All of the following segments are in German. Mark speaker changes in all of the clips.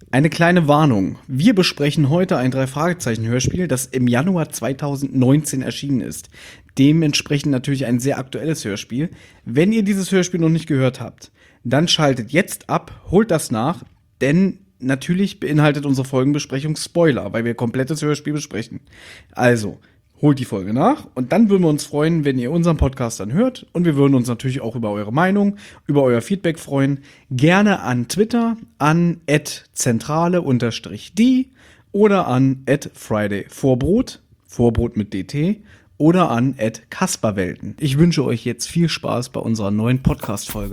Speaker 1: Eine kleine Warnung. Wir besprechen heute ein 3-Fragezeichen-Hörspiel, das im Januar 2019 erschienen ist. Dementsprechend natürlich ein sehr aktuelles Hörspiel. Wenn ihr dieses Hörspiel noch nicht gehört habt, dann schaltet jetzt ab, holt das nach, denn natürlich beinhaltet unsere Folgenbesprechung Spoiler, weil wir komplettes Hörspiel besprechen. Also, holt die Folge nach und dann würden wir uns freuen, wenn ihr unseren Podcast dann hört. Und wir würden uns natürlich auch über eure Meinung, über euer Feedback freuen. Gerne an Twitter, an @zentrale_die oder an @FridayVorbrot, Vorbrot mit DT, oder an @Kasperwelten. Ich wünsche euch jetzt viel Spaß bei unserer neuen Podcast-Folge.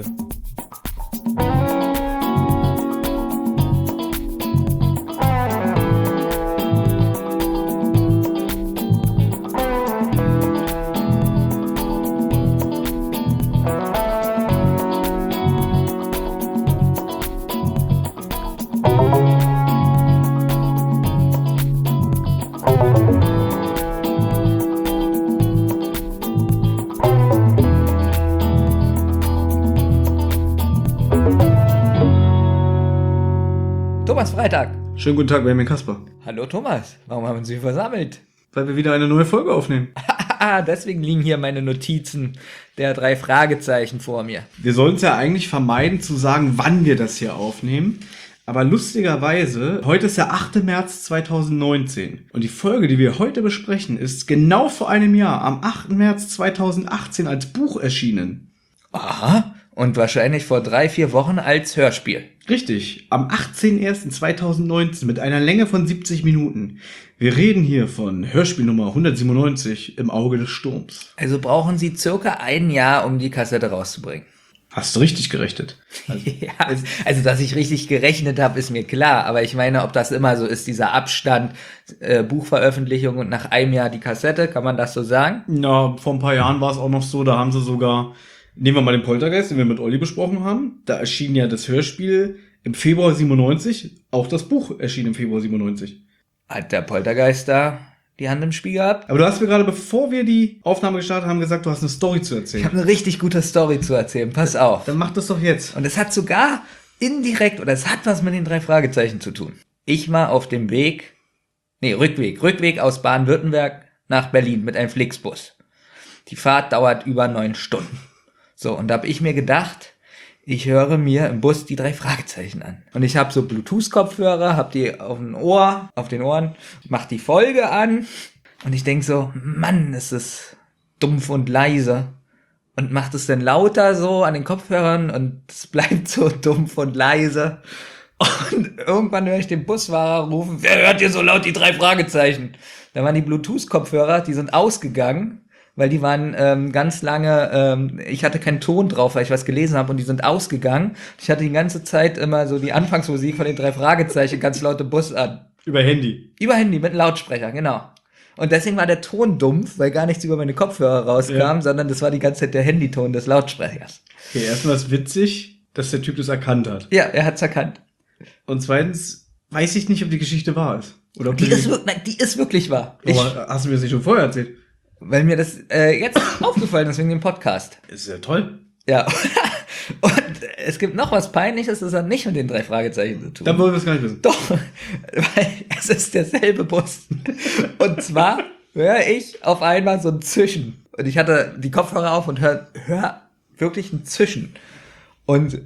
Speaker 2: Thomas Freitag.
Speaker 3: Schönen guten Tag, Benjamin Kasper.
Speaker 2: Hallo Thomas, warum haben Sie sich versammelt?
Speaker 3: Weil wir wieder eine neue Folge aufnehmen.
Speaker 2: Deswegen liegen hier meine Notizen der 3 Fragezeichen vor mir.
Speaker 3: Wir sollten es ja eigentlich vermeiden zu sagen, wann wir das hier aufnehmen. Aber lustigerweise, heute ist der 8. März 2019. Und die Folge, die wir heute besprechen, ist genau vor einem Jahr, am 8. März 2018 als Buch erschienen.
Speaker 2: Aha, und wahrscheinlich vor 3-4 Wochen als Hörspiel.
Speaker 3: Richtig, am 18.01.2019 mit einer Länge von 70 Minuten. Wir reden hier von Hörspiel Nummer 197, Im Auge des Sturms.
Speaker 2: Also brauchen Sie circa ein Jahr, um die Kassette rauszubringen.
Speaker 3: Hast du richtig gerechnet?
Speaker 2: Ja, also dass ich richtig gerechnet habe, ist mir klar. Aber ich meine, ob das immer so ist, dieser Abstand, Buchveröffentlichung und nach einem Jahr die Kassette, kann man das so sagen?
Speaker 3: Na, vor ein paar Jahren war es auch noch so, da haben sie sogar... Nehmen wir mal den Poltergeist, den wir mit Olli besprochen haben. Da erschien ja das Hörspiel im Februar 97. Auch das Buch erschien im Februar 97.
Speaker 2: Hat der Poltergeist da die Hand im Spiel gehabt?
Speaker 3: Aber du hast mir gerade, bevor wir die Aufnahme gestartet haben, gesagt, du hast eine Story zu erzählen.
Speaker 2: Ich habe eine richtig gute Story zu erzählen. Pass auf.
Speaker 3: Dann mach das doch jetzt.
Speaker 2: Und es hat sogar indirekt, oder es hat was mit den 3 Fragezeichen zu tun. Ich war auf dem Rückweg aus Baden-Württemberg nach Berlin mit einem Flixbus. Die Fahrt dauert über 9 Stunden. So, und da habe ich mir gedacht, ich höre mir im Bus die 3 Fragezeichen an. Und ich habe so Bluetooth-Kopfhörer, habe die auf den Ohren, mach die Folge an und ich denk so, Mann, ist es dumpf und leise. Und macht es denn lauter so an den Kopfhörern und es bleibt so dumpf und leise. Und irgendwann höre ich den Busfahrer rufen, wer hört hier so laut die 3 Fragezeichen? Da waren die Bluetooth-Kopfhörer, die sind ausgegangen. Weil die waren ganz lange, ich hatte keinen Ton drauf, weil ich was gelesen habe und die sind ausgegangen. Ich hatte die ganze Zeit immer so die Anfangsmusik von den 3 Fragezeichen, ganz laute Bus an.
Speaker 3: Über Handy?
Speaker 2: Über Handy, mit einem Lautsprecher, genau. Und deswegen war der Ton dumpf, weil gar nichts über meine Kopfhörer rauskam, sondern das war die ganze Zeit der Handyton des Lautsprechers.
Speaker 3: Okay, erstmal ist witzig, dass der Typ das erkannt hat.
Speaker 2: Ja, er hat's erkannt.
Speaker 3: Und zweitens weiß ich nicht, ob die Geschichte wahr ist. Oder ob
Speaker 2: die ist wirklich wahr.
Speaker 3: Aber hast du mir das nicht schon vorher erzählt?
Speaker 2: Weil mir das jetzt aufgefallen ist wegen dem Podcast.
Speaker 3: Ist ja toll.
Speaker 2: Ja. Und es gibt noch was Peinliches, das hat nicht mit den 3 Fragezeichen zu tun.
Speaker 3: Dann wollen wir es gar nicht wissen.
Speaker 2: Doch, weil es ist derselbe Bus. Und zwar höre ich auf einmal so ein Zischen. Und ich hatte die Kopfhörer auf und hör wirklich ein Zischen. Und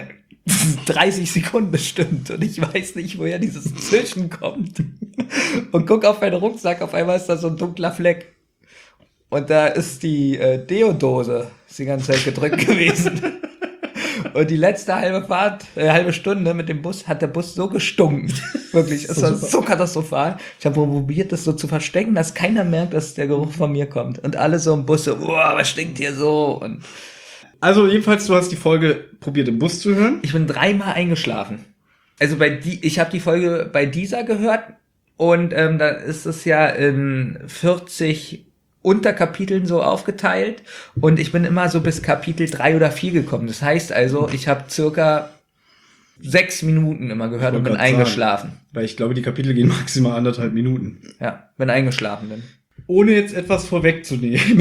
Speaker 2: 30 Sekunden bestimmt. Und ich weiß nicht, woher dieses Zischen kommt. Und guck auf meinen Rucksack, auf einmal ist da so ein dunkler Fleck. Und da ist die Deodose die ganze Zeit gedrückt gewesen. Und die letzte halbe Stunde mit dem Bus hat der Bus so gestunken. Wirklich, es war so katastrophal. Ich habe probiert, das so zu verstecken, dass keiner merkt, dass der Geruch von mir kommt. Und alle so im Bus so, was stinkt hier so? Und
Speaker 3: also jedenfalls, du hast die Folge probiert im Bus zu hören?
Speaker 2: Ich bin 3-mal eingeschlafen. Also ich habe die Folge bei dieser gehört und da ist es ja in 40 Unterkapiteln so aufgeteilt und ich bin immer so bis Kapitel 3 oder 4 gekommen. Das heißt also, ich habe circa 6 Minuten immer gehört und bin eingeschlafen.
Speaker 3: Weil ich glaube, die Kapitel gehen maximal 1,5 Minuten.
Speaker 2: Ja, bin eingeschlafen dann.
Speaker 3: Ohne jetzt etwas vorwegzunehmen.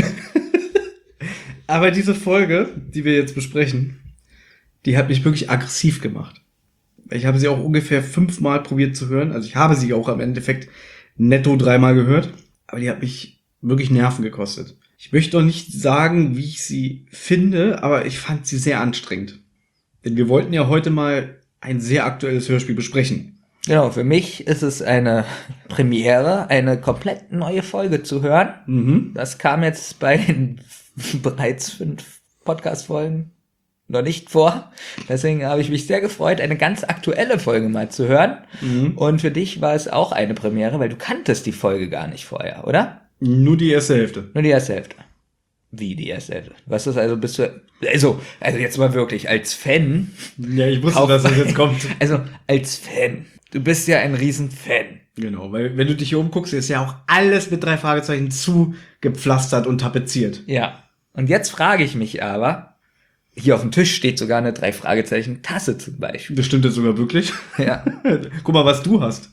Speaker 3: Aber diese Folge, die wir jetzt besprechen, die hat mich wirklich aggressiv gemacht. Ich habe sie auch ungefähr 5-mal probiert zu hören. Also ich habe sie auch am Endeffekt netto 3-mal gehört. Aber die hat mich wirklich Nerven gekostet. Ich möchte noch nicht sagen, wie ich sie finde, aber ich fand sie sehr anstrengend. Denn wir wollten ja heute mal ein sehr aktuelles Hörspiel besprechen.
Speaker 2: Genau, für mich ist es eine Premiere, eine komplett neue Folge zu hören.
Speaker 3: Mhm.
Speaker 2: Das kam jetzt bei den bereits 5 Podcast-Folgen noch nicht vor. Deswegen habe ich mich sehr gefreut, eine ganz aktuelle Folge mal zu hören. Und für dich war es auch eine Premiere, weil du kanntest die Folge gar nicht vorher, oder?
Speaker 3: Nur die erste Hälfte.
Speaker 2: Nur die erste Hälfte. Wie die erste Hälfte? Was ist also, bist du, also jetzt mal wirklich, als Fan.
Speaker 3: Ja, ich wusste, dass das jetzt kommt.
Speaker 2: Also, als Fan. Du bist ja ein Riesenfan.
Speaker 3: Genau, weil wenn du dich hier umguckst, ist ja auch alles mit 3 Fragezeichen zugepflastert und tapeziert.
Speaker 2: Ja. Und jetzt frage ich mich aber, hier auf dem Tisch steht sogar eine 3-Fragezeichen-Tasse zum Beispiel.
Speaker 3: Das stimmt jetzt sogar wirklich.
Speaker 2: Ja.
Speaker 3: Guck mal, was du hast.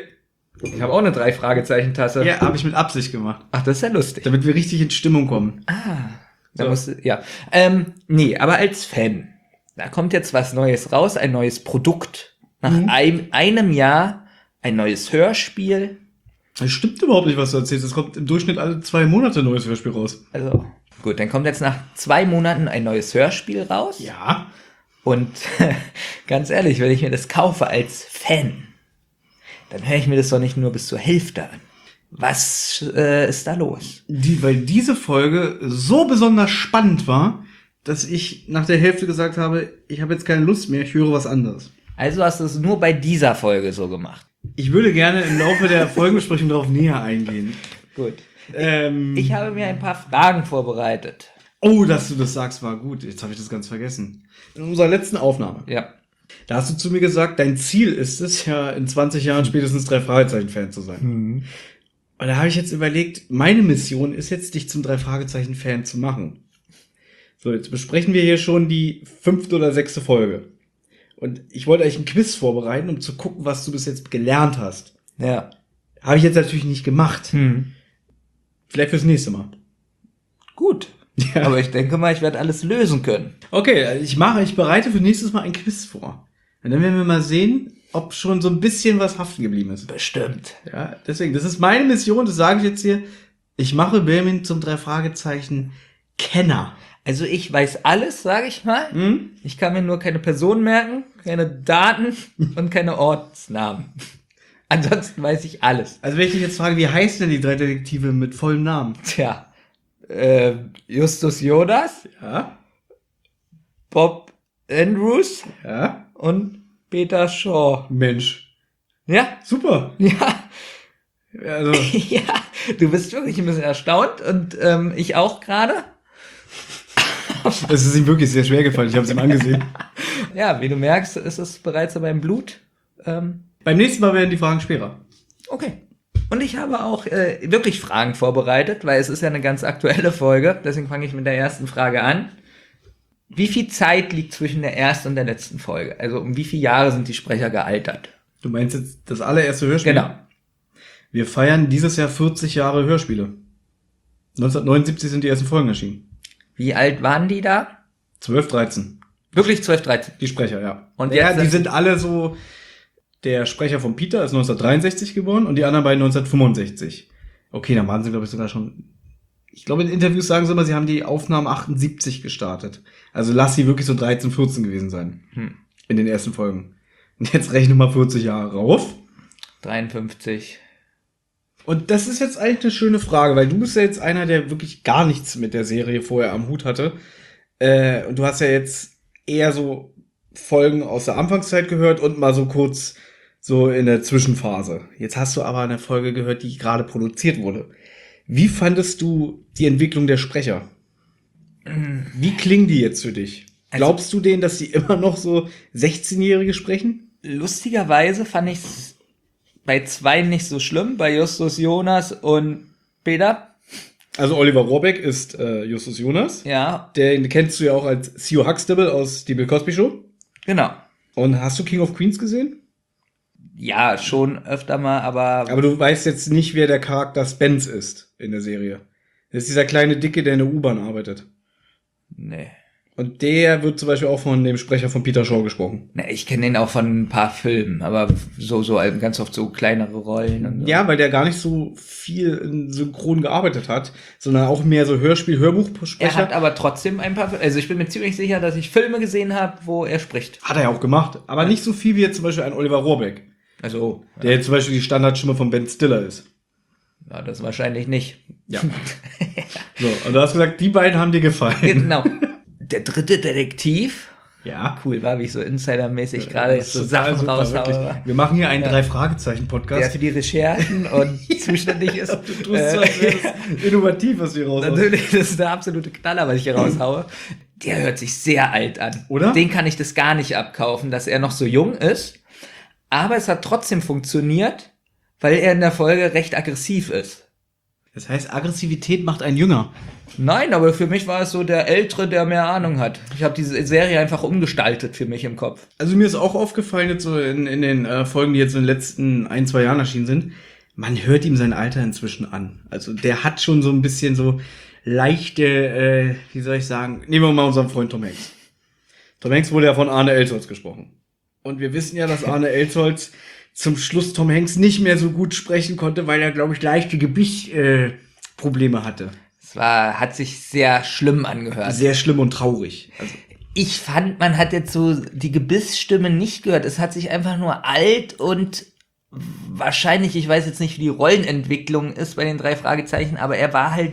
Speaker 2: Ich habe auch eine 3-Fragezeichen-Tasse.
Speaker 3: Ja, habe ich mit Absicht gemacht.
Speaker 2: Ach, das ist ja lustig.
Speaker 3: Damit wir richtig in Stimmung kommen.
Speaker 2: Da
Speaker 3: So.
Speaker 2: musst du, ja. Nee, aber als Fan, da kommt jetzt was Neues raus, ein neues Produkt. Nach einem Jahr ein neues Hörspiel.
Speaker 3: Das stimmt überhaupt nicht, was du erzählst. Es kommt im Durchschnitt alle 2 Monate ein neues Hörspiel raus.
Speaker 2: Also, gut, dann kommt jetzt nach 2 Monaten ein neues Hörspiel raus.
Speaker 3: Ja.
Speaker 2: Und ganz ehrlich, wenn ich mir das kaufe als Fan, dann höre ich mir das doch nicht nur bis zur Hälfte an. Was ist da los?
Speaker 3: Weil diese Folge so besonders spannend war, dass ich nach der Hälfte gesagt habe, ich habe jetzt keine Lust mehr, ich höre was anderes.
Speaker 2: Also hast du es nur bei dieser Folge so gemacht.
Speaker 3: Ich würde gerne im Laufe der Folgenbesprechung darauf näher eingehen.
Speaker 2: Gut. Ich habe mir ein paar Fragen vorbereitet.
Speaker 3: Oh, dass du das sagst, war gut. Jetzt habe ich das ganz vergessen. In unserer letzten Aufnahme.
Speaker 2: Ja.
Speaker 3: Da hast du zu mir gesagt, dein Ziel ist es ja, in 20 Jahren spätestens 3-Fragezeichen-Fan zu sein. Und da habe ich jetzt überlegt, meine Mission ist jetzt, dich zum 3-Fragezeichen-Fan zu machen. So, jetzt besprechen wir hier schon die 5. oder 6. Folge. Und ich wollte eigentlich ein Quiz vorbereiten, um zu gucken, was du bis jetzt gelernt hast.
Speaker 2: Ja.
Speaker 3: Habe ich jetzt natürlich nicht gemacht. Vielleicht fürs nächste Mal.
Speaker 2: Gut.
Speaker 3: Ja.
Speaker 2: Aber ich denke mal, ich werde alles lösen können.
Speaker 3: Okay, ich bereite für nächstes Mal ein Quiz vor. Und dann werden wir mal sehen, ob schon so ein bisschen was haften geblieben ist.
Speaker 2: Bestimmt.
Speaker 3: Ja, deswegen, das ist meine Mission, das sage ich jetzt hier. Ich mache Benjamin zum 3-Fragezeichen-Kenner.
Speaker 2: Also ich weiß alles, sage ich mal. Ich kann mir nur keine Personen merken, keine Daten und keine Ortsnamen. Ansonsten weiß ich alles.
Speaker 3: Also wenn ich dich jetzt frage, wie heißen denn die 3 Detektive mit vollem Namen?
Speaker 2: Tja, Justus Jonas,
Speaker 3: Ja,
Speaker 2: Bob Andrews
Speaker 3: ja.
Speaker 2: und Peter Shaw.
Speaker 3: Mensch,
Speaker 2: Ja,
Speaker 3: super.
Speaker 2: ja,
Speaker 3: Also,
Speaker 2: ja. Du bist wirklich ein bisschen erstaunt und ich auch gerade.
Speaker 3: es ist ihm wirklich sehr schwer gefallen, ich habe es ihm angesehen.
Speaker 2: Ja, wie du merkst, ist es bereits in meinem Blut.
Speaker 3: Beim nächsten Mal werden die Fragen schwerer.
Speaker 2: Okay. Und ich habe auch wirklich Fragen vorbereitet, weil es ist ja eine ganz aktuelle Folge. Deswegen fange ich mit der ersten Frage an. Wie viel Zeit liegt zwischen der ersten und der letzten Folge? Also um wie viele Jahre sind die Sprecher gealtert?
Speaker 3: Du meinst jetzt das allererste Hörspiel?
Speaker 2: Genau.
Speaker 3: Wir feiern dieses Jahr 40 Jahre Hörspiele. 1979 sind die ersten Folgen erschienen.
Speaker 2: Wie alt waren die da?
Speaker 3: 12, 13.
Speaker 2: Wirklich 12, 13.
Speaker 3: Die Sprecher, ja.
Speaker 2: Und
Speaker 3: ja,
Speaker 2: jetzt
Speaker 3: die sind alle so, der Sprecher von Peter ist 1963 geboren und die anderen beiden 1965. Okay, dann waren sie, glaube ich, sogar schon, ich glaube, in Interviews sagen sie immer, sie haben die Aufnahmen 78 gestartet. Also lass sie wirklich so 13, 14 gewesen sein. In den ersten Folgen. Und jetzt rechne mal 40 Jahre rauf.
Speaker 2: 53.
Speaker 3: Und das ist jetzt eigentlich eine schöne Frage, weil du bist ja jetzt einer, der wirklich gar nichts mit der Serie vorher am Hut hatte. Und du hast ja jetzt eher so Folgen aus der Anfangszeit gehört und mal so kurz so in der Zwischenphase. Jetzt hast du aber eine Folge gehört, die gerade produziert wurde. Wie fandest du die Entwicklung der Sprecher? Wie klingen die jetzt für dich? Glaubst du denen, dass sie immer noch so 16-Jährige sprechen?
Speaker 2: Lustigerweise fand ich es bei 2 nicht so schlimm, bei Justus Jonas und Peter.
Speaker 3: Also Oliver Rohrbeck ist Justus Jonas.
Speaker 2: Ja,
Speaker 3: Den kennst du ja auch als Theo Huxtable aus die Bill Cosby Show.
Speaker 2: genau.
Speaker 3: Und hast du King of Queens gesehen?
Speaker 2: Ja, schon öfter mal,
Speaker 3: Aber du weißt jetzt nicht, wer der Charakter Spence ist in der Serie. Das ist dieser kleine Dicke, der in der U-Bahn arbeitet.
Speaker 2: nee.
Speaker 3: Und der wird zum Beispiel auch von dem Sprecher von Peter Shaw gesprochen.
Speaker 2: Na, ich kenne den auch von ein paar Filmen, aber so ganz oft so kleinere Rollen und so.
Speaker 3: Ja, weil der gar nicht so viel in Synchron gearbeitet hat, sondern auch mehr so Hörspiel-Hörbuchsprecher.
Speaker 2: Er hat aber trotzdem ein paar, also ich bin mir ziemlich sicher, dass ich Filme gesehen habe, wo er spricht.
Speaker 3: Hat er ja auch gemacht, aber nicht so viel wie jetzt zum Beispiel ein Oliver Rohrbeck,
Speaker 2: Also,
Speaker 3: der jetzt zum Beispiel die Standardstimme von Ben Stiller ist.
Speaker 2: ja, das wahrscheinlich nicht.
Speaker 3: Ja. So, und du hast gesagt, die beiden haben dir gefallen.
Speaker 2: Genau. Der dritte Detektiv.
Speaker 3: Ja.
Speaker 2: Cool, war wie ich so insidermäßig gerade jetzt so
Speaker 3: Total
Speaker 2: Sachen
Speaker 3: super,
Speaker 2: raushaue.
Speaker 3: wirklich. Wir machen hier einen
Speaker 2: Ja. Der
Speaker 3: Drei-Fragezeichen-Podcast.
Speaker 2: für die Recherchen und zuständig ist.
Speaker 3: Du tust so, als wäre das innovativ, was wir raushauen.
Speaker 2: Natürlich, das ist der absolute Knaller, was ich hier raushaue. Der hört sich sehr alt an.
Speaker 3: Oder?
Speaker 2: Den kann ich das gar nicht abkaufen, dass er noch so jung ist. Aber es hat trotzdem funktioniert, weil er in der Folge recht aggressiv ist.
Speaker 3: Das heißt, Aggressivität macht einen jünger.
Speaker 2: Nein, aber für mich war es so der Ältere, der mehr Ahnung hat. Ich habe diese Serie einfach umgestaltet für mich im Kopf.
Speaker 3: Also mir ist auch aufgefallen jetzt so in den Folgen, die jetzt in den letzten 1-2 Jahren erschienen sind, man hört ihm sein Alter inzwischen an. Also der hat schon so ein bisschen so leichte, wie soll ich sagen, nehmen wir mal unseren Freund Tom Hanks. Tom Hanks wurde ja von Arne Elsholz gesprochen. Und wir wissen ja, dass Arne Elsholz zum Schluss Tom Hanks nicht mehr so gut sprechen konnte, weil er, glaube ich, leichte Gebissprobleme hatte.
Speaker 2: Hat sich sehr schlimm angehört.
Speaker 3: Sehr schlimm und traurig. Also,
Speaker 2: Ich fand, man hat jetzt so die Gebissstimme nicht gehört. Es hat sich einfach nur alt und wahrscheinlich, ich weiß jetzt nicht, wie die Rollenentwicklung ist bei den 3 Fragezeichen, aber er war halt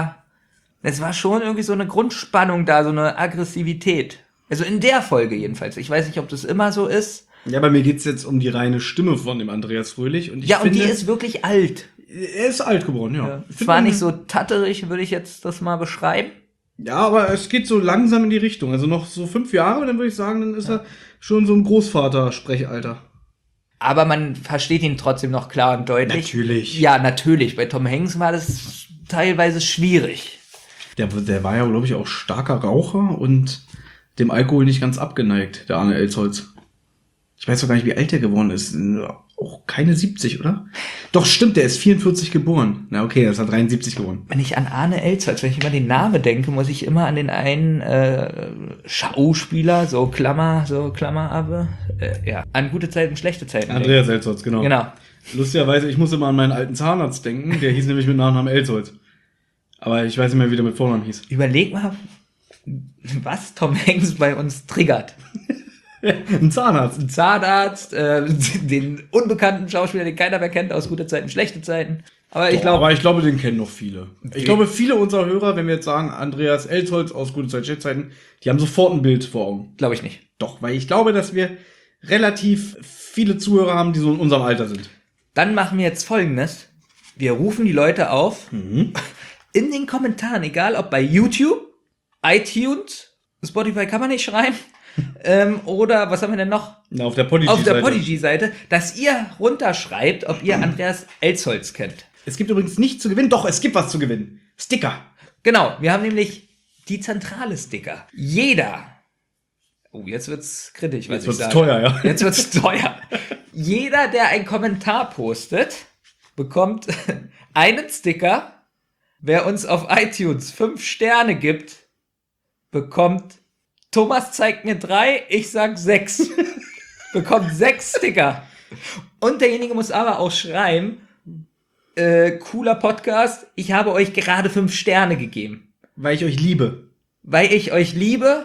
Speaker 2: es war schon irgendwie so eine Grundspannung da, so eine Aggressivität. Also in der Folge jedenfalls. Ich weiß nicht, ob das immer so ist.
Speaker 3: ja, bei mir geht's jetzt um die reine Stimme von dem Andreas Fröhlich. Und ich
Speaker 2: Ja, und
Speaker 3: finde,
Speaker 2: die ist wirklich alt.
Speaker 3: er ist alt geworden, ja. Ich
Speaker 2: Es
Speaker 3: finde,
Speaker 2: war nicht so tatterig, würde ich jetzt das mal beschreiben.
Speaker 3: Ja, aber es geht so langsam in die Richtung. Also noch so 5 Jahre, dann würde ich sagen, dann ist er schon so im Großvater-Sprechalter.
Speaker 2: Aber man versteht ihn trotzdem noch klar und deutlich.
Speaker 3: Natürlich.
Speaker 2: Ja, natürlich. Bei Tom Hanks war das teilweise schwierig.
Speaker 3: Der war ja, glaube ich, auch starker Raucher und dem Alkohol nicht ganz abgeneigt, der Arne Elsholz. Ich weiß doch gar nicht, wie alt der geworden ist. Auch keine 70, oder? Doch, stimmt, der ist 44 geboren. Na okay, er ist 73 geboren.
Speaker 2: Wenn ich an Arne Elsholz, wenn ich immer den Namen denke, muss ich immer an den einen Schauspieler, so Klammer aber ja, an gute Zeiten, schlechte Zeiten.
Speaker 3: Andreas Elsholz, genau.
Speaker 2: Genau.
Speaker 3: Lustigerweise, ich muss immer an meinen alten Zahnarzt denken. Der hieß nämlich mit Nachnamen Elsholz. Aber ich weiß nicht mehr, wie der mit Vornamen hieß.
Speaker 2: Überleg mal, was Tom Hanks bei uns triggert.
Speaker 3: Ein Zahnarzt.
Speaker 2: Ein Zahnarzt, den unbekannten Schauspieler, den keiner mehr kennt, aus gute Zeiten, schlechte Zeiten. Aber ich glaube,
Speaker 3: Aber ich glaube, den kennen noch viele. Ich glaube, viele unserer Hörer, wenn wir jetzt sagen, Andreas Elsholz aus gute Zeiten, schlechte Zeiten, die haben sofort ein Bild vor Augen.
Speaker 2: glaube ich nicht.
Speaker 3: Doch, weil ich glaube, dass wir relativ viele Zuhörer haben, die so in unserem Alter sind.
Speaker 2: Dann machen wir jetzt Folgendes. Wir rufen die Leute auf, in den Kommentaren, egal ob bei YouTube, iTunes, Spotify kann man nicht schreiben, oder was haben wir denn noch?
Speaker 3: Na, auf der
Speaker 2: Podigy-Seite, dass ihr runterschreibt, ob ihr Andreas Elsholz kennt.
Speaker 3: Es gibt übrigens nichts zu gewinnen. Doch, es gibt was zu gewinnen. Sticker.
Speaker 2: Genau, wir haben nämlich die zentrale Sticker. Jeder. Oh, jetzt wird's kritisch, was
Speaker 3: Jetzt
Speaker 2: ich
Speaker 3: wird's
Speaker 2: sage.
Speaker 3: teuer, ja.
Speaker 2: Jetzt wird's teuer. Jeder, der einen Kommentar postet, bekommt einen Sticker. Wer uns auf iTunes 5 Sterne gibt, bekommt Thomas zeigt mir 3, ich sag 6. Bekommt 6 Sticker. Und derjenige muss aber auch schreiben, cooler Podcast, ich habe euch gerade 5 Sterne gegeben.
Speaker 3: Weil ich euch liebe.
Speaker 2: Weil ich euch liebe,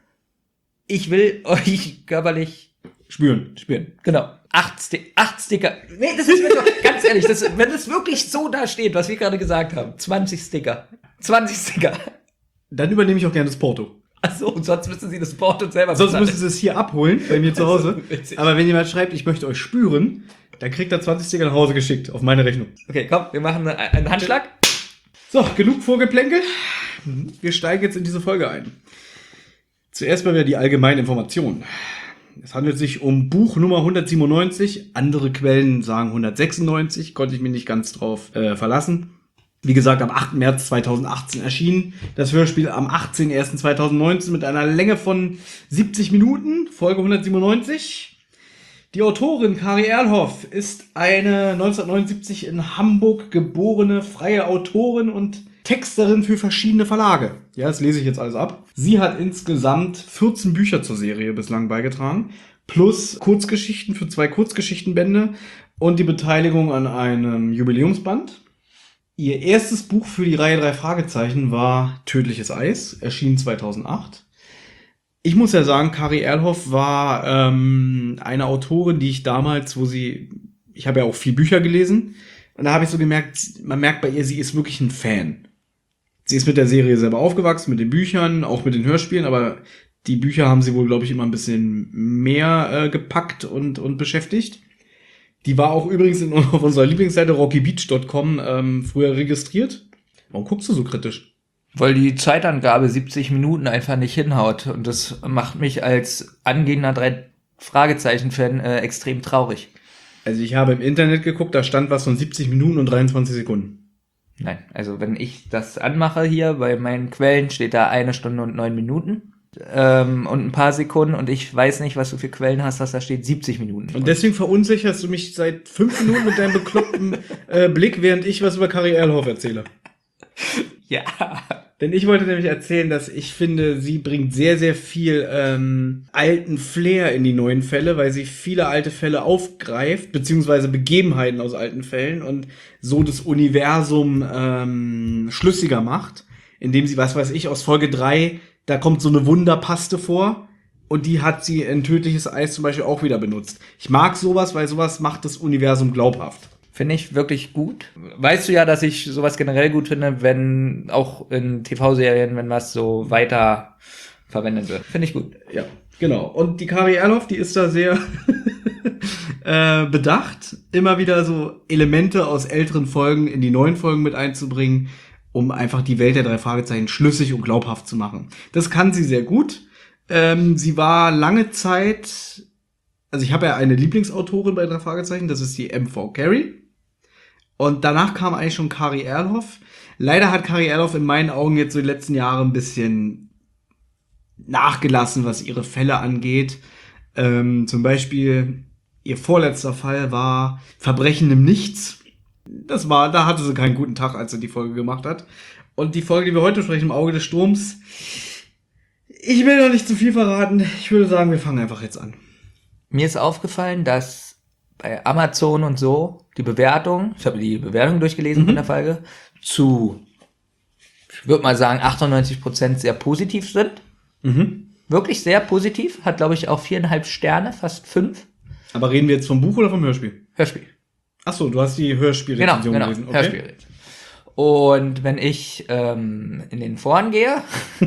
Speaker 2: ich will euch körperlich
Speaker 3: Spüren.
Speaker 2: spüren. Genau. 8 Sticker. Nee, das ist mir doch, ganz ehrlich, wenn das wirklich so da steht, was wir gerade gesagt haben. 20 Sticker. 20 Sticker.
Speaker 3: Dann übernehme ich auch gerne das Porto.
Speaker 2: Achso, und sonst müssen sie das Porto selber
Speaker 3: Sonst
Speaker 2: bezahlen.
Speaker 3: müssen sie es hier abholen, bei mir zu Hause.
Speaker 2: witzig.
Speaker 3: Aber wenn jemand schreibt, ich möchte euch spüren, dann kriegt er 20 Sticker nach Hause geschickt, auf meine Rechnung.
Speaker 2: Okay, komm, wir machen einen Handschlag.
Speaker 3: So, genug Vorgeplänkel. Wir steigen jetzt in diese Folge ein. Zuerst mal wieder die allgemeine Information. Es handelt sich um Buch Nummer 197. Andere Quellen sagen 196. Konnte ich mich nicht ganz drauf verlassen. Wie gesagt, am 8. März 2018 erschienen. Das Hörspiel am 18.01.2019 mit einer Länge von 70 Minuten. Folge 197. Die Autorin Kari Erlhoff ist eine 1979 in Hamburg geborene freie Autorin und Texterin für verschiedene Verlage. Ja, das lese ich jetzt alles ab. Sie hat insgesamt 14 Bücher zur Serie bislang beigetragen, plus Kurzgeschichten für 2 Kurzgeschichtenbände und die Beteiligung an einem Jubiläumsband. Ihr erstes Buch für die Reihe 3 Fragezeichen war Tödliches Eis, erschien 2008. Ich muss ja sagen, Kari Erlhoff war eine Autorin, die ich damals, ich habe ja auch viel Bücher gelesen, und da habe ich so gemerkt, man merkt bei ihr, sie ist wirklich ein Fan. Sie ist mit der Serie selber aufgewachsen, mit den Büchern, auch mit den Hörspielen, aber die Bücher haben sie wohl, glaube ich, immer ein bisschen mehr gepackt und beschäftigt. Die war auch übrigens auf unserer Lieblingsseite rockybeach.com früher registriert. Warum guckst du so kritisch?
Speaker 2: Weil die Zeitangabe 70 Minuten einfach nicht hinhaut. Und das macht mich als angehender 3-Fragezeichen-Fan extrem traurig.
Speaker 3: Also ich habe im Internet geguckt, da stand was von 70 Minuten und 23 Sekunden.
Speaker 2: Nein, also wenn ich das anmache hier, bei meinen Quellen steht da 1 Stunde und 9 Minuten und ein paar Sekunden und ich weiß nicht, was du für Quellen hast, dass da steht 70 Minuten.
Speaker 3: Und deswegen verunsicherst du mich seit 5 Minuten mit deinem bekloppten Blick, während ich was über Kari Erlhoff erzähle.
Speaker 2: Ja.
Speaker 3: Denn ich wollte nämlich erzählen, dass ich finde, sie bringt sehr, sehr viel alten Flair in die neuen Fälle, weil sie viele alte Fälle aufgreift, beziehungsweise Begebenheiten aus alten Fällen und so das Universum schlüssiger macht, indem sie, was weiß ich, aus Folge 3, da kommt so eine Wunderpaste vor und die hat sie in Tödliches Eis zum Beispiel auch wieder benutzt. Ich mag sowas, weil sowas macht das Universum glaubhaft.
Speaker 2: Finde ich wirklich gut. Weißt du ja, dass ich sowas generell gut finde, wenn auch in TV-Serien, wenn was so weiter verwendet wird. Finde ich gut.
Speaker 3: Ja, genau. Und die Kari Erlhoff, die ist da sehr bedacht, immer wieder so Elemente aus älteren Folgen in die neuen Folgen mit einzubringen, um einfach die Welt der 3 Fragezeichen schlüssig und glaubhaft zu machen. Das kann sie sehr gut. Sie war lange Zeit, also ich habe ja eine Lieblingsautorin bei 3 Fragezeichen, das ist die MV Carey. Und danach kam eigentlich schon Kari Erlhoff. Leider hat Kari Erlhoff in meinen Augen jetzt so die letzten Jahre ein bisschen nachgelassen, was ihre Fälle angeht. Zum Beispiel, ihr vorletzter Fall war Verbrechen im Nichts. Da hatte sie keinen guten Tag, als sie die Folge gemacht hat. Und die Folge, die wir heute sprechen, im Auge des Sturms, ich will noch nicht zu viel verraten. Ich würde sagen, wir fangen einfach jetzt an.
Speaker 2: Mir ist aufgefallen, dass bei Amazon und so die Bewertung, ich habe die Bewertung durchgelesen von der Folge, zu, ich würde mal sagen, 98% sehr positiv sind. Wirklich sehr positiv. Hat, glaube ich, auch 4,5 Sterne, fast 5.
Speaker 3: Aber reden wir jetzt vom Buch oder vom Hörspiel?
Speaker 2: Hörspiel.
Speaker 3: Ach so, du hast die Hörspielrezension gelesen. Okay.
Speaker 2: Hörspiel. Und wenn ich in den Foren gehe,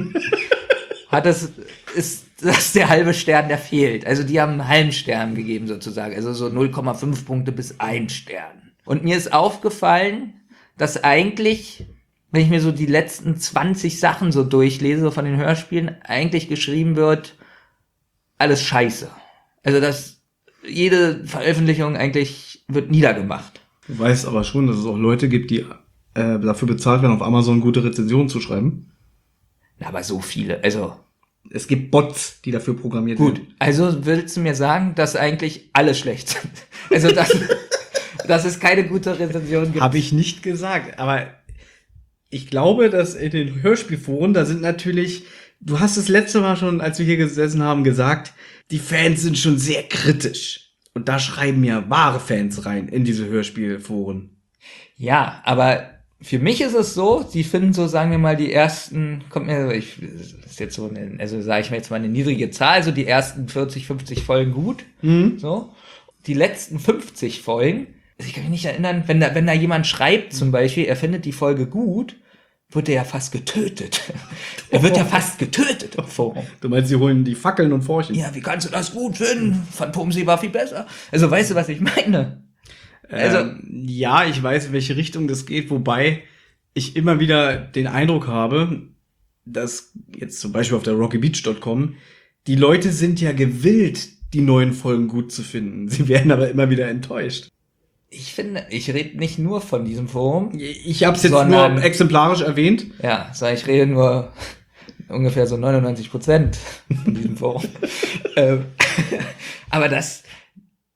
Speaker 2: ist das der halbe Stern, der fehlt. Also die haben einen halben Stern gegeben sozusagen. Also so 0,5 Punkte bis 1 Stern. Und mir ist aufgefallen, dass eigentlich, wenn ich mir so die letzten 20 Sachen so durchlese, so von den Hörspielen, eigentlich geschrieben wird, alles scheiße. Also dass jede Veröffentlichung eigentlich wird niedergemacht.
Speaker 3: Du weißt aber schon, dass es auch Leute gibt, die dafür bezahlt werden, auf Amazon gute Rezensionen zu schreiben.
Speaker 2: Na, aber so viele, also...
Speaker 3: Es gibt Bots, die dafür programmiert
Speaker 2: Gut,
Speaker 3: werden.
Speaker 2: also willst du mir sagen, dass eigentlich alle schlecht sind? Also, dass es keine gute Rezension gibt?
Speaker 3: Habe ich nicht gesagt, aber ich glaube, dass in den Hörspielforen, da sind natürlich, du hast das letzte Mal schon, als wir hier gesessen haben, gesagt, die Fans sind schon sehr kritisch. Und da schreiben ja wahre Fans rein in diese Hörspielforen.
Speaker 2: Ja, aber für mich ist es so, sie finden so, sagen wir mal, die ersten, ist jetzt so eine, also sage ich mir jetzt mal eine niedrige Zahl, so die ersten 40, 50 Folgen gut, so. Die letzten 50 Folgen, also ich kann mich nicht erinnern, wenn da jemand schreibt zum Beispiel, er findet die Folge gut, wird er ja fast getötet. Er wird ja fast getötet im Forum.
Speaker 3: Du meinst, sie holen die Fackeln und Forchen?
Speaker 2: Ja, wie kannst du das gut finden? Phantomsee war viel besser. Also weißt du, was ich meine? Also
Speaker 3: ja, ich weiß, in welche Richtung das geht, wobei ich immer wieder den Eindruck habe, dass jetzt zum Beispiel auf der rockybeach.com die Leute sind ja gewillt, die neuen Folgen gut zu finden. Sie werden aber immer wieder enttäuscht.
Speaker 2: Ich finde, ich rede nicht nur von diesem Forum.
Speaker 3: Ich habe es jetzt nur exemplarisch erwähnt.
Speaker 2: Ja, ich rede nur ungefähr so 99% von diesem Forum. Aber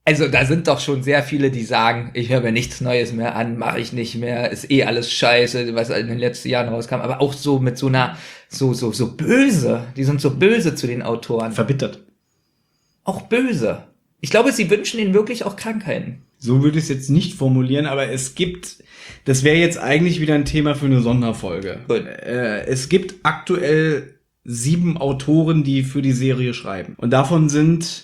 Speaker 2: Also da sind doch schon sehr viele, die sagen, ich höre mir nichts Neues mehr an, mache ich nicht mehr, ist eh alles scheiße, was in den letzten Jahren rauskam. Aber auch so mit so einer, so böse. Die sind so böse zu den Autoren.
Speaker 3: Verbittert.
Speaker 2: Auch böse. Ich glaube, sie wünschen ihnen wirklich auch Krankheiten.
Speaker 3: So würde ich es jetzt nicht formulieren, aber es gibt, das wäre jetzt eigentlich wieder ein Thema für eine Sonderfolge.
Speaker 2: Gut.
Speaker 3: Es gibt aktuell 7 Autoren, die für die Serie schreiben. Und davon sind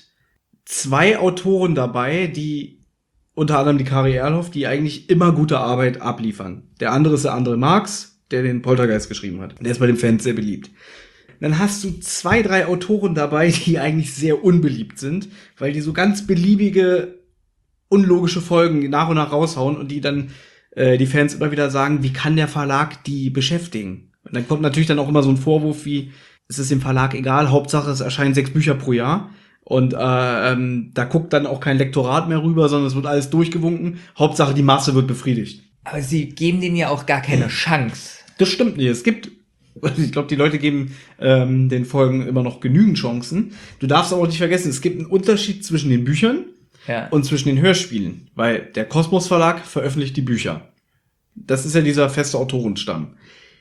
Speaker 3: 2 Autoren dabei, die unter anderem die Kari Erlhoff, die eigentlich immer gute Arbeit abliefern. Der andere ist der André Marx, der den Poltergeist geschrieben hat. Der ist bei den Fans sehr beliebt. Dann hast du 2, 3 Autoren dabei, die eigentlich sehr unbeliebt sind, weil die so ganz beliebige, unlogische Folgen nach und nach raushauen und die dann die Fans immer wieder sagen, wie kann der Verlag die beschäftigen? Und dann kommt natürlich dann auch immer so ein Vorwurf wie, es ist dem Verlag egal, Hauptsache es erscheinen 6 Bücher pro Jahr. Und da guckt dann auch kein Lektorat mehr rüber, sondern es wird alles durchgewunken. Hauptsache die Masse wird befriedigt.
Speaker 2: Aber sie geben denen ja auch gar keine Chance.
Speaker 3: Das stimmt nicht. Es gibt, ich glaube, die Leute geben den Folgen immer noch genügend Chancen. Du darfst aber auch nicht vergessen, es gibt einen Unterschied zwischen den Büchern und zwischen den Hörspielen. Weil der Kosmos Verlag veröffentlicht die Bücher. Das ist ja dieser feste Autorenstamm.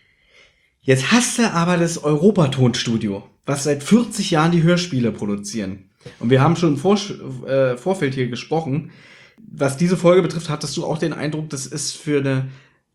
Speaker 3: Jetzt hast du aber das Europatonstudio, was seit 40 Jahren die Hörspiele produzieren. Und wir haben schon im Vorfeld hier gesprochen. Was diese Folge betrifft, hattest du auch den Eindruck, das ist für eine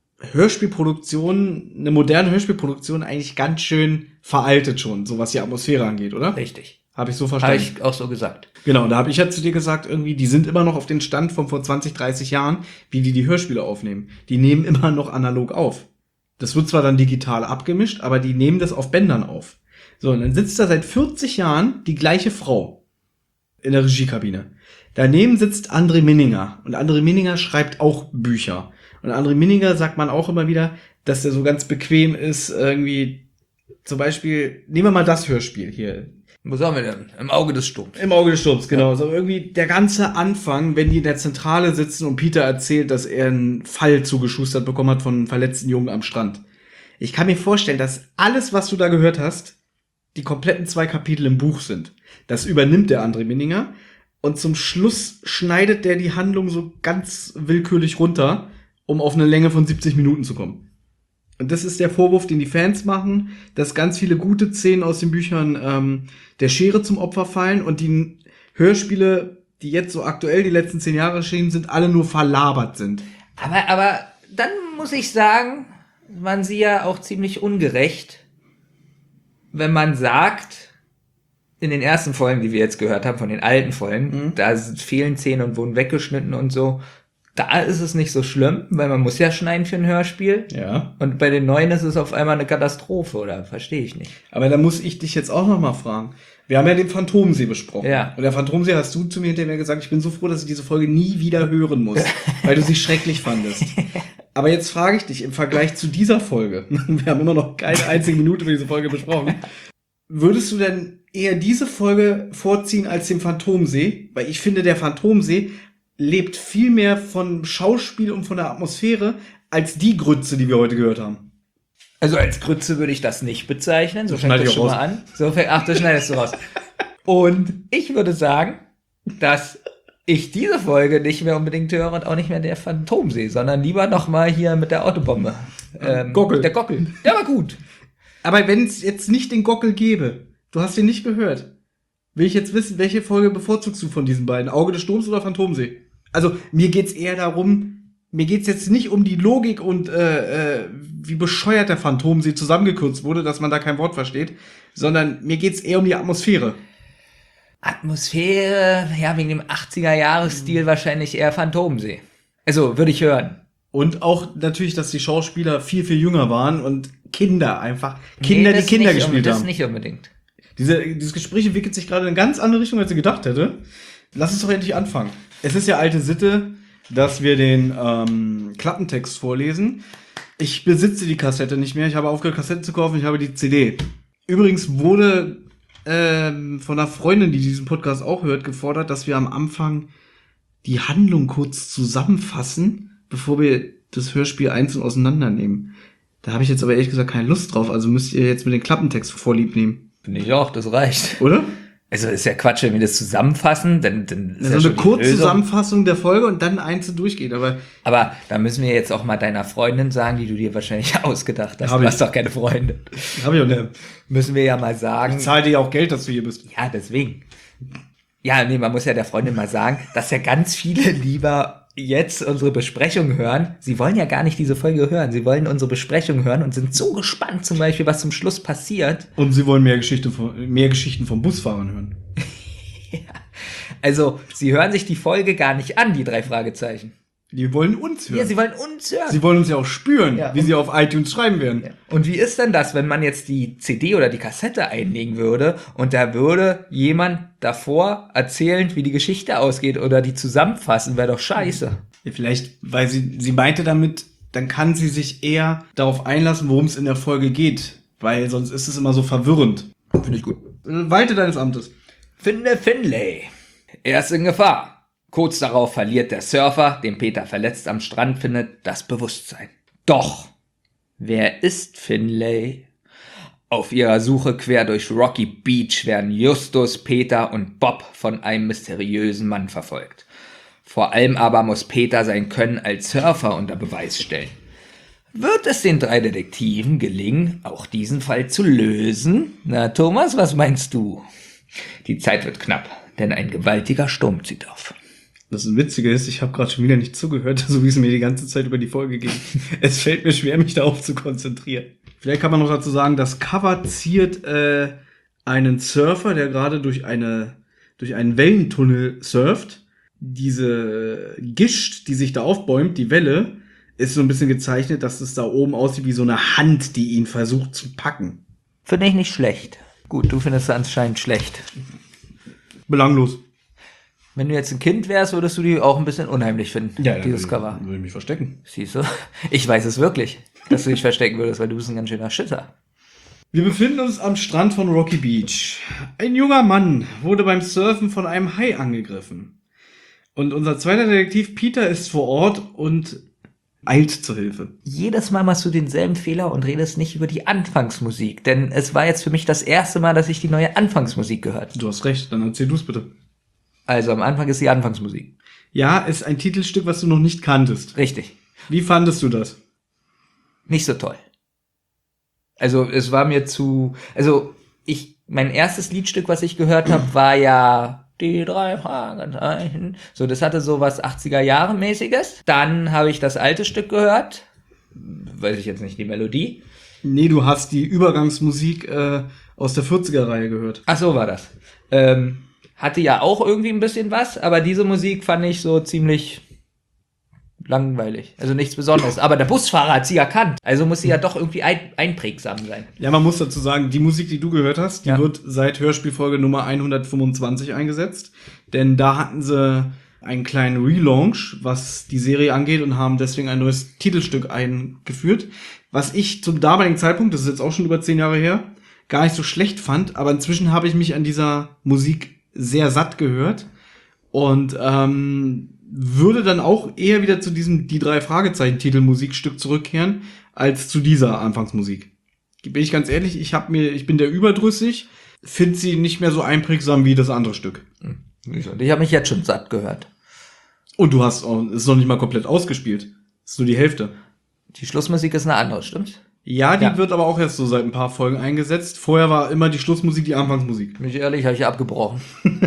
Speaker 3: Hörspielproduktion, eine moderne Hörspielproduktion eigentlich ganz schön veraltet schon, so was die Atmosphäre angeht, oder?
Speaker 2: Richtig.
Speaker 3: Habe ich so verstanden?
Speaker 2: Habe ich auch so gesagt.
Speaker 3: Genau, da habe ich ja zu dir gesagt, irgendwie, die sind immer noch auf den Stand von vor 20, 30 Jahren, wie die Hörspiele aufnehmen. Die nehmen immer noch analog auf. Das wird zwar dann digital abgemischt, aber die nehmen das auf Bändern auf. So, und dann sitzt da seit 40 Jahren die gleiche Frau in der Regiekabine. Daneben sitzt André Minninger. Und André Minninger schreibt auch Bücher. Und André Minninger sagt man auch immer wieder, dass der so ganz bequem ist, irgendwie, zum Beispiel, nehmen wir mal das Hörspiel hier.
Speaker 2: Wo sagen wir denn? Im Auge des Sturms.
Speaker 3: Im Auge des Sturms, genau. Ja. So irgendwie der ganze Anfang, wenn die in der Zentrale sitzen und Peter erzählt, dass er einen Fall zugeschustert bekommen hat von einem verletzten Jungen am Strand. Ich kann mir vorstellen, dass alles, was du da gehört hast, die kompletten 2 Kapitel im Buch sind. Das übernimmt der André Minninger und zum Schluss schneidet der die Handlung so ganz willkürlich runter, um auf eine Länge von 70 Minuten zu kommen. Und das ist der Vorwurf, den die Fans machen, dass ganz viele gute Szenen aus den Büchern der Schere zum Opfer fallen und die Hörspiele, die jetzt so aktuell die letzten 10 Jahre erschienen sind, alle nur verlabert sind.
Speaker 2: Aber dann muss ich sagen, waren sie ja auch ziemlich ungerecht, wenn man sagt, in den ersten Folgen, die wir jetzt gehört haben, von den alten Folgen, da fehlen Szenen und wurden weggeschnitten und so. Da ist es nicht so schlimm, weil man muss ja schneiden für ein Hörspiel.
Speaker 3: Ja.
Speaker 2: Und bei den neuen ist es auf einmal eine Katastrophe, oder? Verstehe ich nicht.
Speaker 3: Aber da muss ich dich jetzt auch noch mal fragen. Wir haben ja den Phantomsee besprochen.
Speaker 2: Ja.
Speaker 3: Und der Phantomsee hast du zu mir hinterher gesagt, ich bin so froh, dass ich diese Folge nie wieder hören muss, weil du sie schrecklich fandest. Aber jetzt frage ich dich, im Vergleich zu dieser Folge, wir haben immer noch keine einzige Minute für diese Folge besprochen, würdest du denn eher diese Folge vorziehen als den Phantomsee? Weil ich finde, der Phantomsee lebt viel mehr von Schauspiel und von der Atmosphäre als die Grütze, die wir heute gehört haben.
Speaker 2: Also als Grütze würde ich das nicht bezeichnen. So fängt
Speaker 3: schneide
Speaker 2: das
Speaker 3: ich
Speaker 2: schon
Speaker 3: raus.
Speaker 2: mal an. Ach, das schneidest du raus. Und ich würde sagen, dass ich diese Folge nicht mehr unbedingt höre und auch nicht mehr der Phantomsee, sondern lieber noch mal hier mit der Autobombe.
Speaker 3: Gockel.
Speaker 2: Der Gockel. Der war gut.
Speaker 3: Aber wenn es jetzt nicht den Gockel gäbe, du hast ihn nicht gehört, will ich jetzt wissen, welche Folge bevorzugst du von diesen beiden? Auge des Sturms oder Phantomsee? Also, mir geht's eher darum, mir geht's jetzt nicht um die Logik und wie bescheuert der Phantomsee zusammengekürzt wurde, dass man da kein Wort versteht, sondern mir geht's eher um die Atmosphäre.
Speaker 2: Atmosphäre, ja, wegen dem 80er-Jahres-Stil wahrscheinlich eher Phantomsee. Also, würde ich hören.
Speaker 3: Und auch natürlich, dass die Schauspieler viel, viel jünger waren und Kinder einfach. Kinder,
Speaker 2: das
Speaker 3: die Kinder
Speaker 2: nicht,
Speaker 3: gespielt
Speaker 2: das
Speaker 3: haben.
Speaker 2: nicht unbedingt.
Speaker 3: Dieses Gespräch entwickelt sich gerade in eine ganz andere Richtung, als ich gedacht hätte. Lass uns doch endlich anfangen. Es ist ja alte Sitte, dass wir den Klappentext vorlesen. Ich besitze die Kassette nicht mehr. Ich habe aufgehört, Kassetten zu kaufen. Ich habe die CD. Übrigens wurde von einer Freundin, die diesen Podcast auch hört, gefordert, dass wir am Anfang die Handlung kurz zusammenfassen, bevor wir das Hörspiel einzeln auseinandernehmen. Da habe ich jetzt aber ehrlich gesagt keine Lust drauf. Also müsst ihr jetzt mit dem Klappentext vorlieb nehmen.
Speaker 2: Finde ich auch, das reicht.
Speaker 3: Oder?
Speaker 2: Also ist ja Quatsch, wenn wir das zusammenfassen, dann ist
Speaker 3: So
Speaker 2: ja
Speaker 3: eine
Speaker 2: schon die
Speaker 3: Kurzzusammenfassung der Folge und dann einzeln durchgeht. Aber
Speaker 2: Aber da müssen wir jetzt auch mal deiner Freundin sagen, die du dir wahrscheinlich ausgedacht hast.
Speaker 3: Hab
Speaker 2: Du
Speaker 3: ich.
Speaker 2: hast doch keine Freundin.
Speaker 3: habe ich auch nicht.
Speaker 2: Müssen wir ja mal sagen.
Speaker 3: Ich zahle dir ja auch Geld, dass du hier bist.
Speaker 2: Ja, deswegen. Ja, nee, man muss ja der Freundin mal sagen, dass ja ganz viele lieber jetzt unsere Besprechung hören. Sie wollen ja gar nicht diese Folge hören. Sie wollen unsere Besprechung hören und sind so gespannt zum Beispiel, was zum Schluss passiert.
Speaker 3: Und sie wollen mehr Geschichten vom Busfahrern hören.
Speaker 2: Also, sie hören sich die Folge gar nicht an, die 3 Fragezeichen.
Speaker 3: Die wollen uns hören.
Speaker 2: Ja, sie wollen uns hören.
Speaker 3: Sie wollen uns ja auch spüren,
Speaker 2: Ja,
Speaker 3: wie sie auf iTunes schreiben werden.
Speaker 2: Und wie ist denn das, wenn man jetzt die CD oder die Kassette einlegen würde und da würde jemand davor erzählen, wie die Geschichte ausgeht oder die zusammenfassen, wäre doch scheiße.
Speaker 3: Ja, vielleicht, weil sie meinte damit, dann kann sie sich eher darauf einlassen, worum es in der Folge geht. Weil sonst ist es immer so verwirrend.
Speaker 2: Finde ich gut.
Speaker 3: Walte deines Amtes.
Speaker 2: Finde Finlay. Er ist in Gefahr. Kurz darauf verliert der Surfer, den Peter verletzt am Strand findet, das Bewusstsein. Doch, wer ist Finlay? Auf ihrer Suche quer durch Rocky Beach werden Justus, Peter und Bob von einem mysteriösen Mann verfolgt. Vor allem aber muss Peter sein Können als Surfer unter Beweis stellen. Wird es den 3 Detektiven gelingen, auch diesen Fall zu lösen? Na, Thomas, was meinst du? Die Zeit wird knapp, denn ein gewaltiger Sturm zieht auf.
Speaker 3: Das Witzige ist, ich habe gerade schon wieder nicht zugehört, so wie es mir die ganze Zeit über die Folge ging. Es fällt mir schwer, mich darauf zu konzentrieren. Vielleicht kann man noch dazu sagen, das Cover ziert einen Surfer, der gerade durch einen Wellentunnel surft. Diese Gischt, die sich da aufbäumt, die Welle, ist so ein bisschen gezeichnet, dass es da oben aussieht wie so eine Hand, die ihn versucht zu packen.
Speaker 2: Finde ich nicht schlecht. Gut, du findest es anscheinend schlecht.
Speaker 3: Belanglos.
Speaker 2: Wenn du jetzt ein Kind wärst, würdest du die auch ein bisschen unheimlich finden, dieses Cover.
Speaker 3: Würde ich mich verstecken.
Speaker 2: Siehst du? Ich weiß es wirklich, dass du dich verstecken würdest, weil du bist ein ganz schöner Schütter.
Speaker 3: Wir befinden uns am Strand von Rocky Beach. Ein junger Mann wurde beim Surfen von einem Hai angegriffen. Und unser zweiter Detektiv Peter ist vor Ort und eilt zur Hilfe.
Speaker 2: Jedes Mal machst du denselben Fehler und redest nicht über die Anfangsmusik, denn es war jetzt für mich das erste Mal, dass ich die neue Anfangsmusik gehört habe.
Speaker 3: Du hast recht, dann erzähl du's bitte.
Speaker 2: Also am Anfang ist die Anfangsmusik.
Speaker 3: Ja, ist ein Titelstück, was du noch nicht kanntest.
Speaker 2: Richtig.
Speaker 3: Wie fandest du das?
Speaker 2: Nicht so toll. Also es war mir mein erstes Liedstück, was ich gehört habe, war ja die 3 Fragezeichen. So, das hatte so was 80er-Jahre-mäßiges. Dann habe ich das alte Stück gehört. Weiß ich jetzt nicht die Melodie.
Speaker 3: Nee, du hast die Übergangsmusik aus der 40er-Reihe gehört.
Speaker 2: Ach so war das. Hatte ja auch irgendwie ein bisschen was, aber diese Musik fand ich so ziemlich langweilig. Also nichts Besonderes. Aber der Busfahrer hat sie erkannt. Also muss sie ja doch irgendwie einprägsam sein.
Speaker 3: Ja, man muss dazu sagen, die Musik, die du gehört hast, die
Speaker 2: Ja.
Speaker 3: wird seit Hörspielfolge Nummer 125 eingesetzt. Denn da hatten sie einen kleinen Relaunch, was die Serie angeht, und haben deswegen ein neues Titelstück eingeführt. Was ich zum damaligen Zeitpunkt, das ist jetzt auch schon über 10 Jahre her, gar nicht so schlecht fand. Aber inzwischen habe ich mich an dieser Musik sehr satt gehört. Und würde dann auch eher wieder zu diesem die 3 Fragezeichen Titelmusikstück zurückkehren, als zu dieser Anfangsmusik. Bin ich ganz ehrlich, ich bin der überdrüssig, finde sie nicht mehr so einprägsam wie das andere Stück.
Speaker 2: Und ich habe mich jetzt schon satt gehört.
Speaker 3: Und es ist noch nicht mal komplett ausgespielt. Es ist nur die Hälfte.
Speaker 2: Die Schlussmusik ist eine andere, stimmt's?
Speaker 3: Ja, die
Speaker 2: Ja.
Speaker 3: wird aber auch erst so seit ein paar Folgen eingesetzt. Vorher war immer die Schlussmusik die Anfangsmusik.
Speaker 2: Bin ich ehrlich, habe ich abgebrochen.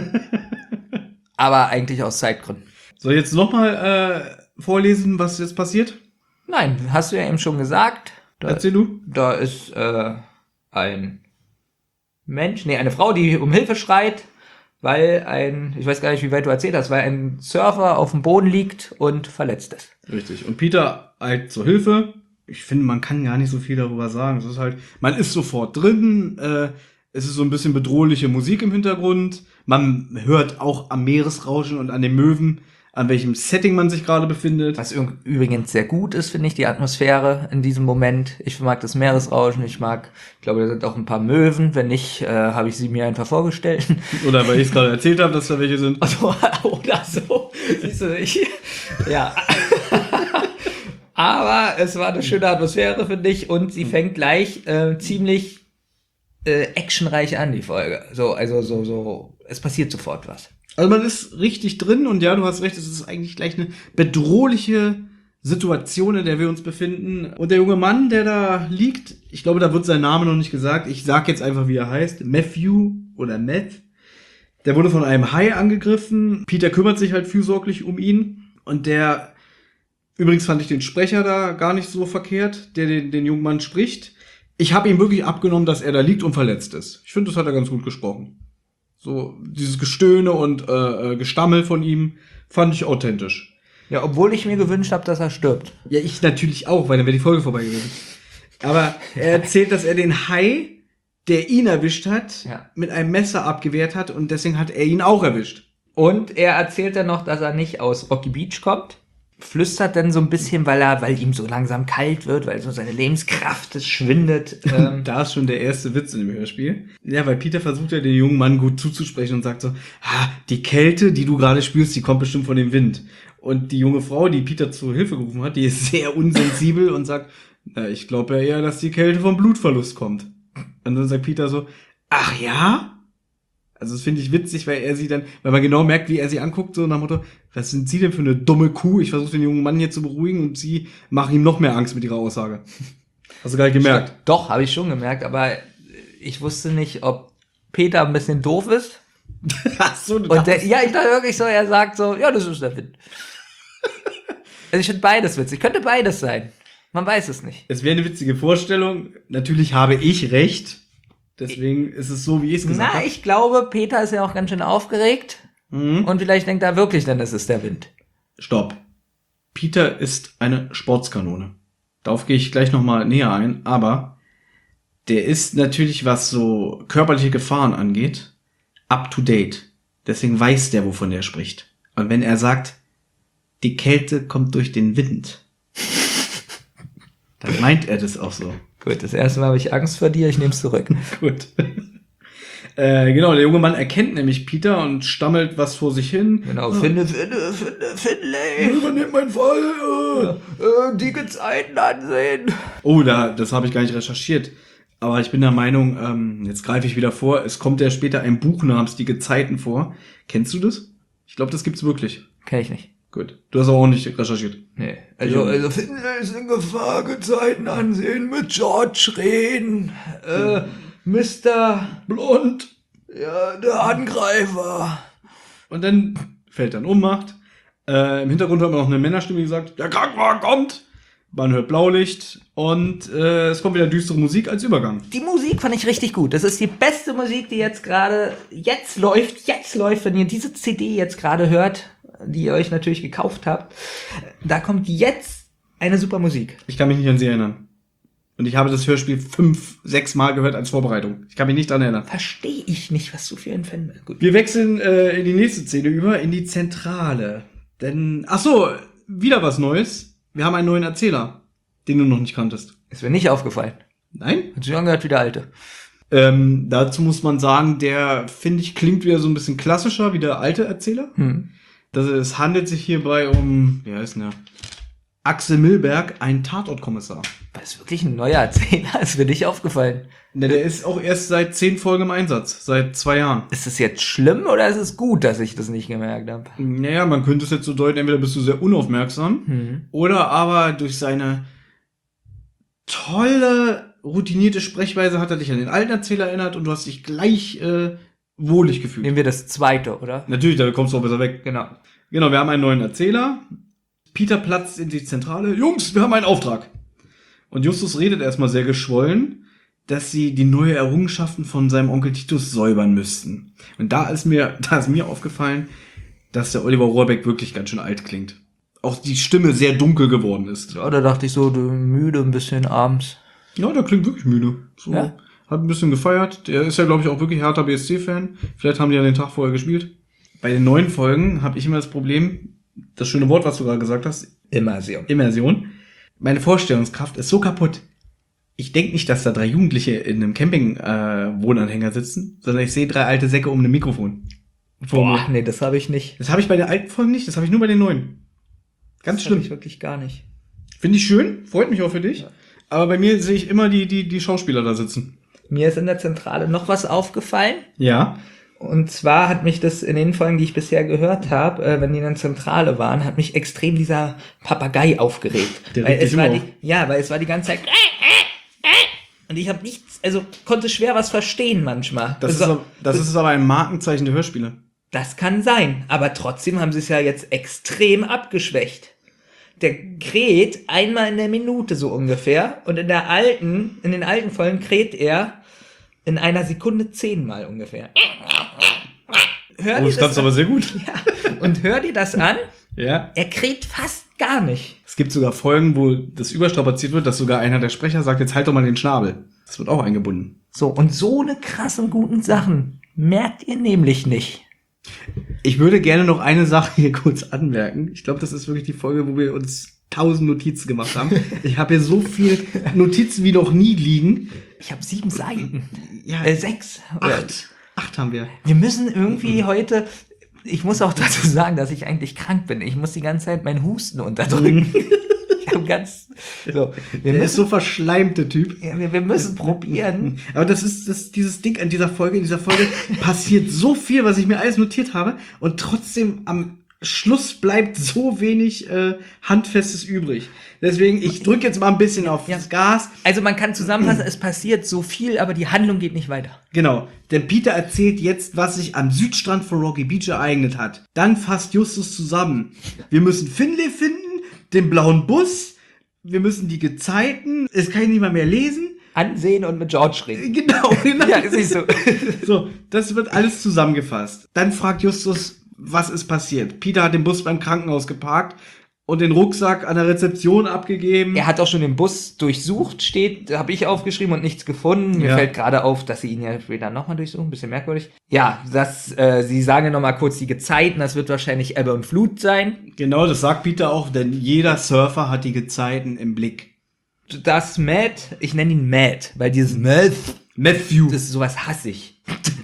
Speaker 2: Aber eigentlich aus Zeitgründen.
Speaker 3: Soll ich jetzt nochmal vorlesen, was jetzt passiert?
Speaker 2: Nein, hast du ja eben schon gesagt.
Speaker 3: Erzähl du.
Speaker 2: Da ist ein Mensch, eine Frau, die um Hilfe schreit, weil ich weiß gar nicht, wie weit du erzählt hast, weil ein Surfer auf dem Boden liegt und verletzt ist.
Speaker 3: Richtig. Und Peter eilt zur Hilfe. Ich finde, man kann gar nicht so viel darüber sagen. Es ist halt, man ist sofort drin. Es ist so ein bisschen bedrohliche Musik im Hintergrund. Man hört auch am Meeresrauschen und an den Möwen, an welchem Setting man sich gerade befindet.
Speaker 2: Was übrigens sehr gut ist, finde ich, die Atmosphäre in diesem Moment. Ich mag das Meeresrauschen, ich glaube, da sind auch ein paar Möwen. Wenn nicht, habe ich sie mir einfach vorgestellt.
Speaker 3: Oder weil ich es gerade erzählt habe, dass da welche sind.
Speaker 2: Also, oder so. Siehst du, ja. Aber es war eine schöne Atmosphäre, finde ich. Und sie fängt gleich ziemlich actionreich an, die Folge. So, es passiert sofort was.
Speaker 3: Also man ist richtig drin und ja, du hast recht, es ist eigentlich gleich eine bedrohliche Situation, in der wir uns befinden. Und der junge Mann, der da liegt, ich glaube, da wird sein Name noch nicht gesagt. Ich sag jetzt einfach, wie er heißt. Matthew oder Matt. Der wurde von einem Hai angegriffen. Peter kümmert sich halt fürsorglich um ihn. Und übrigens fand ich den Sprecher da gar nicht so verkehrt, der den jungen Mann spricht. Ich habe ihm wirklich abgenommen, dass er da liegt und verletzt ist. Ich finde, das hat er ganz gut gesprochen. So, dieses Gestöhne und Gestammel von ihm fand ich authentisch.
Speaker 2: Ja, obwohl ich mir gewünscht habe, dass er stirbt.
Speaker 3: Ja, ich natürlich auch, weil dann wäre die Folge vorbei gewesen. Aber er erzählt, dass er den Hai, der ihn erwischt hat, mit einem Messer abgewehrt hat und deswegen hat er ihn auch erwischt.
Speaker 2: Und er erzählt dann noch, dass er nicht aus Rocky Beach kommt. Flüstert dann so ein bisschen, weil ihm so langsam kalt wird, weil so seine Lebenskraft schwindet.
Speaker 3: Da ist schon der erste Witz in dem Hörspiel. Ja, weil Peter versucht ja den jungen Mann gut zuzusprechen und sagt so, die Kälte, die du gerade spürst, die kommt bestimmt von dem Wind. Und die junge Frau, die Peter zur Hilfe gerufen hat, die ist sehr unsensibel und sagt, na, ich glaube ja eher, dass die Kälte vom Blutverlust kommt. Und dann sagt Peter so, ach ja? Also das finde ich witzig, weil man genau merkt, wie er sie anguckt, so nach dem Motto, was sind Sie denn für eine dumme Kuh? Ich versuche den jungen Mann hier zu beruhigen und sie machen ihm noch mehr Angst mit ihrer Aussage. Hast du gar nicht gemerkt?
Speaker 2: Doch, habe ich schon gemerkt, aber ich wusste nicht, ob Peter ein bisschen doof ist.
Speaker 3: Ach so,
Speaker 2: Ich dachte wirklich so, er sagt so, ja, das ist der Wind. Also ich finde beides witzig. Könnte beides sein. Man weiß es nicht.
Speaker 3: Es wäre eine witzige Vorstellung. Natürlich habe ich recht. Deswegen ist es so, wie ich es gesagt habe.
Speaker 2: Ich glaube, Peter ist ja auch ganz schön aufgeregt. Und vielleicht denkt er wirklich, dann ist es der Wind.
Speaker 3: Stopp. Peter ist eine Sportskanone. Darauf gehe ich gleich nochmal näher ein. Aber der ist natürlich, was so körperliche Gefahren angeht, up to date. Deswegen weiß der, wovon er spricht. Und wenn er sagt, die Kälte kommt durch den Wind, dann meint er das auch so.
Speaker 2: Gut, das erste Mal habe ich Angst vor dir, ich nehme es zurück.
Speaker 3: Gut. Genau, der junge Mann erkennt nämlich Peter und stammelt was vor sich hin.
Speaker 2: Genau, Finley.
Speaker 3: Übernimm meinen Fall.
Speaker 2: Die Gezeiten ansehen.
Speaker 3: Oh, das habe ich gar nicht recherchiert. Aber ich bin der Meinung, jetzt greife ich wieder vor, es kommt ja später ein Buch namens Die Gezeiten vor. Kennst du das? Ich glaube, das gibt's wirklich.
Speaker 2: Kenn ich nicht.
Speaker 3: Gut. Du hast auch nicht recherchiert.
Speaker 2: Nee. Also Finley ist in Gefahr, Gezeiten ansehen, mit George reden. Mr.
Speaker 3: Blond.
Speaker 2: Ja, der Angreifer.
Speaker 3: Und dann fällt dann Ohnmacht. Im Hintergrund hört man noch eine Männerstimme, die sagt, der Krankenwagen kommt. Man hört Blaulicht und es kommt wieder düstere Musik als Übergang.
Speaker 2: Die Musik fand ich richtig gut. Das ist die beste Musik, die jetzt läuft, wenn ihr diese CD jetzt gerade hört, die ihr euch natürlich gekauft habt. Da kommt jetzt eine super Musik.
Speaker 3: Ich kann mich nicht an sie erinnern. Und ich habe das Hörspiel 5-6 Mal gehört als Vorbereitung. Ich kann mich nicht daran erinnern.
Speaker 2: Verstehe ich nicht, was du für ein Fan bist. Gut.
Speaker 3: Wir wechseln in die nächste Szene über, in die Zentrale. Denn, ach so, wieder was Neues. Wir haben einen neuen Erzähler, den du noch nicht kanntest.
Speaker 2: Ist mir nicht aufgefallen.
Speaker 3: Nein?
Speaker 2: Hat sich angehört wie der Alte.
Speaker 3: Dazu muss man sagen, der, finde ich, klingt wieder so ein bisschen klassischer wie der alte Erzähler. Es handelt sich hierbei um, wie heißt denn der? Axel Milberg, ein Tatortkommissar.
Speaker 2: Das ist wirklich ein neuer Erzähler, ist mir nicht aufgefallen.
Speaker 3: Ne, der ist auch erst seit 10 Folgen im Einsatz, seit 2 Jahren.
Speaker 2: Ist es jetzt schlimm oder ist es gut, dass ich das nicht gemerkt habe?
Speaker 3: Naja, man könnte es jetzt so deuten, entweder bist du sehr unaufmerksam oder aber durch seine tolle, routinierte Sprechweise hat er dich an den alten Erzähler erinnert und du hast dich gleich wohlig gefühlt.
Speaker 2: Nehmen wir das zweite, oder?
Speaker 3: Natürlich, da kommst du auch besser weg.
Speaker 2: Genau.
Speaker 3: Genau, wir haben einen neuen Erzähler. Peter platzt in die Zentrale. Jungs, wir haben einen Auftrag. Und Justus redet erstmal sehr geschwollen, dass sie die neue Errungenschaften von seinem Onkel Titus säubern müssten. Und da ist mir aufgefallen, dass der Oliver Rohrbeck wirklich ganz schön alt klingt. Auch die Stimme sehr dunkel geworden ist.
Speaker 2: Ja, da dachte ich so, du müde ein bisschen abends.
Speaker 3: Ja, der klingt wirklich müde. So,
Speaker 2: ja?
Speaker 3: Hat ein bisschen gefeiert. Der ist ja, glaube ich, auch wirklich harter BSC-Fan. Vielleicht haben die ja den Tag vorher gespielt. Bei den neuen Folgen habe ich immer das Problem, das schöne Wort, was du gerade gesagt hast. Immersion. Meine Vorstellungskraft ist so kaputt. Ich denke nicht, dass da 3 Jugendliche in einem Camping-Wohnanhänger sitzen, sondern ich sehe 3 alte Säcke um ein Mikrofon.
Speaker 2: Boah, nee, das habe ich nicht.
Speaker 3: Das habe ich bei den alten Folgen nicht, das habe ich nur bei den neuen. Ganz schlimm.
Speaker 2: Das habe ich wirklich gar nicht.
Speaker 3: Finde ich schön, freut mich auch für dich. Ja. Aber bei mir sehe ich immer die Schauspieler da sitzen.
Speaker 2: mir ist in der Zentrale noch was aufgefallen.
Speaker 3: Ja.
Speaker 2: Und zwar hat mich das in den Folgen, die ich bisher gehört habe, wenn die in der Zentrale waren, hat mich extrem dieser Papagei aufgeregt.
Speaker 3: Der
Speaker 2: Weil
Speaker 3: regt dich
Speaker 2: es war
Speaker 3: immer
Speaker 2: weil es war die ganze Zeit und ich habe nichts, also konnte schwer was verstehen manchmal.
Speaker 3: Das ist aber ein Markenzeichen der Hörspiele.
Speaker 2: Das kann sein, aber trotzdem haben sie es ja jetzt extrem abgeschwächt. Der kräht einmal in der Minute so ungefähr und in den alten Folgen kräht er in einer Sekunde 10-mal ungefähr.
Speaker 3: Das kannst du aber sehr gut.
Speaker 2: Ja. Und hör dir das an,
Speaker 3: Ja.
Speaker 2: er kräht fast gar nicht.
Speaker 3: Es gibt sogar Folgen, wo das überstrapaziert wird, dass sogar einer der Sprecher sagt, jetzt halt doch mal den Schnabel. Das wird auch eingebunden.
Speaker 2: So, und so eine krassen guten Sachen merkt ihr nämlich nicht.
Speaker 3: Ich würde gerne noch eine Sache hier kurz anmerken. Ich glaube, das ist wirklich die Folge, wo wir uns 1000 Notizen gemacht haben. Ich habe hier so viel Notizen wie noch nie liegen.
Speaker 2: Ich habe 7 Seiten.
Speaker 3: Ja,
Speaker 2: 6.
Speaker 3: 8 haben wir.
Speaker 2: Wir müssen irgendwie heute, ich muss auch dazu sagen, dass ich eigentlich krank bin. Ich muss die ganze Zeit meinen Husten unterdrücken. Ich hab
Speaker 3: Der ist so verschleimt, der Typ.
Speaker 2: Ja, wir müssen probieren.
Speaker 3: Aber dieses Ding in dieser Folge passiert so viel, was ich mir alles notiert habe, und trotzdem am Schluss bleibt so wenig Handfestes übrig. Deswegen, ich drücke jetzt mal ein bisschen auf das Gas.
Speaker 2: Also man kann zusammenfassen, es passiert so viel, aber die Handlung geht nicht weiter.
Speaker 3: Genau, denn Peter erzählt jetzt, was sich am Südstrand von Rocky Beach ereignet hat. Dann fasst Justus zusammen. Wir müssen Finlay finden, den blauen Bus, wir müssen die Gezeiten, es kann ich nicht mal mehr lesen.
Speaker 2: Ansehen und mit George reden.
Speaker 3: Genau.
Speaker 2: Ja, ist nicht so.
Speaker 3: So, das wird alles zusammengefasst. Dann fragt Justus, was ist passiert. Peter hat den Bus beim Krankenhaus geparkt und den Rucksack an der Rezeption abgegeben.
Speaker 2: Er hat auch schon den Bus durchsucht, habe ich aufgeschrieben und nichts gefunden. Mir fällt gerade auf, dass sie ihn ja später nochmal durchsuchen, bisschen merkwürdig. Ja, sie sagen ja nochmal kurz die Gezeiten, das wird wahrscheinlich Ebbe und Flut sein.
Speaker 3: Genau, das sagt Peter auch, denn jeder Surfer hat die Gezeiten im Blick.
Speaker 2: Das Matt, ich nenne ihn Matt, weil dieses
Speaker 3: Matthew.
Speaker 2: das ist sowas hasse ich.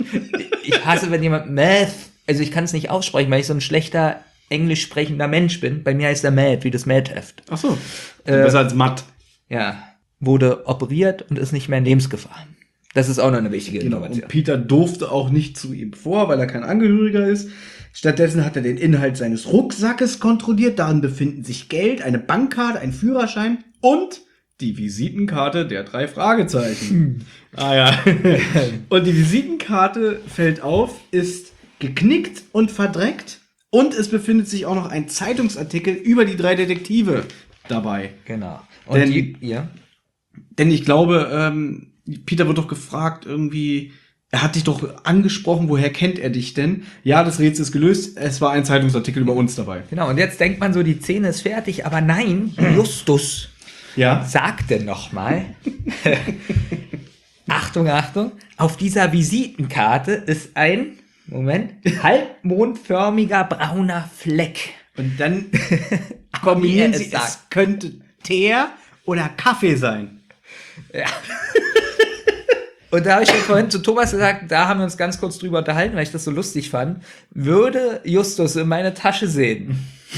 Speaker 2: Ich hasse, wenn jemand also ich kann es nicht aussprechen, weil ich so ein schlechter englisch sprechender Mensch bin. Bei mir heißt er Matt, wie das Matt-Heft.
Speaker 3: Ach so. Besser als Matt.
Speaker 2: Ja, wurde operiert und ist nicht mehr in Lebensgefahr. Das ist auch noch eine wichtige
Speaker 3: Genau.
Speaker 2: Information.
Speaker 3: Und Peter durfte auch nicht zu ihm vor, weil er kein Angehöriger ist. Stattdessen hat er den Inhalt seines Rucksackes kontrolliert. Darin befinden sich Geld, eine Bankkarte, ein Führerschein und die Visitenkarte der 3 Fragezeichen. Ja. Und die Visitenkarte, fällt auf, ist geknickt und verdreckt. Und es befindet sich auch noch ein Zeitungsartikel über die 3 Detektive dabei.
Speaker 2: Genau. Und
Speaker 3: Denn ich glaube, Peter wird doch gefragt irgendwie, er hat dich doch angesprochen, woher kennt er dich denn? Ja, das Rätsel ist gelöst, es war ein Zeitungsartikel über uns dabei.
Speaker 2: Genau, und jetzt denkt man so, die Szene ist fertig, aber nein, Justus sagte nochmal, Achtung, auf dieser Visitenkarte ist ein, halbmondförmiger brauner Fleck.
Speaker 3: Und dann kombinieren sie, es könnte Teer oder Kaffee sein.
Speaker 2: Ja. Und da habe ich vorhin zu Thomas gesagt, da haben wir uns ganz kurz drüber unterhalten, weil ich das so lustig fand. Würde Justus in meine Tasche sehen,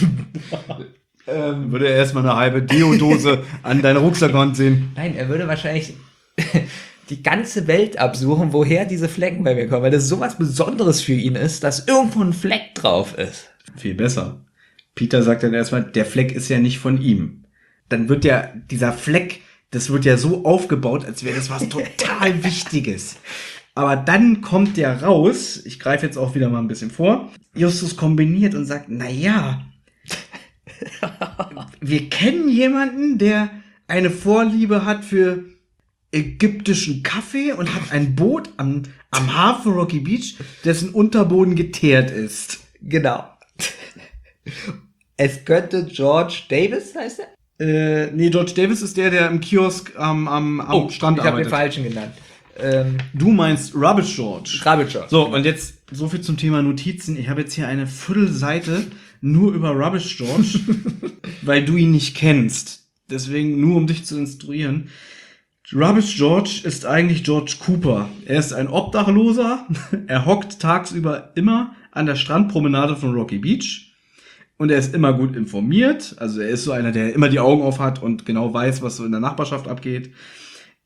Speaker 3: würde er erstmal eine halbe Deodose an deiner Rucksackwand sehen.
Speaker 2: Nein, er würde wahrscheinlich die ganze Welt absuchen, woher diese Flecken bei mir kommen, weil das sowas Besonderes für ihn ist, dass irgendwo ein Fleck drauf ist.
Speaker 3: Viel besser. Peter sagt dann erstmal, der Fleck ist ja nicht von ihm. Dann wird ja dieser Fleck, das wird ja so aufgebaut, als wäre das was total Wichtiges. Aber dann kommt der raus, ich greife jetzt auch wieder mal ein bisschen vor, Justus kombiniert und sagt, naja, wir kennen jemanden, der eine Vorliebe hat für ägyptischen Kaffee und hat ein Boot am Hafen Rocky Beach, dessen Unterboden geteert ist.
Speaker 2: Genau. Es könnte George Davis, heißt er?
Speaker 3: Nee, George Davis ist der im Kiosk am Strand
Speaker 2: ich habe
Speaker 3: arbeitet.
Speaker 2: den falschen genannt.
Speaker 3: Du meinst Rubbish George.
Speaker 2: Rubbish George.
Speaker 3: So, und jetzt so viel zum Thema Notizen. Ich habe jetzt hier eine Viertelseite nur über Rubbish George, weil du ihn nicht kennst. Deswegen nur, um dich zu instruieren. Rubbish George ist eigentlich George Cooper. Er ist ein Obdachloser. Er hockt tagsüber immer an der Strandpromenade von Rocky Beach. Und er ist immer gut informiert. Also er ist so einer, der immer die Augen auf hat und genau weiß, was so in der Nachbarschaft abgeht.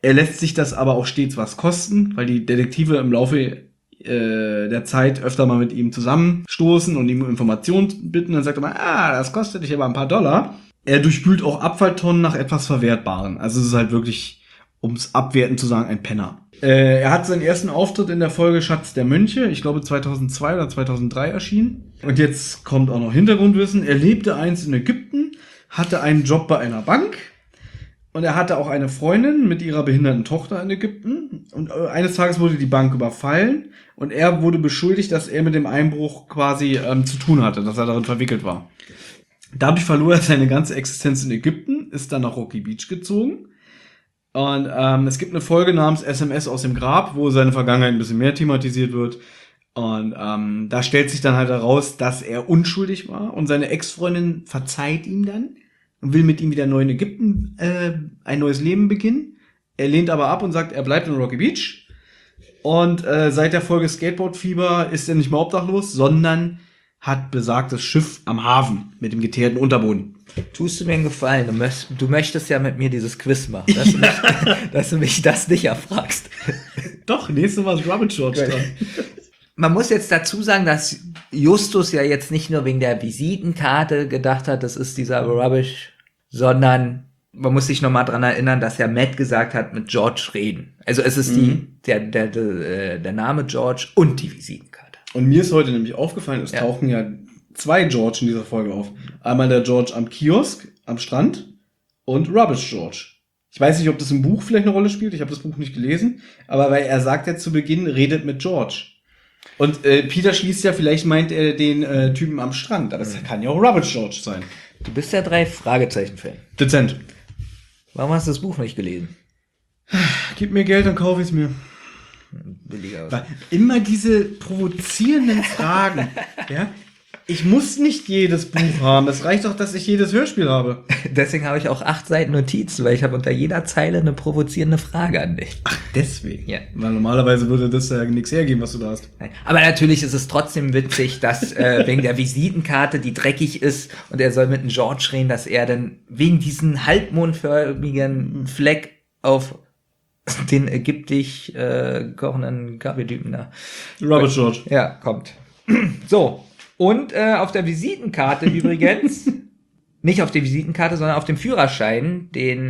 Speaker 3: Er lässt sich das aber auch stets was kosten, weil die Detektive im Laufe der Zeit öfter mal mit ihm zusammenstoßen und ihm Informationen bitten. Dann sagt er mal, das kostet dich aber ein paar Dollar. Er durchspült auch Abfalltonnen nach etwas Verwertbaren. Also es ist halt wirklich, um es abwertend zu sagen, ein Penner. Er hat seinen ersten Auftritt in der Folge Schatz der Mönche, ich glaube 2002 oder 2003 erschienen. Und jetzt kommt auch noch Hintergrundwissen. Er lebte einst in Ägypten, hatte einen Job bei einer Bank und er hatte auch eine Freundin mit ihrer behinderten Tochter in Ägypten. Und eines Tages wurde die Bank überfallen und er wurde beschuldigt, dass er mit dem Einbruch quasi zu tun hatte, dass er darin verwickelt war. Dadurch verlor er seine ganze Existenz in Ägypten, ist dann nach Rocky Beach gezogen. Und es gibt eine Folge namens SMS aus dem Grab, wo seine Vergangenheit ein bisschen mehr thematisiert wird. Und da stellt sich dann halt heraus, dass er unschuldig war. Und seine Ex-Freundin verzeiht ihm dann und will mit ihm wieder neu in Ägypten ein neues Leben beginnen. Er lehnt aber ab und sagt, er bleibt in Rocky Beach. Und seit der Folge Skateboard-Fieber ist er nicht mehr obdachlos, sondern hat besagtes Schiff am Hafen mit dem geteerten Unterboden.
Speaker 2: Tust du mir einen Gefallen? Du möchtest ja mit mir dieses Quiz machen, dass du mich das nicht erfragst.
Speaker 3: Doch, nächstes Mal ist Rubbish George dran.
Speaker 2: Man muss jetzt dazu sagen, dass Justus ja jetzt nicht nur wegen der Visitenkarte gedacht hat, das ist dieser Rubbish, sondern man muss sich nochmal dran erinnern, dass ja Matt gesagt hat, mit George reden. Also es ist der Name George und die Visitenkarte.
Speaker 3: Und mir ist heute nämlich aufgefallen, es tauchen ja 2 George in dieser Folge auf. Einmal der George am Kiosk, am Strand und Rubbish George. Ich weiß nicht, ob das im Buch vielleicht eine Rolle spielt, ich habe das Buch nicht gelesen, aber weil er sagt ja zu Beginn, redet mit George. Und Peter schließt ja, vielleicht meint er den Typen am Strand, aber das kann ja auch Rubbish George sein.
Speaker 2: Du bist ja 3-Fragezeichen-Fan.
Speaker 3: Dezent.
Speaker 2: Warum hast du das Buch nicht gelesen?
Speaker 3: Gib mir Geld, dann kaufe ich es mir.
Speaker 2: Billiger aus.
Speaker 3: Weil immer diese provozierenden Fragen, ja. Ich muss nicht jedes Buch haben. Es reicht doch, dass ich jedes Hörspiel habe.
Speaker 2: Deswegen habe ich auch 8 Seiten Notizen, weil ich habe unter jeder Zeile eine provozierende Frage an dich.
Speaker 3: Ach, deswegen?
Speaker 2: Ja.
Speaker 3: Weil normalerweise würde das ja nichts hergeben, was du da hast.
Speaker 2: Nein. Aber natürlich ist es trotzdem witzig, dass wegen der Visitenkarte, die dreckig ist, und er soll mit dem George reden, dass er dann wegen diesen halbmondförmigen Fleck auf den ägyptisch kochenden Kaffeetypen da.
Speaker 3: Robert George.
Speaker 2: Ja, kommt. So. Und auf der Visitenkarte übrigens, nicht auf der Visitenkarte, sondern auf dem Führerschein, den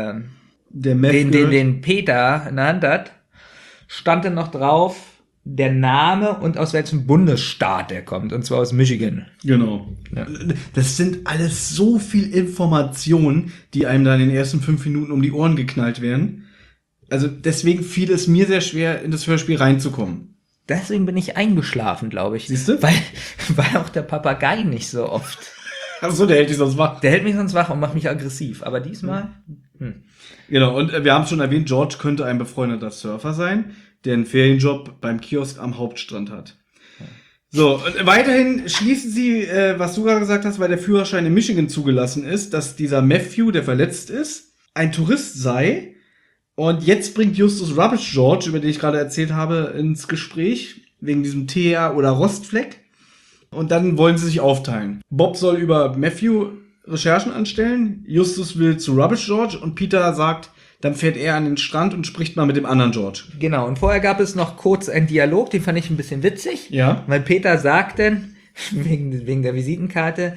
Speaker 2: Peter in der Hand hat, stand dann noch drauf der Name und aus welchem Bundesstaat er kommt, und zwar aus Michigan.
Speaker 3: Genau.
Speaker 2: Ja.
Speaker 3: Das sind alles so viel Informationen, die einem da in den ersten 5 Minuten um die Ohren geknallt werden. Also deswegen fiel es mir sehr schwer, in das Hörspiel reinzukommen.
Speaker 2: Deswegen bin ich eingeschlafen, glaube ich.
Speaker 3: Siehst du?
Speaker 2: Weil auch der Papagei nicht so oft.
Speaker 3: Achso, der hält dich sonst wach.
Speaker 2: Der hält mich sonst wach und macht mich aggressiv. Aber diesmal?
Speaker 3: Genau, und wir haben schon erwähnt, George könnte ein befreundeter Surfer sein, der einen Ferienjob beim Kiosk am Hauptstrand hat. So, und weiterhin schließen sie, was du gerade gesagt hast, weil der Führerschein in Michigan zugelassen ist, dass dieser Matthew, der verletzt ist, ein Tourist sei. Und jetzt bringt Justus Rubbish George, über den ich gerade erzählt habe, ins Gespräch, wegen diesem Teer oder Rostfleck. Und dann wollen sie sich aufteilen. Bob soll über Matthew Recherchen anstellen, Justus will zu Rubbish George und Peter sagt, dann fährt er an den Strand und spricht mal mit dem anderen George.
Speaker 2: Genau, und vorher gab es noch kurz einen Dialog, den fand ich ein bisschen witzig.
Speaker 3: Ja.
Speaker 2: Weil Peter sagt dann, wegen der Visitenkarte,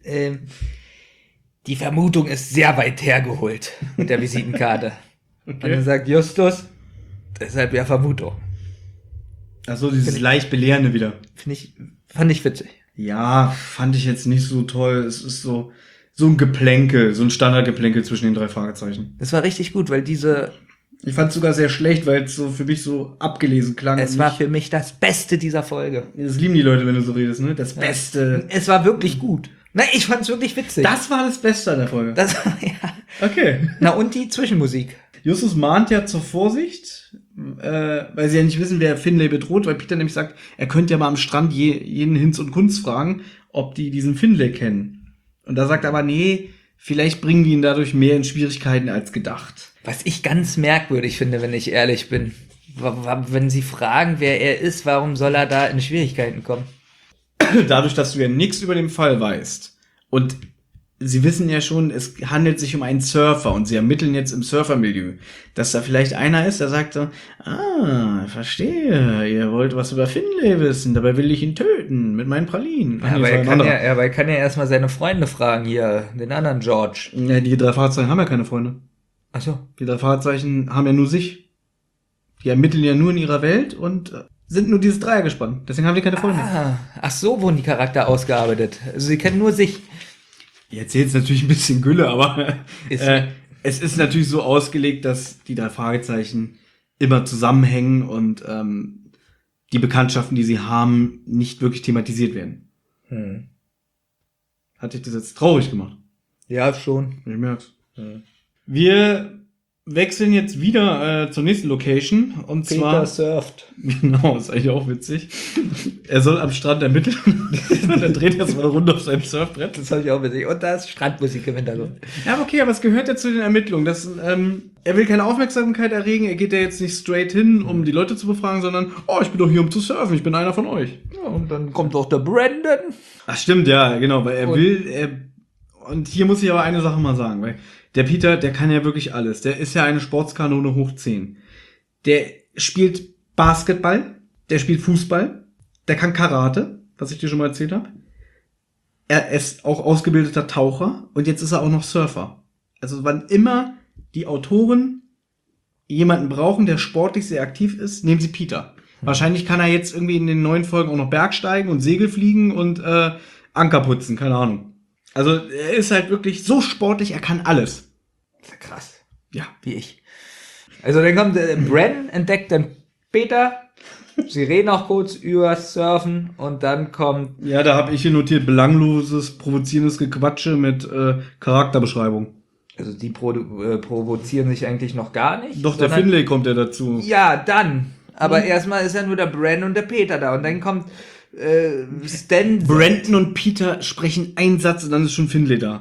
Speaker 2: die Vermutung ist sehr weit hergeholt mit der Visitenkarte. Okay. Und dann sagt Justus, deshalb ja Vermutung.
Speaker 3: Achso, dieses leicht Belehrende wieder.
Speaker 2: Fand ich witzig.
Speaker 3: Ja, fand ich jetzt nicht so toll. Es ist so ein Geplänkel, so ein Standardgeplänkel zwischen den 3 Fragezeichen.
Speaker 2: Das war richtig gut, weil
Speaker 3: ich fand es sogar sehr schlecht, weil es so für mich so abgelesen klang.
Speaker 2: Es war für mich das Beste dieser Folge.
Speaker 3: Das lieben die Leute, wenn du so redest, ne? Das Beste.
Speaker 2: Es war wirklich gut. Nein, ich fand es wirklich witzig.
Speaker 3: Das war das Beste an der Folge.
Speaker 2: Ja.
Speaker 3: Okay.
Speaker 2: Na, und die Zwischenmusik.
Speaker 3: Justus mahnt ja zur Vorsicht, weil sie ja nicht wissen, wer Finlay bedroht, weil Peter nämlich sagt, er könnte ja mal am Strand jeden Hinz und Kunz fragen, ob die diesen Finlay kennen. Und da sagt er aber, nee, vielleicht bringen die ihn dadurch mehr in Schwierigkeiten als gedacht.
Speaker 2: Was ich ganz merkwürdig finde, wenn ich ehrlich bin, wenn sie fragen, wer er ist, warum soll er da in Schwierigkeiten kommen?
Speaker 3: Dadurch, dass du ja nichts über den Fall weißt und sie wissen ja schon, es handelt sich um einen Surfer und sie ermitteln jetzt im Surfermilieu, dass da vielleicht einer ist, der sagt so, verstehe, ihr wollt was über Finlay wissen, dabei will ich ihn töten mit meinen Pralinen.
Speaker 2: Ja, aber er kann ja erstmal seine Freunde fragen hier, den anderen George.
Speaker 3: Ja, die 3 Fahrzeichen haben ja keine Freunde.
Speaker 2: Ach so.
Speaker 3: Die 3 Fahrzeichen haben ja nur sich. Die ermitteln ja nur in ihrer Welt und sind nur dieses Dreiergespann. Deswegen haben die keine Freunde.
Speaker 2: Ach so wurden die Charakter ausgearbeitet. Also sie kennen nur sich.
Speaker 3: Jetzt jetzt natürlich ein bisschen Gülle, aber es ist natürlich so ausgelegt, dass die 3 Fragezeichen immer zusammenhängen und die Bekanntschaften, die sie haben, nicht wirklich thematisiert werden. Hat dich das jetzt traurig gemacht?
Speaker 2: Ja, schon.
Speaker 3: Ich merk's. Wir wechseln jetzt wieder zur nächsten Location und zwar
Speaker 2: surft.
Speaker 3: Genau, ist eigentlich auch witzig. Er soll am Strand ermitteln. Dann dreht er erstmal eine Runde auf seinem Surfbrett.
Speaker 2: Das fand ich auch witzig. Und da ist Strandmusik im Hintergrund.
Speaker 3: Ja, okay, aber es gehört ja zu den Ermittlungen. Er will keine Aufmerksamkeit erregen. Er geht ja jetzt nicht straight hin, um die Leute zu befragen, sondern, ich bin doch hier, um zu surfen. Ich bin einer von euch.
Speaker 2: Ja, und dann kommt auch der Brandon.
Speaker 3: Ach, stimmt, ja, genau, weil und hier muss ich aber eine Sache mal sagen, weil der Peter, der kann ja wirklich alles. Der ist ja eine Sportskanone hoch 10. Der spielt Basketball, der spielt Fußball, der kann Karate, was ich dir schon mal erzählt habe. Er ist auch ausgebildeter Taucher und jetzt ist er auch noch Surfer. Also wann immer die Autoren jemanden brauchen, der sportlich sehr aktiv ist, nehmen sie Peter. Wahrscheinlich kann er jetzt irgendwie in den neuen Folgen auch noch Bergsteigen und Segel fliegen und Anker putzen, keine Ahnung. Also er ist halt wirklich so sportlich, er kann alles.
Speaker 2: Das ist ja krass.
Speaker 3: Ja.
Speaker 2: Wie ich. Also dann kommt Brandon, entdeckt dann Peter. Sie reden auch kurz über Surfen und dann kommt...
Speaker 3: Ja, da habe ich hier notiert, belangloses, provozierendes Gequatsche mit Charakterbeschreibung.
Speaker 2: Also die provozieren sich eigentlich noch gar nicht.
Speaker 3: Doch, der Finlay kommt ja dazu.
Speaker 2: Ja, dann. Aber erstmal ist ja nur der Brandon und der Peter da. Und dann kommt Stan.
Speaker 3: Brandon und Peter sprechen einen Satz und dann ist schon Finlay da.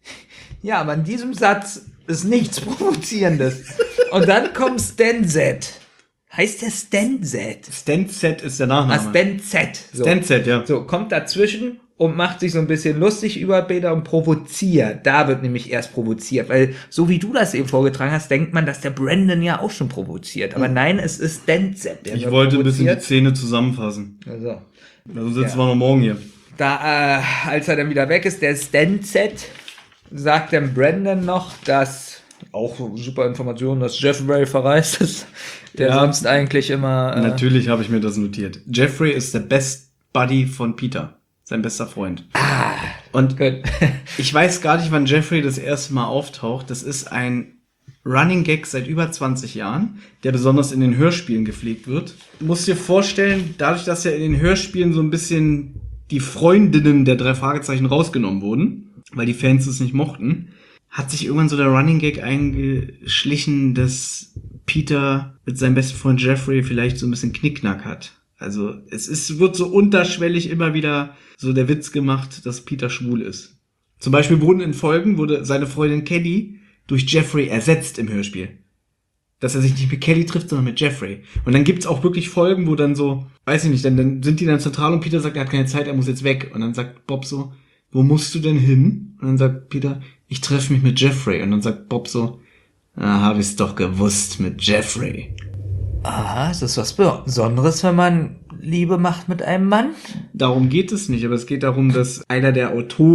Speaker 2: Ja, aber in diesem Satz ist nichts Provozierendes. Und dann kommt Stan Z. Heißt der Stan Z?
Speaker 3: Stan Z ist der Nachname.
Speaker 2: Stan Z. So.
Speaker 3: Stan Z, ja.
Speaker 2: So, kommt dazwischen und macht sich so ein bisschen lustig über Peter und provoziert. Da wird nämlich erst provoziert, weil so wie du das eben vorgetragen hast, denkt man, dass der Brandon ja auch schon provoziert. Aber nein, es ist Stan Z. Der
Speaker 3: Ich wollte ein bisschen die Szene zusammenfassen.
Speaker 2: Also,
Speaker 3: sonst sitzen wir noch morgen hier.
Speaker 2: Da, als er dann wieder weg ist, der Stan Z, sagt dem Brandon noch, dass, auch super Information, dass Jeffrey verreist ist, der sonst eigentlich immer...
Speaker 3: Natürlich habe ich mir das notiert. Jeffrey ist der Best Buddy von Peter. Sein bester Freund. Und ich weiß gar nicht, wann Jeffrey das erste Mal auftaucht. Das ist ein Running Gag seit über 20 Jahren, der besonders in den Hörspielen gepflegt wird. Du musst dir vorstellen, dadurch, dass ja in den Hörspielen so ein bisschen die Freundinnen der 3 Fragezeichen rausgenommen wurden, weil die Fans es nicht mochten, hat sich irgendwann so der Running Gag eingeschlichen, dass Peter mit seinem besten Freund Jeffrey vielleicht so ein bisschen Knickknack hat. Also wird so unterschwellig immer wieder so der Witz gemacht, dass Peter schwul ist. Zum Beispiel wurde seine Freundin Kelly durch Jeffrey ersetzt im Hörspiel. Dass er sich nicht mit Kelly trifft, sondern mit Jeffrey. Und dann gibt's auch wirklich Folgen, wo dann so, weiß ich nicht, dann sind die dann zentral und Peter sagt, er hat keine Zeit, er muss jetzt weg. Und dann sagt Bob so, wo musst du denn hin? Und dann sagt Peter, ich treffe mich mit Jeffrey. Und dann sagt Bob so, hab ich's doch gewusst mit Jeffrey.
Speaker 2: Aha, ist das was Besonderes, wenn man Liebe macht mit einem Mann?
Speaker 3: Darum geht es nicht, aber es geht darum, dass einer der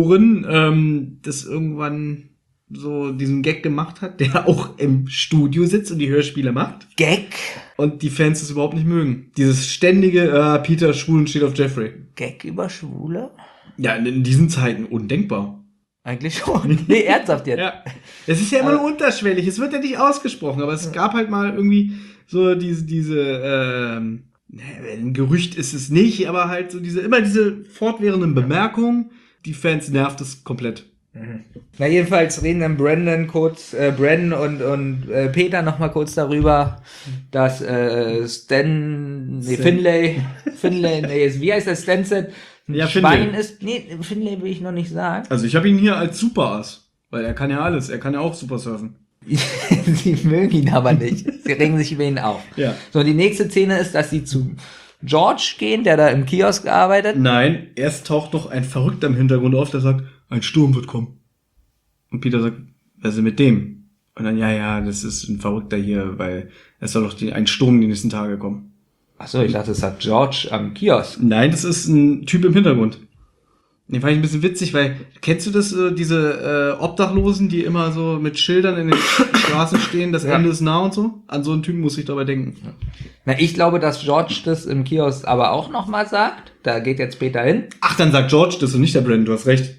Speaker 3: Autoren das irgendwann so diesen Gag gemacht hat, der auch im Studio sitzt und die Hörspiele macht.
Speaker 2: Gag?
Speaker 3: Und die Fans das überhaupt nicht mögen. Dieses ständige, Peter schwul und steht auf Jeffrey.
Speaker 2: Gag über Schwule?
Speaker 3: Ja, in diesen Zeiten undenkbar.
Speaker 2: Eigentlich schon. Nee, ernsthaft jetzt.
Speaker 3: Ja. Es ist ja immer nur unterschwellig, es wird ja nicht ausgesprochen, aber es gab halt mal irgendwie so ein Gerücht ist es nicht, aber halt so immer diese fortwährenden Bemerkungen, die Fans nervt es komplett.
Speaker 2: Na, jedenfalls reden dann Brandon und Peter nochmal kurz darüber, dass Finlay, wie heißt das, Stanset, ein Schwein ist. Nee, Finlay will ich noch nicht sagen.
Speaker 3: Also ich habe ihn hier als Superass, weil er kann ja alles, er kann ja auch super surfen.
Speaker 2: Sie mögen ihn aber nicht. Sie regen sich über ihn auf.
Speaker 3: Ja.
Speaker 2: So, die nächste Szene ist, dass sie zu George gehen, der da im Kiosk arbeitet.
Speaker 3: Nein, erst taucht noch ein Verrückter im Hintergrund auf, der sagt, ein Sturm wird kommen. Und Peter sagt, was ist denn mit dem? Und dann, ja, das ist ein Verrückter hier, weil es soll doch ein Sturm die nächsten Tage kommen.
Speaker 2: Achso, ich dachte, das hat George am Kiosk.
Speaker 3: Nein, das ist ein Typ im Hintergrund. Den fand ich ein bisschen witzig, weil, kennst du das, diese Obdachlosen, die immer so mit Schildern in den Straßen stehen, das Ende ist nah und so? An so einen Typen muss ich dabei denken.
Speaker 2: Na, ich glaube, dass George das im Kiosk aber auch nochmal sagt. Da geht jetzt Peter hin.
Speaker 3: Ach, dann sagt George das und nicht der Brandon, du hast recht.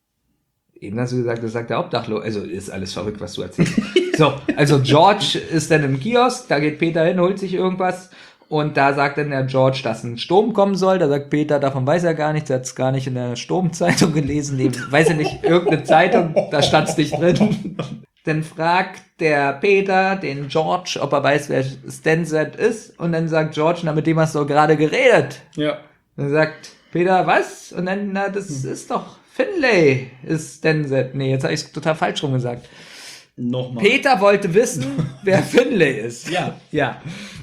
Speaker 2: Eben hast du gesagt, das sagt der Obdachlose. Also ist alles verrückt, was du erzählst. So, also George ist dann im Kiosk, da geht Peter hin, holt sich irgendwas. Und da sagt dann der George, dass ein Sturm kommen soll. Da sagt Peter, davon weiß er gar nichts. Er hat es gar nicht in der Sturmzeitung gelesen. Nee, weiß er nicht, irgendeine Zeitung, da stand es nicht drin. Dann fragt der Peter den George, ob er weiß, wer Stansett ist. Und dann sagt George, na, mit dem hast du doch gerade geredet.
Speaker 3: Ja.
Speaker 2: Dann sagt Peter, was? Und dann, na, das ist doch Finlay, ist Stansett. Nee, jetzt habe ich es total falsch rum gesagt.
Speaker 3: Nochmal.
Speaker 2: Peter wollte wissen, wer Finlay ist.
Speaker 3: Ja.
Speaker 2: Ja.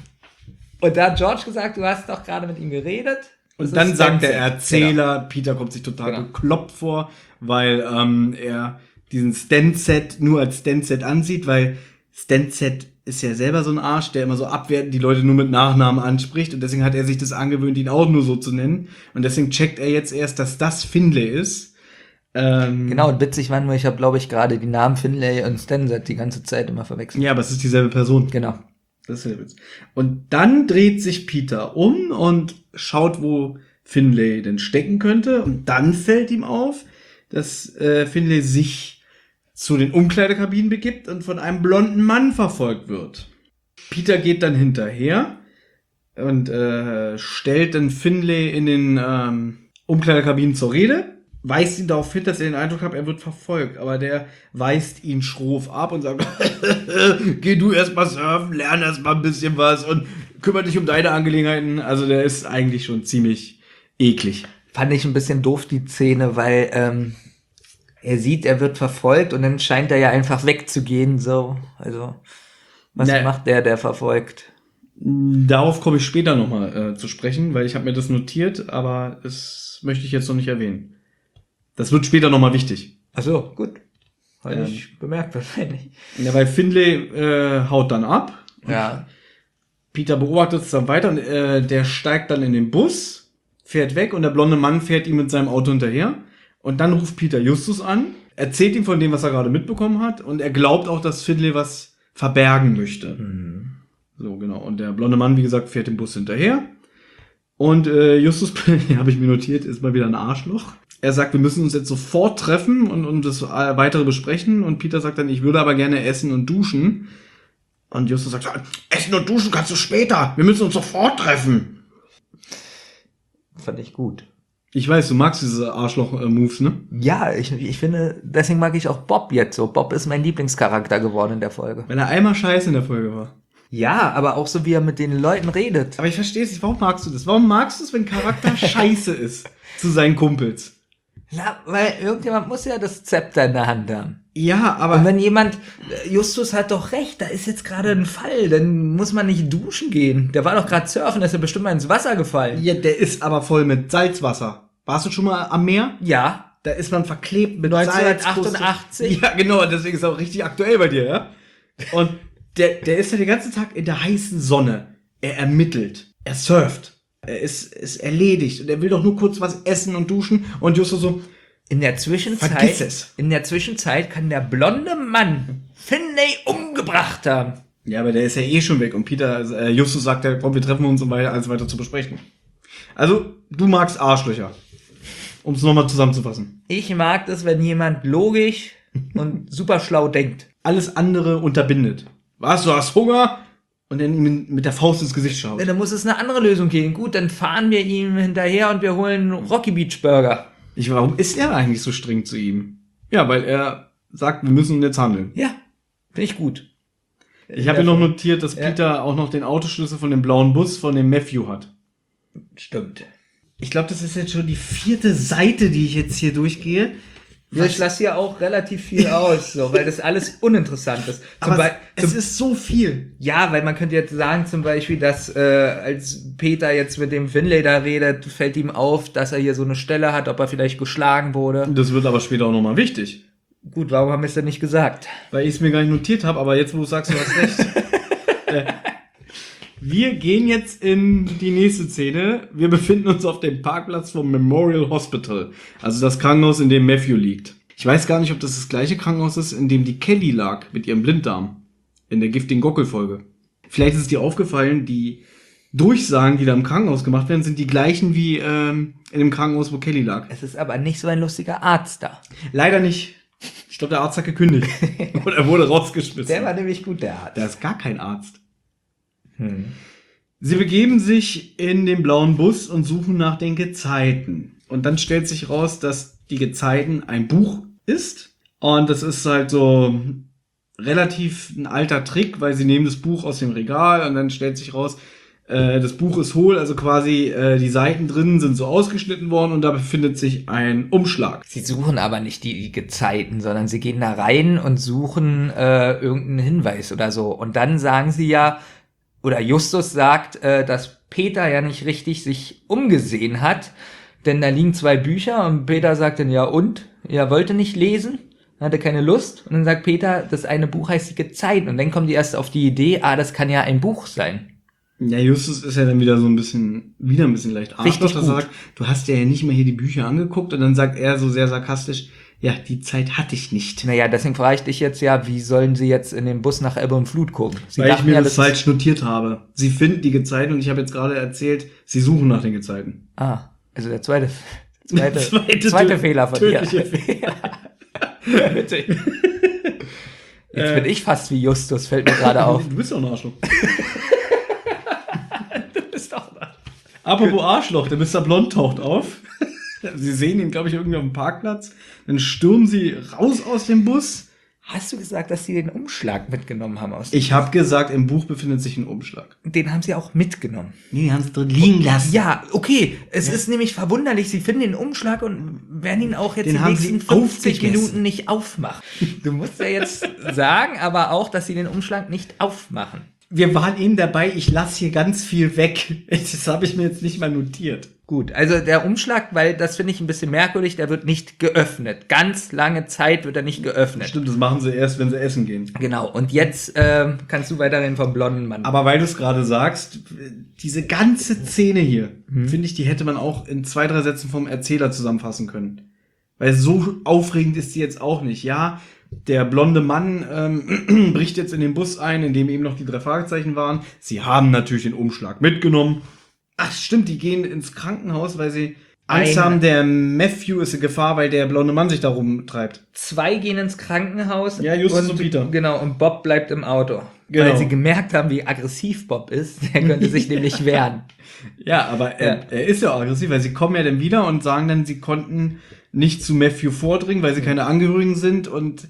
Speaker 2: Und da hat George gesagt, du hast doch gerade mit ihm geredet.
Speaker 3: Und dann sagt der
Speaker 2: Stansett.
Speaker 3: Erzähler, Peter kommt sich total
Speaker 2: Genau.
Speaker 3: bekloppt vor, weil er diesen Stansett nur als Stansett ansieht, weil Stansett ist ja selber so ein Arsch, der immer so abwertend die Leute nur mit Nachnamen anspricht und deswegen hat er sich das angewöhnt, ihn auch nur so zu nennen und deswegen checkt er jetzt erst, dass das Finlay ist.
Speaker 2: Genau, und witzig war nur, ich habe, glaube ich, gerade die Namen Finlay und Stansett die ganze Zeit immer verwechselt.
Speaker 3: Ja, aber es ist dieselbe Person.
Speaker 2: Genau.
Speaker 3: Das ist der Witz. Und dann dreht sich Peter um und schaut, wo Finlay denn stecken könnte. Und dann fällt ihm auf, dass Finlay sich zu den Umkleidekabinen begibt und von einem blonden Mann verfolgt wird. Peter geht dann hinterher und stellt dann Finlay in den Umkleidekabinen zur Rede. Weist ihn darauf hin, dass er den Eindruck hat, er wird verfolgt. Aber der weist ihn schroff ab und sagt, geh du erst mal surfen, lerne erst mal ein bisschen was und kümmere dich um deine Angelegenheiten. Also der ist eigentlich schon ziemlich eklig.
Speaker 2: Fand ich ein bisschen doof, die Szene, weil er sieht, er wird verfolgt und dann scheint er ja einfach wegzugehen. So, also was macht der verfolgt?
Speaker 3: Darauf komme ich später nochmal zu sprechen, weil ich habe mir das notiert, aber das möchte ich jetzt noch nicht erwähnen. Das wird später nochmal wichtig.
Speaker 2: Ach so, gut. Habe ich bemerkt wahrscheinlich.
Speaker 3: Ja, weil Finlay haut dann ab.
Speaker 2: Ja.
Speaker 3: Peter beobachtet es dann weiter und der steigt dann in den Bus, fährt weg und der blonde Mann fährt ihm mit seinem Auto hinterher. Und dann ruft Peter Justus an, erzählt ihm von dem, was er gerade mitbekommen hat und er glaubt auch, dass Finlay was verbergen möchte. Mhm. So, genau. Und der blonde Mann, wie gesagt, fährt dem Bus hinterher. Und Justus, habe ich mir notiert, ist mal wieder ein Arschloch. Er sagt, wir müssen uns jetzt sofort treffen und das weitere besprechen. Und Peter sagt dann, ich würde aber gerne essen und duschen. Und Justus sagt, essen und duschen kannst du später. Wir müssen uns sofort treffen.
Speaker 2: Fand ich gut.
Speaker 3: Ich weiß, du magst diese Arschloch-Moves, ne?
Speaker 2: Ja, ich finde, deswegen mag ich auch Bob jetzt so. Bob ist mein Lieblingscharakter geworden in der Folge.
Speaker 3: Weil er einmal scheiße in der Folge war.
Speaker 2: Ja, aber auch so, wie er mit den Leuten redet.
Speaker 3: Aber ich verstehe es nicht. Warum magst du das? Warum magst du es, wenn ein Charakter scheiße ist zu seinen Kumpels?
Speaker 2: Na, weil irgendjemand muss ja das Zepter in der Hand haben.
Speaker 3: Ja, aber...
Speaker 2: Und wenn jemand, Justus hat doch recht, da ist jetzt gerade ein Fall, dann muss man nicht duschen gehen. Der war doch gerade surfen, da ist er bestimmt mal ins Wasser gefallen.
Speaker 3: Ja, der ist aber voll mit Salzwasser. Warst du schon mal am Meer?
Speaker 2: Ja.
Speaker 3: Da ist man verklebt mit
Speaker 2: 1988.
Speaker 3: Salz. Ja, genau, deswegen ist er auch richtig aktuell bei dir, ja? Und der ist ja den ganzen Tag in der heißen Sonne. Er ermittelt. Er surft. Er ist erledigt. Und er will doch nur kurz was essen und duschen. Und Justus so, vergiss es.
Speaker 2: In der Zwischenzeit kann der blonde Mann Finlay umgebracht haben.
Speaker 3: Ja, aber der ist ja eh schon weg. Und Justus sagt ja, komm, wir treffen uns, um alles weiter zu besprechen. Also, du magst Arschlöcher. Um es nochmal zusammenzufassen.
Speaker 2: Ich mag das, wenn jemand logisch und super schlau denkt.
Speaker 3: Alles andere unterbindet. Was, du hast Hunger? Und dann ihm mit der Faust ins Gesicht schaut.
Speaker 2: Ja, dann muss es eine andere Lösung geben. Gut, dann fahren wir ihm hinterher und wir holen Rocky Beach Burger.
Speaker 3: Warum ist er eigentlich so streng zu ihm? Ja, weil er sagt, wir müssen jetzt handeln.
Speaker 2: Ja, finde ich gut.
Speaker 3: Ich habe mir noch notiert, dass Peter auch noch den Autoschlüssel von dem blauen Bus von dem Matthew hat.
Speaker 2: Stimmt.
Speaker 3: Ich glaube, das ist jetzt schon die 4. Seite, die ich jetzt hier durchgehe.
Speaker 2: Ja, ich lasse hier auch relativ viel aus, so, weil das alles uninteressant ist.
Speaker 3: Es ist so viel.
Speaker 2: Ja, weil man könnte jetzt sagen zum Beispiel, dass als Peter jetzt mit dem Finlay da redet, fällt ihm auf, dass er hier so eine Stelle hat, ob er vielleicht geschlagen wurde.
Speaker 3: Das wird aber später auch nochmal wichtig.
Speaker 2: Gut, warum haben wir es denn nicht gesagt?
Speaker 3: Weil ich es mir gar nicht notiert habe, aber jetzt, wo du sagst, du hast recht. Wir gehen jetzt in die nächste Szene. Wir befinden uns auf dem Parkplatz vom Memorial Hospital. Also das Krankenhaus, in dem Matthew liegt. Ich weiß gar nicht, ob das gleiche Krankenhaus ist, in dem die Kelly lag mit ihrem Blinddarm. In der giftigen Gockel-Folge. Vielleicht ist es dir aufgefallen, die Durchsagen, die da im Krankenhaus gemacht werden, sind die gleichen wie in dem Krankenhaus, wo Kelly lag.
Speaker 2: Es ist aber nicht so ein lustiger Arzt da.
Speaker 3: Leider nicht. Ich glaube, der Arzt hat gekündigt. Und er wurde rausgeschmissen.
Speaker 2: Der war nämlich gut, der Arzt.
Speaker 3: Da ist gar kein Arzt. Sie begeben sich in den blauen Bus und suchen nach den Gezeiten. Und dann stellt sich raus, dass die Gezeiten ein Buch ist. Und das ist halt so relativ ein alter Trick, weil sie nehmen das Buch aus dem Regal und dann stellt sich raus, das Buch ist hohl, also quasi die Seiten drin sind so ausgeschnitten worden und da befindet sich ein Umschlag.
Speaker 2: Sie suchen aber nicht die Gezeiten, sondern sie gehen da rein und suchen irgendeinen Hinweis oder so. Und dann sagen sie ja, oder Justus sagt, dass Peter ja nicht richtig sich umgesehen hat, denn da liegen 2 Bücher und Peter sagt dann, ja und? Er wollte nicht lesen, hatte keine Lust und dann sagt Peter, das eine Buch heißt die Gezeiten und dann kommen die erst auf die Idee, das kann ja ein Buch sein.
Speaker 3: Ja, Justus ist ja dann wieder ein bisschen leicht Arschloch, dass er sagt, du hast ja nicht mal hier die Bücher angeguckt und dann sagt er so sehr sarkastisch, ja, die Zeit hatte ich nicht.
Speaker 2: Naja, deswegen frage ich dich jetzt ja, wie sollen sie jetzt in den Bus nach Ebbe und Flut gucken? Sie
Speaker 3: Weil ich mir
Speaker 2: ja,
Speaker 3: das falsch notiert habe. Sie finden die Gezeiten und ich habe jetzt gerade erzählt, sie suchen nach den Gezeiten.
Speaker 2: Also der zweite Fehler von dir.
Speaker 3: Fehler.
Speaker 2: Bitte. Jetzt bin ich fast wie Justus, fällt mir gerade auf.
Speaker 3: Du bist doch ein Arschloch.
Speaker 2: Du bist doch ein
Speaker 3: Apropos Arschloch, der Mr. Blond taucht auf. Sie sehen ihn, glaube ich, irgendwie auf dem Parkplatz. Dann stürmen sie raus aus dem Bus.
Speaker 2: Hast du gesagt, dass sie den Umschlag mitgenommen haben aus dem
Speaker 3: Ich habe gesagt, im Buch befindet sich ein Umschlag.
Speaker 2: Den haben sie auch mitgenommen.
Speaker 3: Nee, die haben sie drin liegen lassen.
Speaker 2: Ja, okay. Es ist nämlich verwunderlich, sie finden den Umschlag und werden ihn auch jetzt
Speaker 3: Den
Speaker 2: die
Speaker 3: haben
Speaker 2: nächsten
Speaker 3: sie
Speaker 2: 50
Speaker 3: aufgegessen.
Speaker 2: Minuten nicht aufmachen. Du musst ja jetzt sagen, aber auch, dass sie den Umschlag nicht aufmachen.
Speaker 3: Wir waren eben dabei, ich lasse hier ganz viel weg. Das habe ich mir jetzt nicht mal notiert.
Speaker 2: Gut, also der Umschlag, weil das finde ich ein bisschen merkwürdig, der wird nicht geöffnet. Ganz lange Zeit wird er nicht geöffnet.
Speaker 3: Stimmt, das machen sie erst, wenn sie essen gehen.
Speaker 2: Genau, und jetzt kannst du weiterhin vom blonden Mann.
Speaker 3: Aber weil du es gerade sagst, diese ganze Szene hier, finde ich, die hätte man auch in 2, 3 Sätzen vom Erzähler zusammenfassen können. Weil so aufregend ist die jetzt auch nicht. Ja, der blonde Mann bricht jetzt in den Bus ein, in dem eben noch die 3 Fragezeichen waren. Sie haben natürlich den Umschlag mitgenommen. Ach stimmt, die gehen ins Krankenhaus, weil sie Angst haben, der Matthew ist in Gefahr, weil der blonde Mann sich da rumtreibt.
Speaker 2: 2 gehen ins Krankenhaus.
Speaker 3: Ja, Justus und Peter.
Speaker 2: Genau, und Bob bleibt im Auto.
Speaker 3: Genau.
Speaker 2: Weil sie gemerkt haben, wie aggressiv Bob ist. Der könnte sich nämlich wehren.
Speaker 3: Ja, aber er ist ja auch aggressiv, weil sie kommen ja dann wieder und sagen dann, sie konnten nicht zu Matthew vordringen, weil sie keine Angehörigen sind und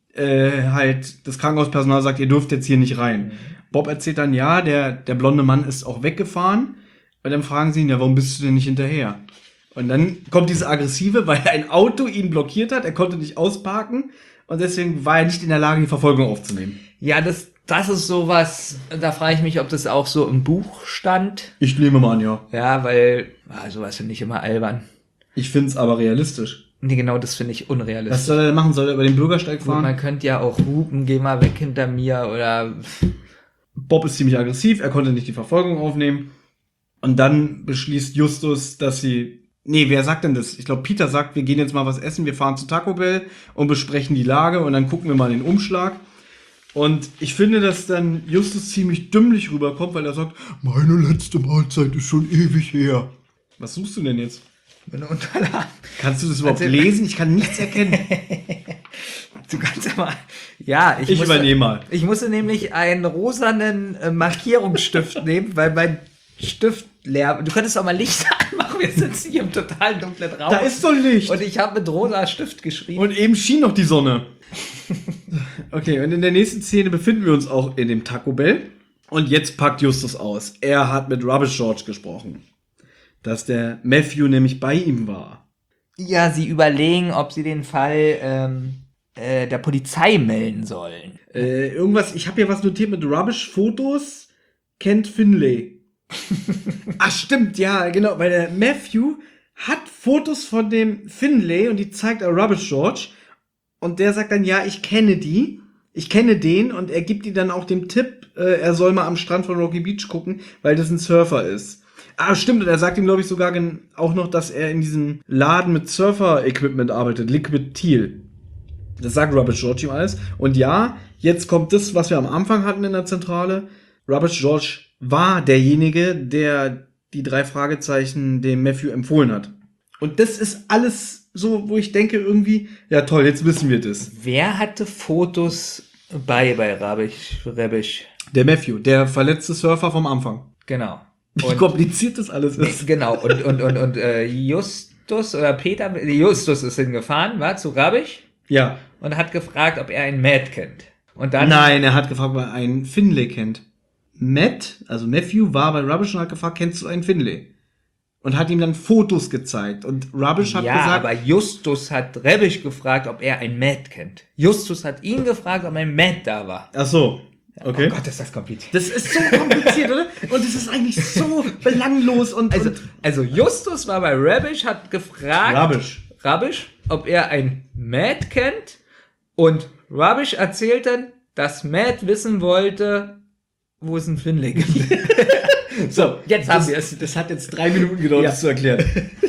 Speaker 3: halt das Krankenhauspersonal sagt, ihr dürft jetzt hier nicht rein. Bob erzählt dann, ja, der blonde Mann ist auch weggefahren. Und dann fragen sie ihn, ja, warum bist du denn nicht hinterher? Und dann kommt diese Aggressive, weil ein Auto ihn blockiert hat, er konnte nicht ausparken und deswegen war er nicht in der Lage, die Verfolgung aufzunehmen.
Speaker 2: Ja, das ist sowas, da frage ich mich, ob das auch so im Buch stand.
Speaker 3: Ich nehme mal an, ja.
Speaker 2: Ja, weil sowas finde ich immer albern.
Speaker 3: Ich find's aber realistisch.
Speaker 2: Nee, genau, das finde ich unrealistisch.
Speaker 3: Was soll er denn machen? Soll er über den Bürgersteig
Speaker 2: Gut,
Speaker 3: fahren?
Speaker 2: man könnte ja auch hupen, geh mal weg hinter mir oder...
Speaker 3: Bob ist ziemlich aggressiv, er konnte nicht die Verfolgung aufnehmen. Und dann beschließt Justus, dass sie... Nee, wer sagt denn das? Ich glaube, Peter sagt, wir gehen jetzt mal was essen, wir fahren zu Taco Bell und besprechen die Lage und dann gucken wir mal den Umschlag. Und ich finde, dass dann Justus ziemlich dümmlich rüberkommt, weil er sagt, meine letzte Mahlzeit ist schon ewig her. Was suchst du denn jetzt?
Speaker 2: Meine Unterlagen.
Speaker 3: Kannst du das überhaupt
Speaker 2: Also-
Speaker 3: lesen? Ich kann nichts erkennen.
Speaker 2: Du kannst ja mal... Ja,
Speaker 3: Ich übernehme mal.
Speaker 2: Ich musste nämlich einen rosanen Markierungsstift nehmen, weil mein Stift leer... Du könntest auch mal Licht anmachen, wir sitzen hier im total dunklen Raum.
Speaker 3: Da ist doch Licht.
Speaker 2: Und ich habe mit rosa Stift geschrieben.
Speaker 3: Und eben schien noch die Sonne. Okay, und in der nächsten Szene befinden wir uns auch in dem Taco Bell. Und jetzt packt Justus aus. Er hat mit Rubbish George gesprochen. Dass der Matthew nämlich bei ihm war.
Speaker 2: Ja, sie überlegen, ob sie den Fall der Polizei melden sollen.
Speaker 3: Irgendwas, ich habe hier was notiert mit Rubbish-Fotos. Kennt Finlay. Ach stimmt, ja, genau, weil der Matthew hat Fotos von dem Finlay und die zeigt er Rubbish George. und der sagt dann, ja, ich kenne den und er gibt ihm dann auch den Tipp, er soll mal am Strand von Rocky Beach gucken, weil das ein Surfer ist. Ah, stimmt, und er sagt ihm, glaube ich, sogar auch noch, dass er in diesem Laden mit Surfer-Equipment arbeitet, Liquid Teal. Das sagt Rubbish George ihm alles. Und ja, jetzt kommt das, was wir am Anfang hatten in der Zentrale. Rubbish George war derjenige, der die 3 Fragezeichen dem Matthew empfohlen hat. Und das ist alles so, wo ich denke irgendwie, ja toll, jetzt wissen wir das.
Speaker 2: Wer hatte Fotos bei Rebisch?
Speaker 3: Der Matthew, der verletzte Surfer vom Anfang.
Speaker 2: Genau.
Speaker 3: Wie kompliziert das alles ist.
Speaker 2: Genau. Und Justus oder Peter, Justus ist hingefahren, war zu Rebisch
Speaker 3: Ja.
Speaker 2: und hat gefragt, ob er einen Matt kennt. Und dann
Speaker 3: Nein, er hat gefragt, ob er einen Finlay kennt. Matt, also Matthew, war bei Rubbish und hat gefragt, kennst du einen Finlay? Und hat ihm dann Fotos gezeigt. Und Rubbish hat gesagt...
Speaker 2: aber Justus hat Rebisch gefragt, ob er einen Matt kennt. Justus hat ihn gefragt, ob ein Matt da war.
Speaker 3: Ach so, okay.
Speaker 2: Oh Gott, ist das kompliziert.
Speaker 3: Das ist so kompliziert, oder? Und es ist eigentlich so belanglos und...
Speaker 2: Also Justus war bei Rebisch, hat gefragt...
Speaker 3: Rubbish.
Speaker 2: Ob er ein Matt kennt. Und Rebisch erzählt dann, dass Matt wissen wollte, wo es einen Finlay gibt.
Speaker 3: So,
Speaker 2: jetzt haben wir es.
Speaker 3: Das hat jetzt 3 Minuten gedauert, das zu erklären.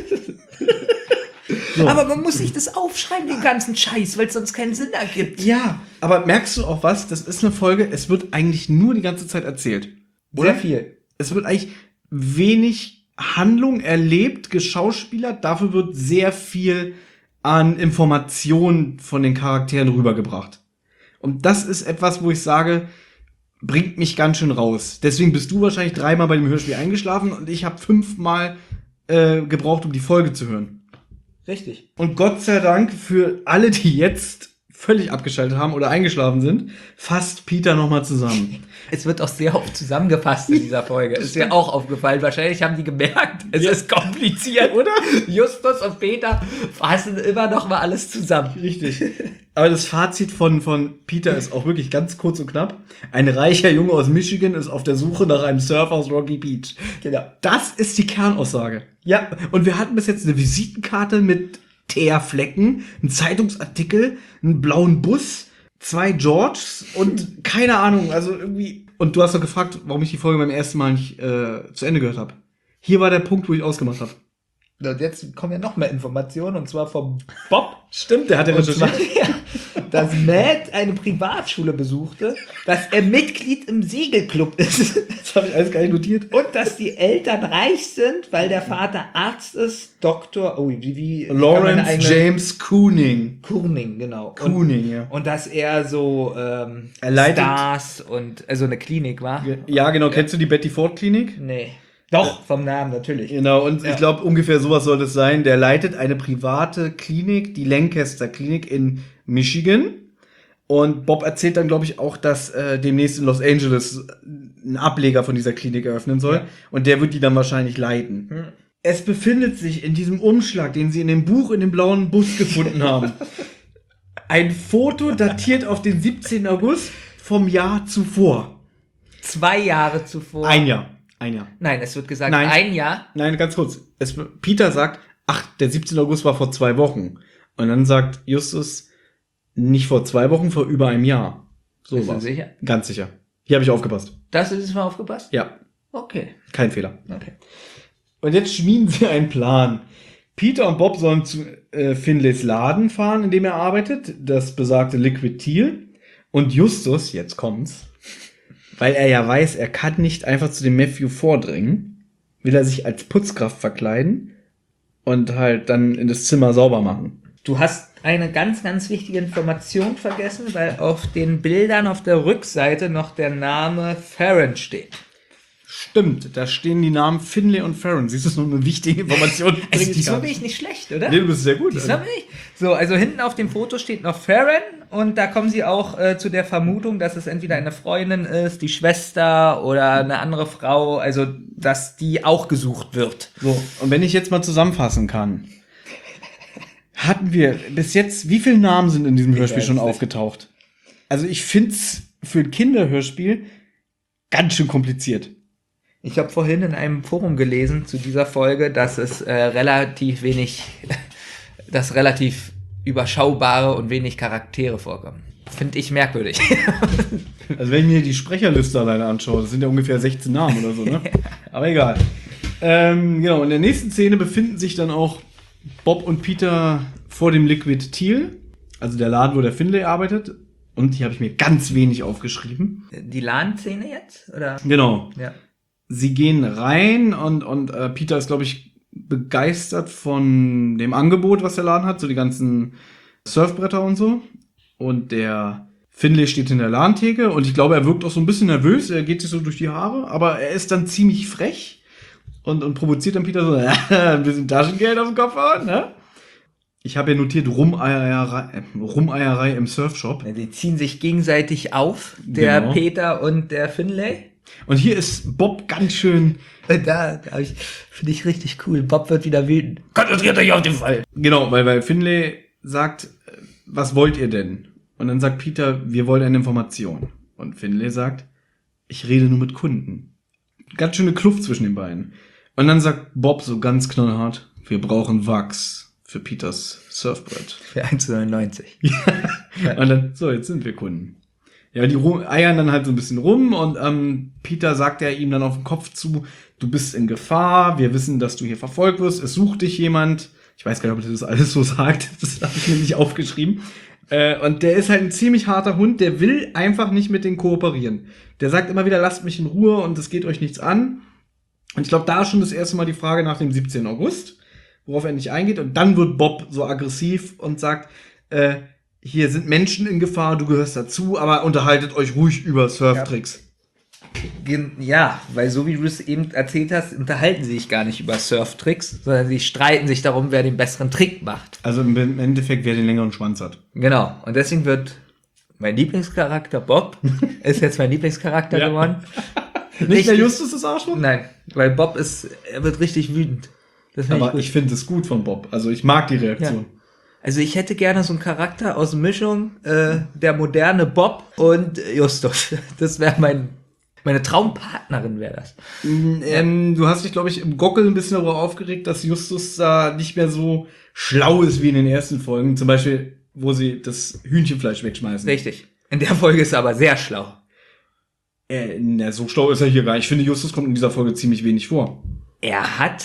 Speaker 3: So.
Speaker 2: Aber man muss sich das aufschreiben, den ganzen Scheiß, weil es sonst keinen Sinn ergibt.
Speaker 3: Ja, aber merkst du auch was? Das ist eine Folge, es wird eigentlich nur die ganze Zeit erzählt.
Speaker 2: Sehr viel.
Speaker 3: Es wird eigentlich wenig Handlung erlebt, geschauspielert, dafür wird sehr viel an Informationen von den Charakteren rübergebracht. Und das ist etwas, wo ich sage, bringt mich ganz schön raus. Deswegen bist du wahrscheinlich 3-mal bei dem Hörspiel eingeschlafen und ich habe 5-mal gebraucht, um die Folge zu hören.
Speaker 2: Richtig.
Speaker 3: Und Gott sei Dank für alle, die jetzt völlig abgeschaltet haben oder eingeschlafen sind, fasst Peter nochmal zusammen.
Speaker 2: Es wird auch sehr oft zusammengefasst in dieser Folge. Ist dir auch aufgefallen. Wahrscheinlich haben die gemerkt, es ist kompliziert, oder? Justus und Peter fassen immer noch mal alles zusammen.
Speaker 3: Richtig. Aber das Fazit von Peter ist auch wirklich ganz kurz und knapp. Ein reicher Junge aus Michigan ist auf der Suche nach einem Surfer aus Rocky Beach.
Speaker 2: Genau.
Speaker 3: Das ist die Kernaussage. Ja, und wir hatten bis jetzt eine Visitenkarte mit Teerflecken, einen Zeitungsartikel, einen blauen Bus, 2 Georges und keine Ahnung, also irgendwie. Und du hast doch gefragt, warum ich die Folge beim ersten Mal nicht zu Ende gehört habe. Hier war der Punkt, wo ich ausgemacht habe.
Speaker 2: Und jetzt kommen ja noch mehr Informationen, und zwar vom Bob.
Speaker 3: Stimmt, der hat ja recherchiert.
Speaker 2: Dass Matt eine Privatschule besuchte, dass er Mitglied im Segelclub ist.
Speaker 3: Das habe ich alles gar nicht notiert.
Speaker 2: Und dass die Eltern reich sind, weil der Vater Arzt ist, Doktor, wie
Speaker 3: Lawrence James Kooning.
Speaker 2: Kooning, genau.
Speaker 3: Kooning, ja.
Speaker 2: Und dass er so
Speaker 3: Er leitet,
Speaker 2: Stars und also eine Klinik war.
Speaker 3: Ja, genau. Kennst du die Betty Ford Klinik?
Speaker 2: Nee. Doch, vom Namen natürlich.
Speaker 3: Genau, und ich glaube, ungefähr sowas soll es sein. Der leitet eine private Klinik, die Lancaster Klinik in Michigan. Und Bob erzählt dann, glaube ich, auch, dass demnächst in Los Angeles ein Ableger von dieser Klinik eröffnen soll. Ja. Und der wird die dann wahrscheinlich leiten. Hm. Es befindet sich in diesem Umschlag, den sie in dem Buch in dem blauen Bus gefunden haben, ein Foto datiert auf den 17. August vom Jahr zuvor.
Speaker 2: 2 Jahre zuvor.
Speaker 3: Ein Jahr.
Speaker 2: Nein, es wird gesagt, ein Jahr.
Speaker 3: Nein, ganz kurz. Peter sagt, ach, der 17. August war vor 2 Wochen. Und dann sagt Justus, nicht vor 2 Wochen, vor über einem Jahr. So
Speaker 2: Bist
Speaker 3: war's.
Speaker 2: du sicher?
Speaker 3: Ganz sicher. Hier habe ich aufgepasst.
Speaker 2: Das ist es mal aufgepasst?
Speaker 3: Ja.
Speaker 2: Okay.
Speaker 3: Kein Fehler.
Speaker 2: Okay.
Speaker 3: Und jetzt schmieden sie einen Plan. Peter und Bob sollen zu Finlays Laden fahren, in dem er arbeitet, das besagte Liquid Teal. Und Justus, jetzt kommt's, weil er ja weiß, er kann nicht einfach zu dem Matthew vordringen, will er sich als Putzkraft verkleiden und halt dann in das Zimmer sauber machen.
Speaker 2: Du hast eine ganz, ganz wichtige Information vergessen, weil auf den Bildern auf der Rückseite noch der Name Farron steht.
Speaker 3: Stimmt, da stehen die Namen Finlay und Farron. Siehst du, das ist noch eine wichtige Information.
Speaker 2: Also diesmal bin ich nicht schlecht, oder?
Speaker 3: Nee, du bist sehr gut.
Speaker 2: Diesmal bin ich. So, also hinten auf dem Foto steht noch Farron und da kommen sie auch zu der Vermutung, dass es entweder eine Freundin ist, die Schwester oder eine andere Frau, also dass die auch gesucht wird.
Speaker 3: So, und wenn ich jetzt mal zusammenfassen kann, hatten wir bis jetzt, wie viele Namen sind in diesem Hörspiel schon aufgetaucht? Also ich find's für ein Kinderhörspiel ganz schön kompliziert.
Speaker 2: Ich habe vorhin in einem Forum gelesen zu dieser Folge, dass es relativ überschaubare und wenig Charaktere vorkommen. Finde ich merkwürdig.
Speaker 3: Also wenn ich mir die Sprecherliste alleine anschaue, das sind ja ungefähr 16 Namen oder so, ne? Aber egal. Genau, in der nächsten Szene befinden sich dann auch Bob und Peter vor dem Liquid Teal, also der Laden, wo der Finlay arbeitet. Und hier habe ich mir ganz wenig aufgeschrieben.
Speaker 2: Die LAN-Szene jetzt? Oder?
Speaker 3: Genau.
Speaker 2: Ja.
Speaker 3: Sie gehen rein und Peter ist, glaube ich, begeistert von dem Angebot, was der Laden hat, so die ganzen Surfbretter und so. Und der Finlay steht in der Ladentheke und ich glaube, er wirkt auch so ein bisschen nervös, er geht sich so durch die Haare, aber er ist dann ziemlich frech und provoziert dann Peter so, ein bisschen Taschengeld auf den Kopf hauen, ne? Ich habe ja notiert, Rumeierei im Surfshop.
Speaker 2: Die ziehen sich gegenseitig auf, der
Speaker 3: Genau.
Speaker 2: Peter und der Finlay.
Speaker 3: Und hier ist Bob ganz schön.
Speaker 2: Da finde ich richtig cool. Bob wird wieder wütend. Konzentriert euch auf den Fall.
Speaker 3: Genau, weil Finlay sagt, was wollt ihr denn? Und dann sagt Peter, wir wollen eine Information. Und Finlay sagt, ich rede nur mit Kunden. Ganz schöne Kluft zwischen den beiden. Und dann sagt Bob so ganz knallhart, wir brauchen Wachs für Peters Surfbrett.
Speaker 2: Für 1,99.
Speaker 3: Und dann, so, jetzt sind wir Kunden. Ja, die eiern dann halt so ein bisschen rum und Peter sagt ja ihm dann auf den Kopf zu, du bist in Gefahr, wir wissen, dass du hier verfolgt wirst, es sucht dich jemand. Ich weiß gar nicht, ob er das alles so sagt, das habe ich mir nicht aufgeschrieben. Und der ist halt ein ziemlich harter Hund, der will einfach nicht mit denen kooperieren. Der sagt immer wieder, lasst mich in Ruhe und es geht euch nichts an. Und ich glaube, da ist schon das erste Mal die Frage nach dem 17. August, worauf er nicht eingeht. Und dann wird Bob so aggressiv und sagt, hier sind Menschen in Gefahr, du gehörst dazu, aber unterhaltet euch ruhig über Surftricks.
Speaker 2: Ja, weil so wie du es eben erzählt hast, unterhalten sie sich gar nicht über Surftricks, sondern sie streiten sich darum, wer den besseren Trick macht.
Speaker 3: Also im Endeffekt, wer den längeren Schwanz hat.
Speaker 2: Genau. Und deswegen wird mein Lieblingscharakter Bob ist jetzt mein Lieblingscharakter
Speaker 3: Ja.
Speaker 2: geworden.
Speaker 3: Nicht der Justus ist Arschloch?
Speaker 2: Nein, weil Bob er wird richtig wütend. Das find
Speaker 3: Aber
Speaker 2: gut.
Speaker 3: ich finde es gut von Bob. Also ich mag die Reaktion.
Speaker 2: Also ich hätte gerne so einen Charakter aus Mischung der moderne Bob und Justus. Das wäre meine Traumpartnerin wäre das.
Speaker 3: Du hast dich, glaube ich, im Gockel ein bisschen darüber aufgeregt, dass Justus da nicht mehr so schlau ist wie in den ersten Folgen. Zum Beispiel, wo sie das Hühnchenfleisch wegschmeißen.
Speaker 2: Richtig. In der Folge ist er aber sehr schlau.
Speaker 3: So schlau ist er hier gar nicht. Ich finde, Justus kommt in dieser Folge ziemlich wenig vor.
Speaker 2: Er hat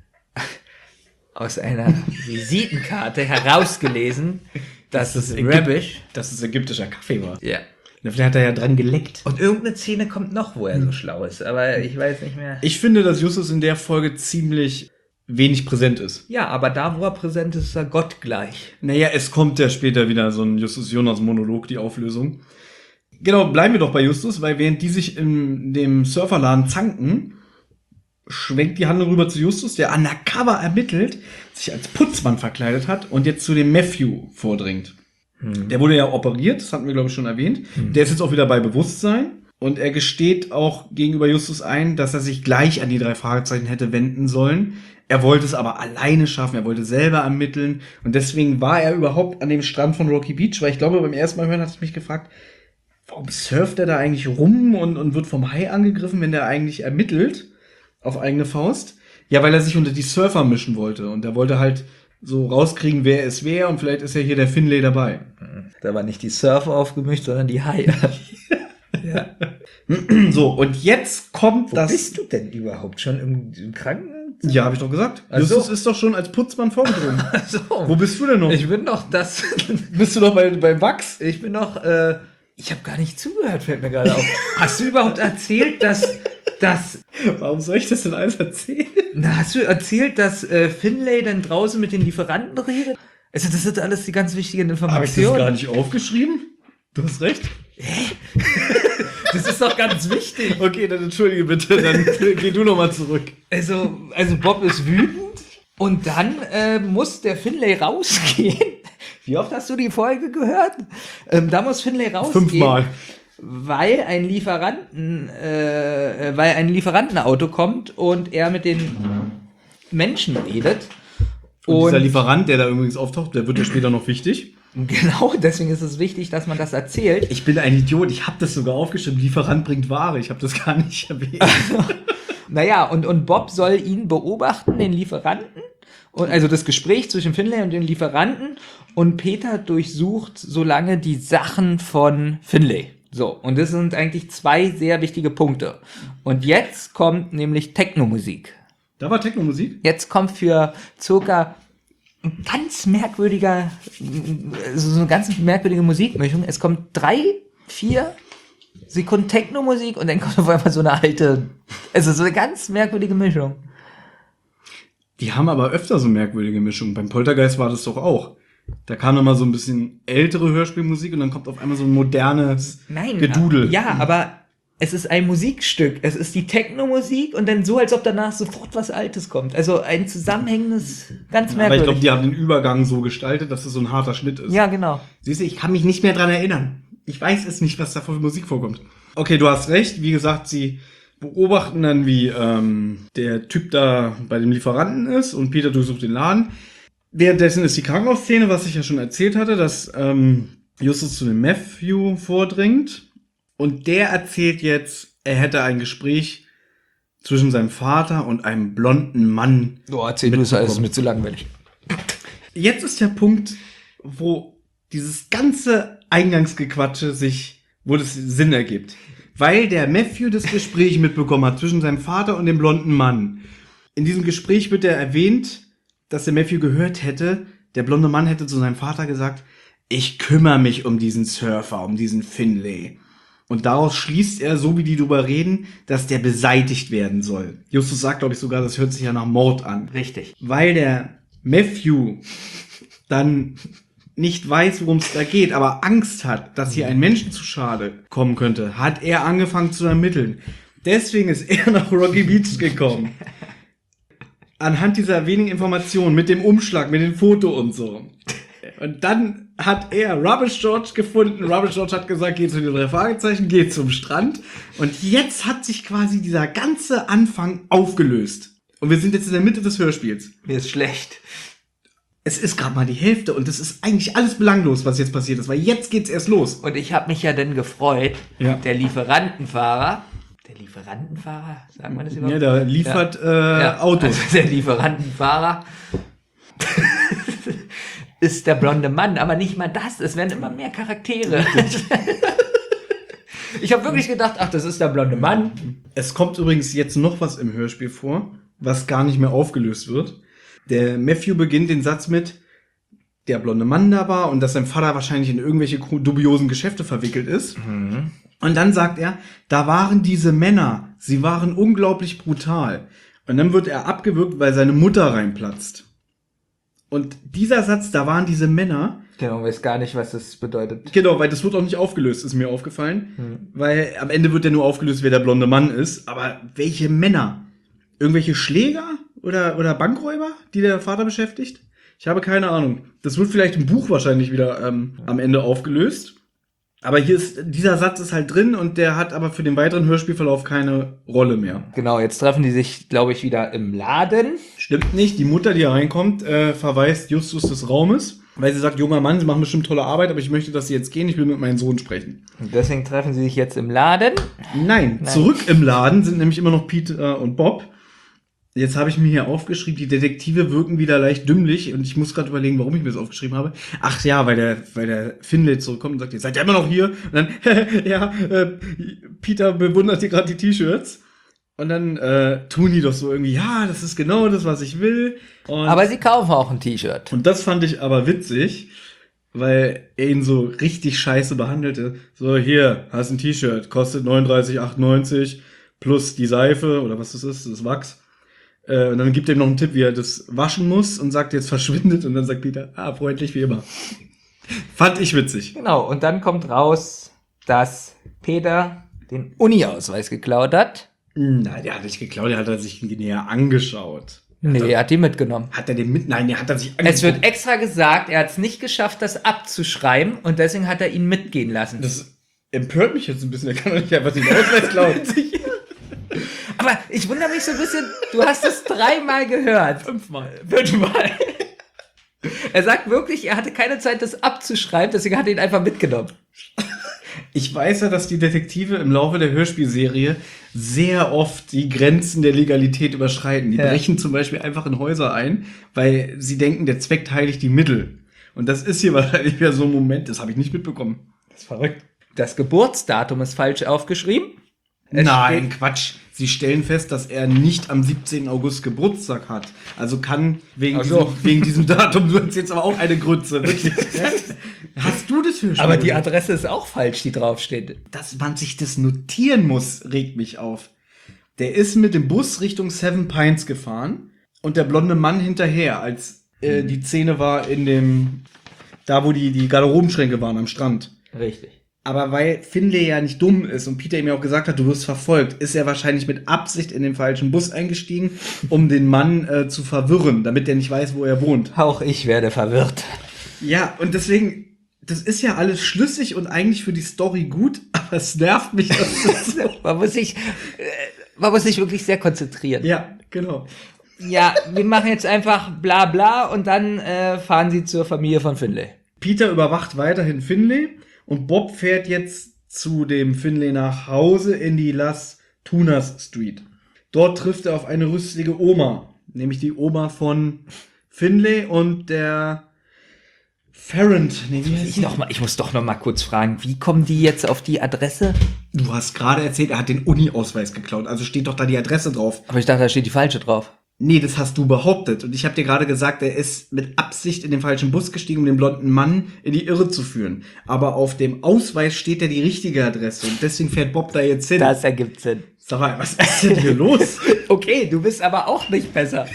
Speaker 2: aus einer Visitenkarte herausgelesen, dass es Rabish.
Speaker 3: Dass es ägyptischer Kaffee war.
Speaker 2: Ja.
Speaker 3: Vielleicht hat er ja dran geleckt.
Speaker 2: Und irgendeine Szene kommt noch, wo er so schlau ist, aber ich weiß nicht mehr.
Speaker 3: Ich finde, dass Justus in der Folge ziemlich wenig präsent ist.
Speaker 2: Ja, aber da, wo er präsent ist, ist er gottgleich.
Speaker 3: Naja, es kommt ja später wieder so ein Justus-Jonas-Monolog, die Auflösung. Genau, bleiben wir doch bei Justus, weil während die sich in dem Surferladen zanken, schwenkt die Handlung rüber zu Justus, der undercover ermittelt, sich als Putzmann verkleidet hat und jetzt zu dem Matthew vordringt. Der wurde ja operiert, das hatten wir, glaube ich, schon erwähnt. Der ist jetzt auch wieder bei Bewusstsein. Und er gesteht auch gegenüber Justus ein, dass er sich gleich an die 3 Fragezeichen hätte wenden sollen. Er wollte es aber alleine schaffen, er wollte selber ermitteln. Und deswegen war er überhaupt an dem Strand von Rocky Beach, weil ich glaube, beim ersten Mal hören hatte ich mich gefragt, warum surft er da eigentlich rum und wird vom Hai angegriffen, wenn der eigentlich ermittelt auf eigene Faust? Ja, weil er sich unter die Surfer mischen wollte. Und er wollte halt so rauskriegen, wer es wäre. Und vielleicht ist ja hier der Finlay dabei.
Speaker 2: Da war nicht die Surfer aufgemischt, sondern die Haie. Ja.
Speaker 3: So, und jetzt kommt
Speaker 2: Wo bist du denn überhaupt? Schon im Krankenhaus?
Speaker 3: Ja, habe ich doch gesagt.
Speaker 2: Ach so.
Speaker 3: Justus ist doch schon als Putzmann vorgedrungen.
Speaker 2: So.
Speaker 3: Wo bist du denn noch?
Speaker 2: Ich bin noch das.
Speaker 3: Bist du doch bei Wachs?
Speaker 2: Ich bin noch. Ich habe gar nicht zugehört, fällt mir gerade auf. Hast du überhaupt erzählt, dass.
Speaker 3: Warum soll ich das denn alles erzählen?
Speaker 2: Hast du erzählt, dass Finlay dann draußen mit den Lieferanten redet? Also, das sind alles die ganz wichtigen
Speaker 3: Habe ich das
Speaker 2: Informationen.
Speaker 3: gar nicht aufgeschrieben? Du hast recht.
Speaker 2: Das ist doch ganz wichtig.
Speaker 3: Okay, dann entschuldige bitte, dann geh du nochmal zurück.
Speaker 2: Also Bob ist wütend und dann muss der Finlay rausgehen. Wie oft hast du die Folge gehört? Da muss Finlay rausgehen.
Speaker 3: 5-mal.
Speaker 2: Weil ein Lieferantenauto kommt und er mit den Menschen redet.
Speaker 3: Und dieser Lieferant, der da übrigens auftaucht, der wird ja später noch wichtig.
Speaker 2: Genau, deswegen ist es wichtig, dass man das erzählt.
Speaker 3: Ich bin ein Idiot, ich habe das sogar aufgeschrieben. Lieferant bringt Ware, ich habe das gar nicht erwähnt.
Speaker 2: Naja, und Bob soll ihn beobachten, den Lieferanten, Und also das Gespräch zwischen Finlay und dem Lieferanten und Peter durchsucht so lange die Sachen von Finlay. So, und das sind eigentlich 2 sehr wichtige Punkte. Und jetzt kommt nämlich Techno-Musik.
Speaker 3: Da war Techno-Musik?
Speaker 2: Jetzt kommt für circa so eine ganz merkwürdige Musikmischung. Es kommt 3-4 Sekunden Techno-Musik und dann kommt auf einmal so eine alte, also so eine ganz merkwürdige Mischung.
Speaker 3: Die haben aber öfter so merkwürdige Mischungen. Beim Poltergeist war das doch auch. Da kam dann mal so ein bisschen ältere Hörspielmusik und dann kommt auf einmal so ein modernes Gedudel.
Speaker 2: Ja, aber es ist ein Musikstück. Es ist die Techno-Musik und dann so, als ob danach sofort was Altes kommt. Also ein zusammenhängendes, ganz merkwürdig.
Speaker 3: Aber ich glaube, die haben den Übergang so gestaltet, dass es so ein harter Schnitt ist.
Speaker 2: Ja, genau.
Speaker 3: Siehst du, ich kann mich nicht mehr dran erinnern. Ich weiß es nicht, was da für Musik vorkommt. Okay, du hast recht. Wie gesagt, sie beobachten dann, wie der Typ da bei dem Lieferanten ist und Peter durchsucht den Laden. Währenddessen ist die Krankenhausszene, was ich ja schon erzählt hatte, dass Justus zu dem Matthew vordringt. Und der erzählt jetzt, er hätte ein Gespräch zwischen seinem Vater und einem blonden Mann.
Speaker 2: Oh, erzähl du es, das ist mir zu langweilig.
Speaker 3: Jetzt ist der Punkt, wo dieses ganze Eingangsgequatsche wo das Sinn ergibt. Weil der Matthew das Gespräch mitbekommen hat zwischen seinem Vater und dem blonden Mann. In diesem Gespräch wird er erwähnt, dass der Matthew gehört hätte, der blonde Mann hätte zu seinem Vater gesagt, ich kümmere mich um diesen Surfer, um diesen Finlay. Und daraus schließt er, so wie die drüber reden, dass der beseitigt werden soll. Justus sagt, glaube ich, sogar, das hört sich ja nach Mord an.
Speaker 2: Richtig.
Speaker 3: Weil der Matthew dann nicht weiß, worum es da geht, aber Angst hat, dass hier ein Menschen zu Schade kommen könnte, hat er angefangen zu ermitteln. Deswegen ist er nach Rocky Beach gekommen. Anhand dieser wenigen Informationen, mit dem Umschlag, mit dem Foto und so. Und dann hat er Rubbish George gefunden. Rubbish George hat gesagt, geh zu den 3 Fragezeichen, geh zum Strand. Und jetzt hat sich quasi dieser ganze Anfang aufgelöst. Und wir sind jetzt in der Mitte des Hörspiels.
Speaker 2: Mir ist schlecht.
Speaker 3: Es ist gerade mal die Hälfte und das ist eigentlich alles belanglos, was jetzt passiert ist, weil jetzt geht's erst los.
Speaker 2: Und ich habe mich ja dann gefreut,
Speaker 3: Ja.
Speaker 2: der Lieferantenfahrer, sagt man das überhaupt?
Speaker 3: Ja, der liefert
Speaker 2: Ja,
Speaker 3: Autos.
Speaker 2: also der Lieferantenfahrer ist der blonde Mann, aber nicht mal das, es werden immer mehr Charaktere. Ich habe wirklich gedacht, ach, das ist der blonde Mann.
Speaker 3: Es kommt übrigens jetzt noch was im Hörspiel vor, was gar nicht mehr aufgelöst wird. Der Matthew beginnt den Satz mit, der blonde Mann da war und dass sein Vater wahrscheinlich in irgendwelche dubiosen Geschäfte verwickelt ist. Mhm. Und dann sagt er, da waren diese Männer, sie waren unglaublich brutal. Und dann wird er abgewürgt, weil seine Mutter reinplatzt. Und dieser Satz, da waren diese Männer.
Speaker 2: Genau, weiß gar nicht, was das bedeutet.
Speaker 3: Genau, weil das wird auch nicht aufgelöst, ist mir aufgefallen. Weil am Ende wird ja nur aufgelöst, wer der blonde Mann ist. Aber welche Männer? Irgendwelche Schläger oder Bankräuber, die der Vater beschäftigt? Ich habe keine Ahnung. Das wird vielleicht im Buch wahrscheinlich wieder am Ende aufgelöst. Aber dieser Satz ist halt drin und der hat aber für den weiteren Hörspielverlauf keine Rolle mehr.
Speaker 2: Genau, jetzt treffen die sich, glaube ich, wieder im Laden.
Speaker 3: Stimmt nicht. Die Mutter, die reinkommt, verweist Justus des Raumes, weil sie sagt, junger Mann, Sie machen bestimmt tolle Arbeit, aber ich möchte, dass Sie jetzt gehen, ich will mit meinem Sohn sprechen.
Speaker 2: Und deswegen treffen sie sich jetzt im Laden.
Speaker 3: Nein, zurück im Laden sind nämlich immer noch Peter und Bob. Jetzt habe ich mir hier aufgeschrieben, die Detektive wirken wieder leicht dümmlich und ich muss gerade überlegen, warum ich mir das aufgeschrieben habe. Ach ja, weil der Finlay zurückkommt und sagt, ihr seid ja immer noch hier. Und dann, ja, Peter bewundert hier gerade die T-Shirts. Und dann tun die doch so irgendwie, ja, das ist genau das, was ich will. Und
Speaker 2: Aber sie kaufen auch ein T-Shirt.
Speaker 3: Und das fand ich aber witzig, weil er ihn so richtig scheiße behandelte. So, hier, hast ein T-Shirt, kostet 39,98 plus die Seife oder was das ist, das Wachs. Und dann gibt er ihm noch einen Tipp, wie er das waschen muss und sagt, jetzt verschwindet. Und dann sagt Peter, freundlich wie immer. Fand ich witzig.
Speaker 2: Genau, und dann kommt raus, dass Peter den Uni-Ausweis geklaut hat.
Speaker 3: Nein, der hat nicht geklaut, der hat sich näher angeschaut.
Speaker 2: Nee, er hat die mitgenommen.
Speaker 3: Hat er den mit? Nein, der hat er sich angeschaut.
Speaker 2: Es wird extra gesagt, er hat es nicht geschafft, das abzuschreiben und deswegen hat er ihn mitgehen lassen.
Speaker 3: Das empört mich jetzt ein bisschen, er kann doch nicht einfach den Ausweis klauen.
Speaker 2: Aber ich wundere mich so ein bisschen, du hast es 3-mal gehört.
Speaker 3: 5-mal.
Speaker 2: 5-mal. Er sagt wirklich, er hatte keine Zeit, das abzuschreiben, deswegen hat er ihn einfach mitgenommen.
Speaker 3: Ich weiß ja, dass die Detektive im Laufe der Hörspielserie sehr oft die Grenzen der Legalität überschreiten. Die brechen zum Beispiel einfach in Häuser ein, weil sie denken, der Zweck heiligt die Mittel. Und das ist hier wahrscheinlich wieder so ein Moment, das habe ich nicht mitbekommen.
Speaker 2: Das ist verrückt. Das Geburtsdatum ist falsch aufgeschrieben.
Speaker 3: Nein, Quatsch. Sie stellen fest, dass er nicht am 17. August Geburtstag hat. Also kann wegen diesem Datum, du hast jetzt aber auch eine Grütze. Wirklich. Hast du das Hörspiel?
Speaker 2: Aber die Adresse ist auch falsch, die draufsteht.
Speaker 3: Dass man sich das notieren muss, regt mich auf. Der ist mit dem Bus Richtung Seven Pines gefahren und der blonde Mann hinterher, als die Szene war da wo die Garderobenschränke waren am Strand.
Speaker 2: Richtig.
Speaker 3: Aber weil Finlay ja nicht dumm ist und Peter ihm ja auch gesagt hat, du wirst verfolgt, ist er wahrscheinlich mit Absicht in den falschen Bus eingestiegen, um den Mann zu verwirren, damit er nicht weiß, wo er wohnt.
Speaker 2: Auch ich werde verwirrt.
Speaker 3: Ja, und deswegen, das ist ja alles schlüssig und eigentlich für die Story gut, aber es nervt mich.
Speaker 2: Man muss sich wirklich sehr konzentrieren.
Speaker 3: Ja, genau.
Speaker 2: Ja, wir machen jetzt einfach bla bla und dann fahren sie zur Familie von Finlay.
Speaker 3: Peter überwacht weiterhin Finlay und Bob fährt jetzt zu dem Finlay nach Hause in die Las Tunas Street. Dort trifft er auf eine rüstige Oma, nämlich die Oma von Finlay und der Farrand.
Speaker 2: Ich muss doch noch mal kurz fragen, wie kommen die jetzt auf die Adresse?
Speaker 3: Du hast gerade erzählt, er hat den Uni-Ausweis geklaut, also steht doch da die Adresse drauf.
Speaker 2: Aber ich dachte, da steht die falsche drauf.
Speaker 3: Nee, das hast du behauptet. Und ich habe dir gerade gesagt, er ist mit Absicht in den falschen Bus gestiegen, um den blonden Mann in die Irre zu führen. Aber auf dem Ausweis steht ja die richtige Adresse. Und deswegen fährt Bob da jetzt hin.
Speaker 2: Das ergibt Sinn.
Speaker 3: Sag mal, was ist denn hier los?
Speaker 2: Okay, du bist aber auch nicht besser.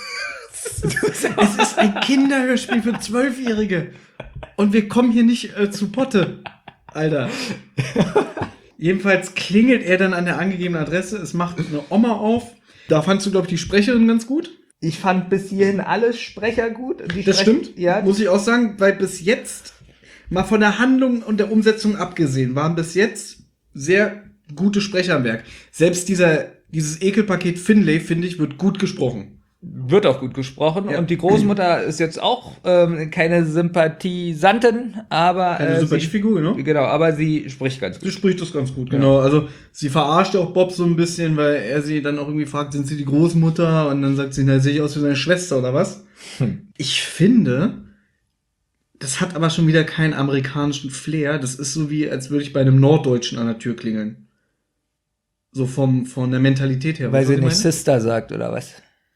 Speaker 3: Es ist ein Kinderhörspiel für 12-Jährige. Und wir kommen hier nicht zu Potte. Alter. Jedenfalls klingelt er dann an der angegebenen Adresse. Es macht eine Oma auf. Da fandst du, glaube ich, die Sprecherin ganz gut.
Speaker 2: Ich fand bis hierhin alle Sprecher gut.
Speaker 3: Das stimmt,
Speaker 2: ja.
Speaker 3: Muss ich auch sagen, weil bis jetzt, mal von der Handlung und der Umsetzung abgesehen, waren bis jetzt sehr gute Sprecher am Werk. Selbst dieses Ekelpaket Finlay, finde ich, wird gut gesprochen.
Speaker 2: Wird auch gut gesprochen.
Speaker 3: Ja.
Speaker 2: Und die Großmutter ist jetzt auch keine Sympathisantin, aber
Speaker 3: Eine Sympathiefigur, genau.
Speaker 2: Genau, aber sie spricht ganz gut.
Speaker 3: Sie spricht das ganz gut, genau. Also sie verarscht auch Bob so ein bisschen, weil er sie dann auch irgendwie fragt, sind sie die Großmutter? Und dann sagt sie, na, sehe ich aus wie seine Schwester oder was? Ich finde, das hat aber schon wieder keinen amerikanischen Flair. Das ist so wie, als würde ich bei einem Norddeutschen an der Tür klingeln. So von der Mentalität her.
Speaker 2: Weil
Speaker 3: Was
Speaker 2: sie
Speaker 3: ich
Speaker 2: nicht
Speaker 3: meine?
Speaker 2: Sister sagt, oder was?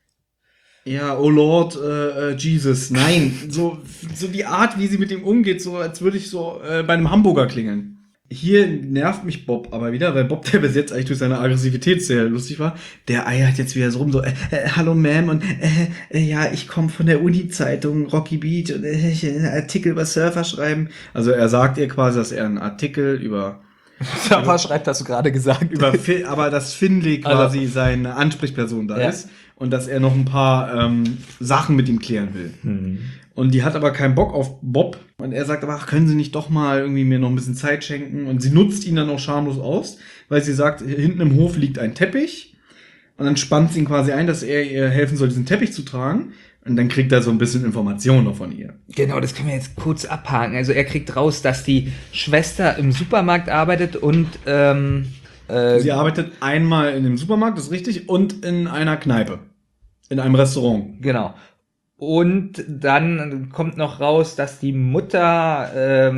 Speaker 3: Ja, oh Lord, Jesus. Nein, so die Art, wie sie mit ihm umgeht, so als würde ich so bei einem Hamburger klingeln. Hier nervt mich Bob aber wieder, weil Bob, der bis jetzt eigentlich durch seine Aggressivität sehr lustig war, der eiert jetzt wieder so rum, so, hallo Ma'am, und ja, ich komme von der Uni-Zeitung Rocky Beach und einen Artikel über Surfer schreiben. Also er sagt ihr quasi, dass er einen Artikel über
Speaker 2: Surfer schreibt, hast du gerade gesagt.
Speaker 3: aber dass Finlay quasi seine Ansprechperson da ist und dass er noch ein paar Sachen mit ihm klären will. Und die hat aber keinen Bock auf Bob. Und er sagt aber, ach, können Sie nicht doch mal irgendwie mir noch ein bisschen Zeit schenken? Und sie nutzt ihn dann auch schamlos aus, weil sie sagt, hinten im Hof liegt ein Teppich. Und dann spannt sie ihn quasi ein, dass er ihr helfen soll, diesen Teppich zu tragen. Und dann kriegt er so ein bisschen Informationen noch von ihr.
Speaker 2: Genau, das können wir jetzt kurz abhaken. Also er kriegt raus, dass die Schwester im Supermarkt arbeitet und
Speaker 3: sie arbeitet einmal in dem Supermarkt, das ist richtig, und in einer Kneipe. In einem Restaurant.
Speaker 2: Genau. Und dann kommt noch raus, dass die Mutter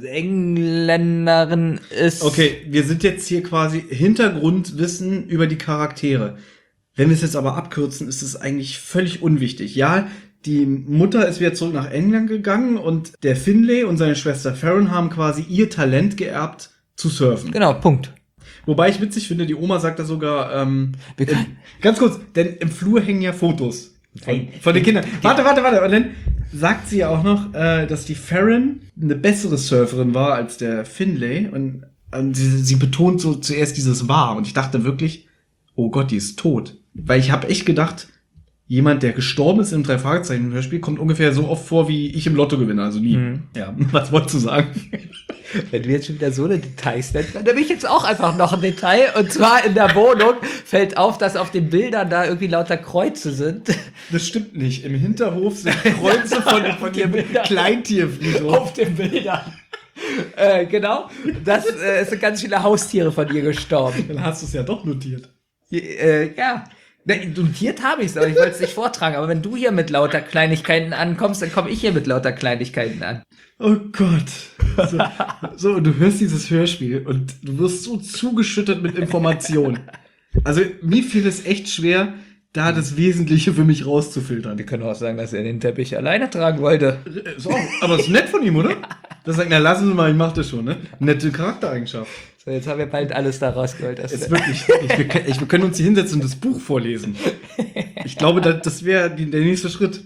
Speaker 2: Engländerin ist.
Speaker 3: Okay, wir sind jetzt hier quasi Hintergrundwissen über die Charaktere. Wenn wir es jetzt aber abkürzen, ist es eigentlich völlig unwichtig. Ja, die Mutter ist wieder zurück nach England gegangen und der Finlay und seine Schwester Farron haben quasi ihr Talent geerbt zu surfen.
Speaker 2: Genau, Punkt.
Speaker 3: Wobei ich witzig finde, die Oma sagt da sogar, ganz kurz, denn im Flur hängen ja Fotos von den Kindern. Warte. Und dann sagt sie ja auch noch, dass die Farron eine bessere Surferin war als der Finlay. Und sie betont so zuerst dieses war. Und ich dachte wirklich, oh Gott, die ist tot. Weil ich habe echt gedacht, jemand, der gestorben ist im 3-Fragezeichen-Hörspiel, kommt ungefähr so oft vor, wie ich im Lotto gewinne. Also nie. Ja, was wolltest du sagen?
Speaker 2: Wenn du jetzt schon wieder so eine Details nennst, dann nehme ich jetzt auch einfach noch ein Detail. Und zwar in der Wohnung fällt auf, dass auf den Bildern da irgendwie lauter Kreuze sind.
Speaker 3: Das stimmt nicht. Im Hinterhof sind Kreuze von dem Kleintierfriedhof.
Speaker 2: Auf den Bildern. Genau. Das es sind ganz viele Haustiere von ihr gestorben.
Speaker 3: Dann hast du es ja doch notiert.
Speaker 2: Ja. Notiert habe ich es, aber ich wollte es nicht vortragen. Aber wenn du hier mit lauter Kleinigkeiten ankommst, dann komme ich hier mit lauter Kleinigkeiten an.
Speaker 3: Oh Gott. So, du hörst dieses Hörspiel und du wirst so zugeschüttet mit Informationen. Also mir fiel es echt schwer, da das Wesentliche für mich rauszufiltern.
Speaker 2: Wir können auch sagen, dass er den Teppich alleine tragen wollte.
Speaker 3: Ist auch, aber ist nett von ihm, oder? Das sagt, na lassen Sie mal, ich mach das schon, ne? Nette Charaktereigenschaft.
Speaker 2: So, jetzt haben wir bald alles da rausgeholt.
Speaker 3: Ist wirklich, wir können uns hier hinsetzen und das Buch vorlesen. Ich glaube, das wäre der nächste Schritt.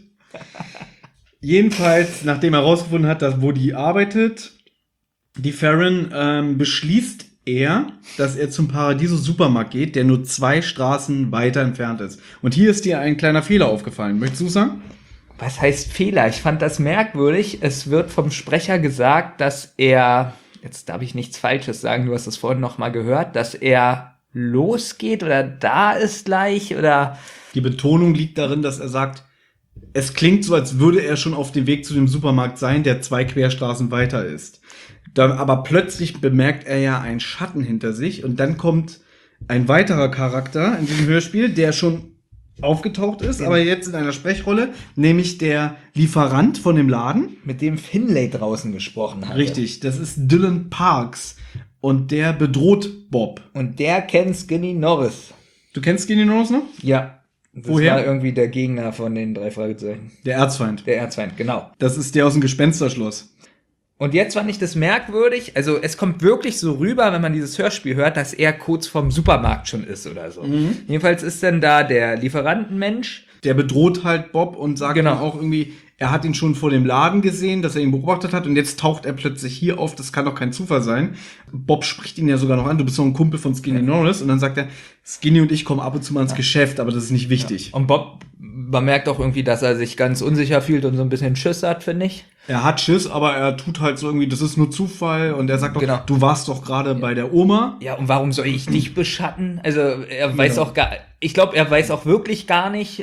Speaker 3: Jedenfalls, nachdem er herausgefunden hat, wo die arbeitet, die Farron, beschließt er, dass er zum Paradiso-Supermarkt geht, der nur 2 Straßen weiter entfernt ist. Und hier ist dir ein kleiner Fehler aufgefallen. Möchtest du sagen?
Speaker 2: Was heißt Fehler? Ich fand das merkwürdig. Es wird vom Sprecher gesagt, dass er, jetzt darf ich nichts Falsches sagen, du hast es vorhin noch mal gehört, dass er losgeht oder da ist gleich oder...
Speaker 3: Die Betonung liegt darin, dass er sagt, es klingt so, als würde er schon auf dem Weg zu dem Supermarkt sein, der 2 Querstraßen weiter ist. Aber plötzlich bemerkt er ja einen Schatten hinter sich und dann kommt ein weiterer Charakter in diesem Hörspiel, der schon aufgetaucht ist, aber jetzt in einer Sprechrolle, nämlich der Lieferant von dem Laden.
Speaker 2: Mit dem Finlay draußen gesprochen hat.
Speaker 3: Richtig, das ist Dylan Parks und der bedroht Bob.
Speaker 2: Und der kennt Skinny Norris.
Speaker 3: Du kennst Skinny Norris noch?
Speaker 2: Ja. Das
Speaker 3: Woher?
Speaker 2: war irgendwie der Gegner von den 3 Fragezeichen.
Speaker 3: Der Erzfeind.
Speaker 2: Der Erzfeind, genau.
Speaker 3: Das ist der aus dem Gespensterschloss.
Speaker 2: Und jetzt fand ich das merkwürdig, also es kommt wirklich so rüber, wenn man dieses Hörspiel hört, dass er kurz vorm Supermarkt schon ist oder so. Jedenfalls ist dann da der Lieferantenmensch.
Speaker 3: Der bedroht halt Bob und sagt
Speaker 2: Genau.
Speaker 3: dann auch irgendwie, er hat ihn schon vor dem Laden gesehen, dass er ihn beobachtet hat und jetzt taucht er plötzlich hier auf, das kann doch kein Zufall sein. Bob spricht ihn ja sogar noch an, du bist doch ein Kumpel von Skinny Norris und dann sagt er, Skinny und ich kommen ab und zu mal ins Geschäft, aber das ist nicht wichtig.
Speaker 2: Und Bob, man merkt auch irgendwie, dass er sich ganz unsicher fühlt und so ein bisschen Schiss hat, finde ich.
Speaker 3: Er hat Schiss, aber er tut halt so irgendwie, das ist nur Zufall und er sagt doch,
Speaker 2: Genau.
Speaker 3: du warst doch gerade bei der Oma.
Speaker 2: Ja, und warum soll ich dich beschatten? Also er weiß auch ich glaube, er weiß auch wirklich gar nicht,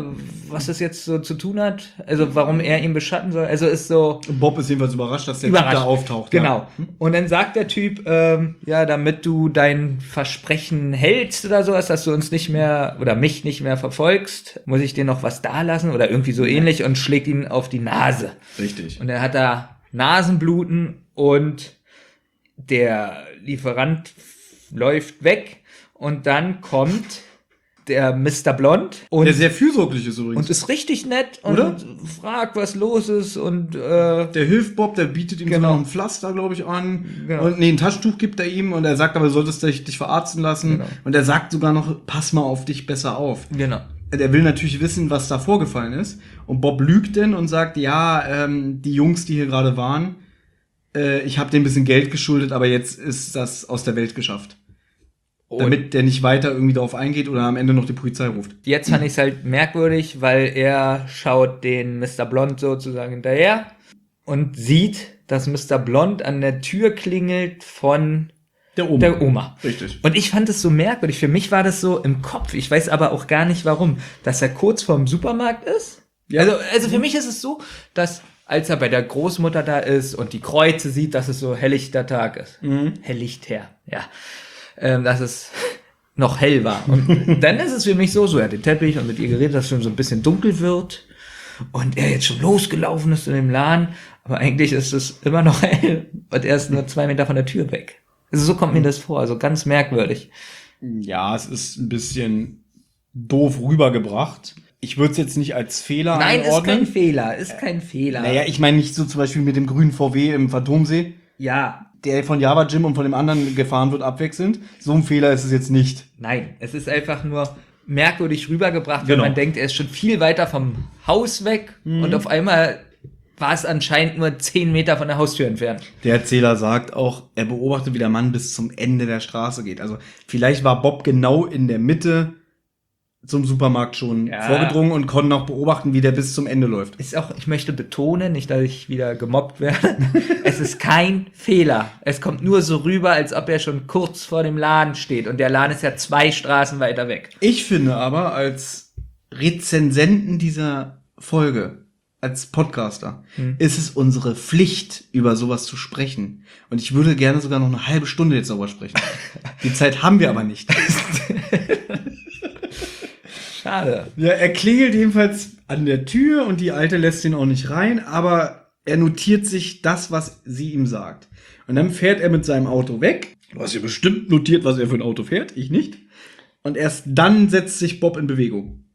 Speaker 2: was das jetzt so zu tun hat. Also warum er ihn beschatten soll. Also ist so...
Speaker 3: Bob ist jedenfalls überrascht, dass der Typ da auftaucht.
Speaker 2: Genau.
Speaker 3: Ja.
Speaker 2: Und dann sagt der Typ, ja, damit du dein Versprechen hältst oder sowas, dass du uns nicht mehr oder mich nicht mehr verfolgst, muss ich dir noch was dalassen oder irgendwie so ähnlich und schlägt ihn auf die Nase.
Speaker 3: Richtig.
Speaker 2: Und er hat da Nasenbluten und der Lieferant läuft weg und dann kommt der Mr. Blond und
Speaker 3: Der sehr fürsorglich ist übrigens.
Speaker 2: und ist richtig nett und
Speaker 3: Oder?
Speaker 2: fragt, was los ist und
Speaker 3: Der hilft Bob, der bietet ihm
Speaker 2: Genau.
Speaker 3: sogar noch ein Pflaster, glaube ich, an.
Speaker 2: Genau.
Speaker 3: Und ein Taschentuch gibt er ihm und er sagt aber, du solltest dich verarzten lassen.
Speaker 2: Genau.
Speaker 3: Und er sagt sogar noch, pass mal auf dich besser auf.
Speaker 2: genau.
Speaker 3: Der will natürlich wissen, was da vorgefallen ist. Und Bob lügt denn und sagt, ja, die Jungs, die hier gerade waren, ich habe denen ein bisschen Geld geschuldet, aber jetzt ist das aus der Welt geschafft. Damit der nicht weiter irgendwie darauf eingeht oder am Ende noch die Polizei ruft.
Speaker 2: Jetzt fand ich es halt merkwürdig, weil er schaut den Mr. Blond sozusagen hinterher und sieht, dass Mr. Blond an der Tür klingelt von der Oma.
Speaker 3: Richtig.
Speaker 2: Und ich fand es so merkwürdig. Für mich war das so im Kopf. Ich weiß aber auch gar nicht warum, dass er kurz vorm Supermarkt ist.
Speaker 3: Ja.
Speaker 2: Also für mich ist es so, dass als er bei der Großmutter da ist und die Kreuze sieht, dass es so helllichter Tag ist. Helllichter, ja. Dass es noch hell war. Und dann ist es für mich so, er hat den Teppich und mit ihr geredet, dass es schon so ein bisschen dunkel wird und er jetzt schon losgelaufen ist in dem Laden, aber eigentlich ist es immer noch hell und er ist nur 2 Meter von der Tür weg. Also so kommt mir das vor, also ganz merkwürdig.
Speaker 3: Ja, es ist ein bisschen doof rübergebracht. Ich würde es jetzt nicht als Fehler
Speaker 2: Nein,
Speaker 3: einordnen.
Speaker 2: ist kein Fehler.
Speaker 3: Naja, ich meine nicht so zum Beispiel mit dem grünen VW im Phantomsee,
Speaker 2: Ja,
Speaker 3: der von Java Jim und von dem anderen gefahren wird abwechselnd. So ein Fehler ist es jetzt nicht.
Speaker 2: nein, es ist einfach nur merkwürdig rübergebracht,
Speaker 3: Genau.
Speaker 2: wenn man denkt, er ist schon viel weiter vom Haus weg und auf einmal war es anscheinend nur 10 Meter von der Haustür entfernt.
Speaker 3: Der Erzähler sagt auch, er beobachtet, wie der Mann bis zum Ende der Straße geht. Also vielleicht war Bob genau in der Mitte zum Supermarkt schon vorgedrungen und konnte noch beobachten, wie der bis zum Ende läuft.
Speaker 2: Ist auch, ich möchte betonen, nicht, dass ich wieder gemobbt werde, es ist kein Fehler. Es kommt nur so rüber, als ob er schon kurz vor dem Laden steht. Und der Laden ist ja 2 Straßen weiter weg.
Speaker 3: Ich finde aber, als Rezensenten dieser Folge als Podcaster ist es unsere Pflicht, über sowas zu sprechen. Und ich würde gerne sogar noch eine halbe Stunde jetzt darüber sprechen. Die Zeit haben wir aber nicht.
Speaker 2: Schade.
Speaker 3: Ja, er klingelt jedenfalls an der Tür und die Alte lässt ihn auch nicht rein, aber er notiert sich das, was sie ihm sagt. Und dann fährt er mit seinem Auto weg. Du hast ja bestimmt notiert, was er für ein Auto fährt, ich nicht. Und erst dann setzt sich Bob in Bewegung.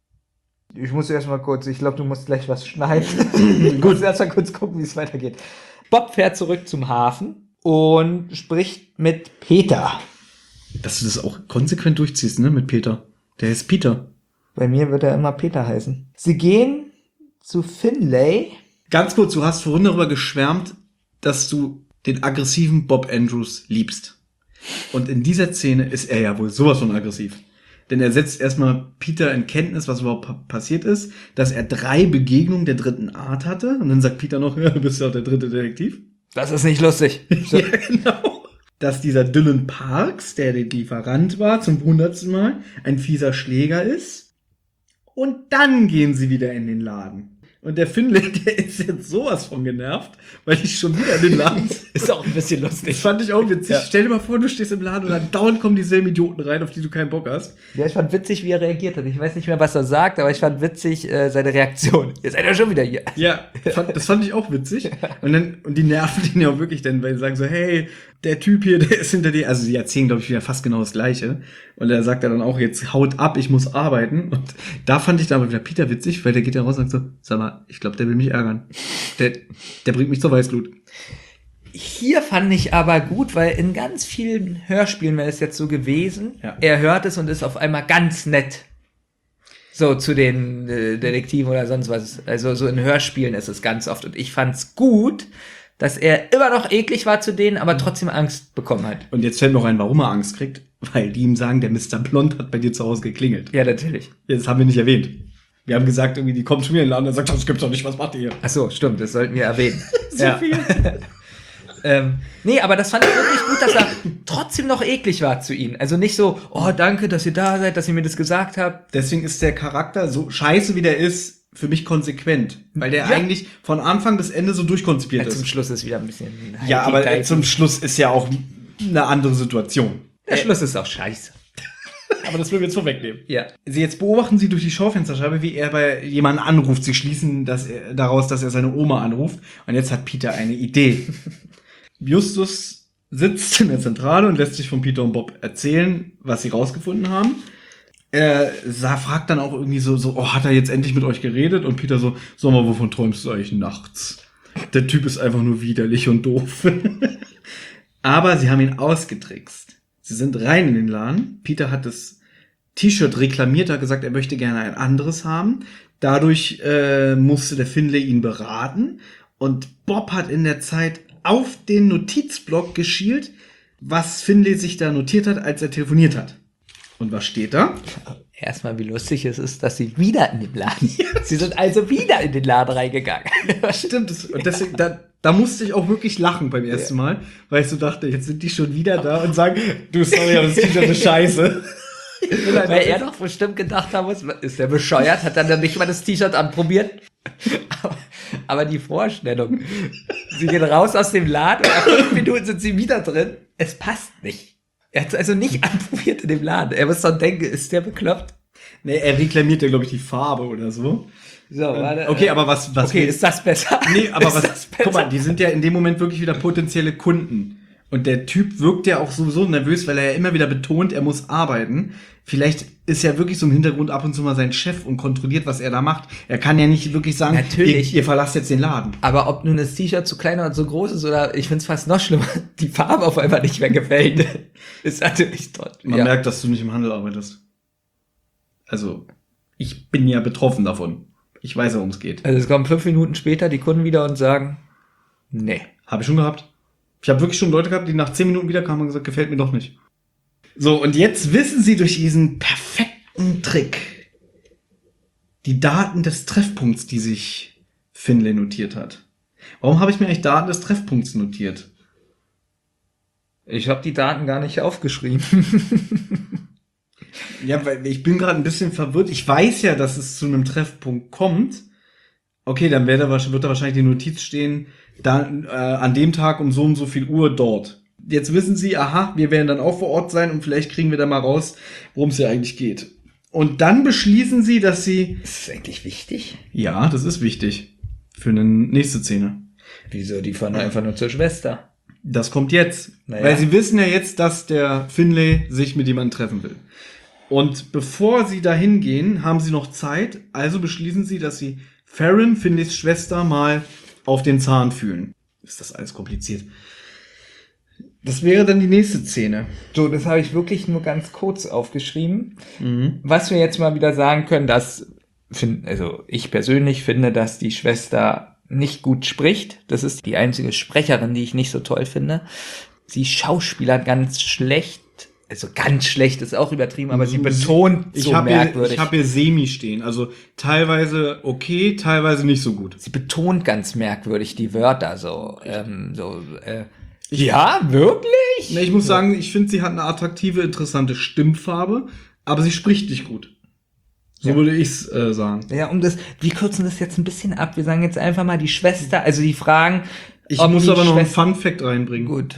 Speaker 2: Ich muss erstmal kurz, ich glaube, du musst gleich was schneiden. Gut, erstmal kurz gucken, wie es weitergeht. Bob fährt zurück zum Hafen und spricht mit Peter.
Speaker 3: Dass du das auch konsequent durchziehst, ne, mit Peter. Der ist Peter.
Speaker 2: Bei mir wird er immer Peter heißen. Sie gehen zu Finlay.
Speaker 3: Ganz kurz, du hast vorhin darüber geschwärmt, dass du den aggressiven Bob Andrews liebst. Und in dieser Szene ist er ja wohl sowas von aggressiv. Denn er setzt erstmal Peter in Kenntnis, was überhaupt passiert ist, dass er 3 Begegnungen der dritten Art hatte. Und dann sagt Peter noch, ja, du bist ja auch der dritte Detektiv.
Speaker 2: Das ist nicht lustig.
Speaker 3: Ja, genau. Dass dieser Dylan Parks, der Lieferant war, zum 100. Mal, ein fieser Schläger ist. Und dann gehen sie wieder in den Laden. Und der Finlay, der ist jetzt sowas von genervt, weil ich schon wieder in den Laden
Speaker 2: Ist auch ein bisschen lustig.
Speaker 3: Das fand ich auch witzig.
Speaker 2: Ja.
Speaker 3: Stell dir mal vor, du stehst im Laden und dann dauernd kommen dieselben Idioten rein, auf die du keinen Bock hast.
Speaker 2: Ja, ich fand witzig, wie er reagiert hat. Ich weiß nicht mehr, was er sagt, aber ich fand witzig seine Reaktion. Ihr seid ja schon wieder hier.
Speaker 3: Ja, das fand ich auch witzig. Und die nerven den ja auch wirklich dann, weil sie sagen so, hey, der Typ hier, der ist hinter dir. Also sie erzählen, glaube ich, wieder fast genau das Gleiche. Und er sagt dann auch, jetzt haut ab, ich muss arbeiten. Und da fand ich dann aber wieder Peter witzig, weil der geht ja raus und sagt so, sag mal, ich glaube, der will mich ärgern. Der bringt mich zur Weißglut.
Speaker 2: Hier fand ich aber gut, weil in ganz vielen Hörspielen wäre es jetzt so gewesen,
Speaker 3: Ja.
Speaker 2: er hört es und ist auf einmal ganz nett. So zu den Detektiven oder sonst was. Also so in Hörspielen ist es ganz oft. Und ich fand's gut, dass er immer noch eklig war zu denen, aber trotzdem Angst bekommen hat.
Speaker 3: Und jetzt fällt noch ein, warum er Angst kriegt. Weil die ihm sagen, der Mr. Blond hat bei dir zu Hause geklingelt.
Speaker 2: Ja, natürlich.
Speaker 3: Das haben wir nicht erwähnt. Wir haben gesagt, irgendwie, die kommt schon wieder in den Laden und sagt, das gibt's doch nicht, was macht ihr hier?
Speaker 2: Ach so, stimmt, das sollten wir erwähnen.
Speaker 3: Viel.
Speaker 2: Nee, aber das fand ich wirklich gut, dass er trotzdem noch eklig war zu ihnen. Also nicht so, oh, danke, dass ihr da seid, dass ihr mir das gesagt habt.
Speaker 3: Deswegen ist der Charakter, so scheiße wie der ist, für mich konsequent. Weil der eigentlich von Anfang bis Ende so durchkonzipiert
Speaker 2: Ja, zum
Speaker 3: ist.
Speaker 2: Schluss ist wieder ein bisschen...
Speaker 3: Ja, aber zum Schluss ist ja auch eine andere Situation.
Speaker 2: Der Schluss ist auch scheiße.
Speaker 3: Aber das will wir jetzt vorwegnehmen.
Speaker 2: Ja.
Speaker 3: Jetzt beobachten Sie durch die Schaufensterscheibe, wie er bei jemandem anruft. Sie schließen daraus, dass er seine Oma anruft. Und jetzt hat Peter eine Idee. Justus sitzt in der Zentrale und lässt sich von Peter und Bob erzählen, was sie rausgefunden haben. Er fragt dann auch irgendwie so, oh, hat er jetzt endlich mit euch geredet? Und Peter so, sag mal, wovon träumst du eigentlich nachts? Der Typ ist einfach nur widerlich und doof. Aber sie haben ihn ausgetrickst. Sie sind rein in den Laden. Peter hat das T-Shirt reklamiert, hat gesagt, er möchte gerne ein anderes haben. Dadurch musste der Finlay ihn beraten. Und Bob hat in der Zeit auf den Notizblock geschielt, was Finlay sich da notiert hat, als er telefoniert hat. Und was steht da?
Speaker 2: Erstmal, wie lustig es ist, dass sie wieder in den Laden... Sie sind also wieder in den Laden reingegangen.
Speaker 3: Stimmt, und deswegen, da musste ich auch wirklich lachen beim ersten Mal, weil ich so dachte, jetzt sind die schon wieder da und sagen, du, sorry, aber das T-Shirt ist scheiße.
Speaker 2: Weil er doch bestimmt gedacht haben muss, ist der bescheuert? Hat dann nicht mal das T-Shirt anprobiert? Aber die Vorstellung, sie gehen raus aus dem Laden und nach 5 Minuten sind sie wieder drin. Es passt nicht. Er hat es also nicht anprobiert in dem Laden. Er muss dann denken, ist der bekloppt?
Speaker 3: Nee, er reklamiert ja, glaube ich, die Farbe oder so.
Speaker 2: So, warte.
Speaker 3: Okay, aber was
Speaker 2: Okay, ist das besser?
Speaker 3: Nee, aber
Speaker 2: Ist das besser?
Speaker 3: guck mal, die sind ja in dem Moment wirklich wieder potenzielle Kunden. Und der Typ wirkt ja auch sowieso nervös, weil er ja immer wieder betont, er muss arbeiten. Vielleicht ist ja wirklich so im Hintergrund ab und zu mal sein Chef und kontrolliert, was er da macht. Er kann ja nicht wirklich sagen,
Speaker 2: Natürlich.
Speaker 3: Ihr verlasst jetzt den Laden.
Speaker 2: Aber ob nun das T-Shirt zu klein oder zu groß ist, oder ich find's fast noch schlimmer, die Farbe auf einmal nicht mehr gefällt, ist natürlich dort.
Speaker 3: Man merkt, dass du nicht im Handel arbeitest. Also, ich bin ja betroffen davon. Ich weiß, worum es geht.
Speaker 2: Also es kommen 5 Minuten später die Kunden wieder und sagen, nee.
Speaker 3: Habe ich schon gehabt. Ich habe wirklich schon Leute gehabt, die nach 10 Minuten wiederkamen und gesagt, gefällt mir doch nicht. So, und jetzt wissen sie durch diesen perfekten Trick die Daten des Treffpunkts, die sich Finlay notiert hat. Warum habe ich mir eigentlich Daten des Treffpunkts notiert?
Speaker 2: Ich habe die Daten gar nicht aufgeschrieben.
Speaker 3: Ja, weil ich bin gerade ein bisschen verwirrt. Ich weiß ja, dass es zu einem Treffpunkt kommt, Okay, dann wird da wahrscheinlich die Notiz stehen, dann an dem Tag um so und so viel Uhr dort. Jetzt wissen Sie, aha, wir werden dann auch vor Ort sein und vielleicht kriegen wir da mal raus, worum es hier eigentlich geht. Und dann beschließen Sie, dass Sie...
Speaker 2: Ist das eigentlich wichtig?
Speaker 3: Ja, das ist wichtig. Für eine nächste Szene.
Speaker 2: Wieso? Die fahren einfach nur zur Schwester.
Speaker 3: Das kommt jetzt.
Speaker 2: Naja.
Speaker 3: Weil Sie wissen ja jetzt, dass der Finlay sich mit jemandem treffen will. Und bevor Sie dahin gehen, haben Sie noch Zeit. Also beschließen Sie, dass Sie Farron, Finlays Schwester, mal auf den Zahn fühlen. Ist das alles kompliziert? Das wäre dann die nächste Szene.
Speaker 2: So, das habe ich wirklich nur ganz kurz aufgeschrieben. Was wir jetzt mal wieder sagen können, also ich persönlich finde, dass die Schwester nicht gut spricht. Das ist die einzige Sprecherin, die ich nicht so toll finde. Sie schauspielert ganz schlecht. Also ganz schlecht ist auch übertrieben, aber sie betont so merkwürdig.
Speaker 3: Ich habe hier Semi stehen. Also teilweise okay, teilweise nicht so gut.
Speaker 2: Sie betont ganz merkwürdig die Wörter so. Ja, wirklich?
Speaker 3: Ich muss sagen, ich finde, sie hat eine attraktive, interessante Stimmfarbe, aber sie spricht nicht gut. So würde ich's sagen.
Speaker 2: Ja, wir kürzen das jetzt ein bisschen ab. Wir sagen jetzt einfach mal die Schwester, also die fragen.
Speaker 3: Ich muss aber noch einen Fun-Fact reinbringen.
Speaker 2: Gut.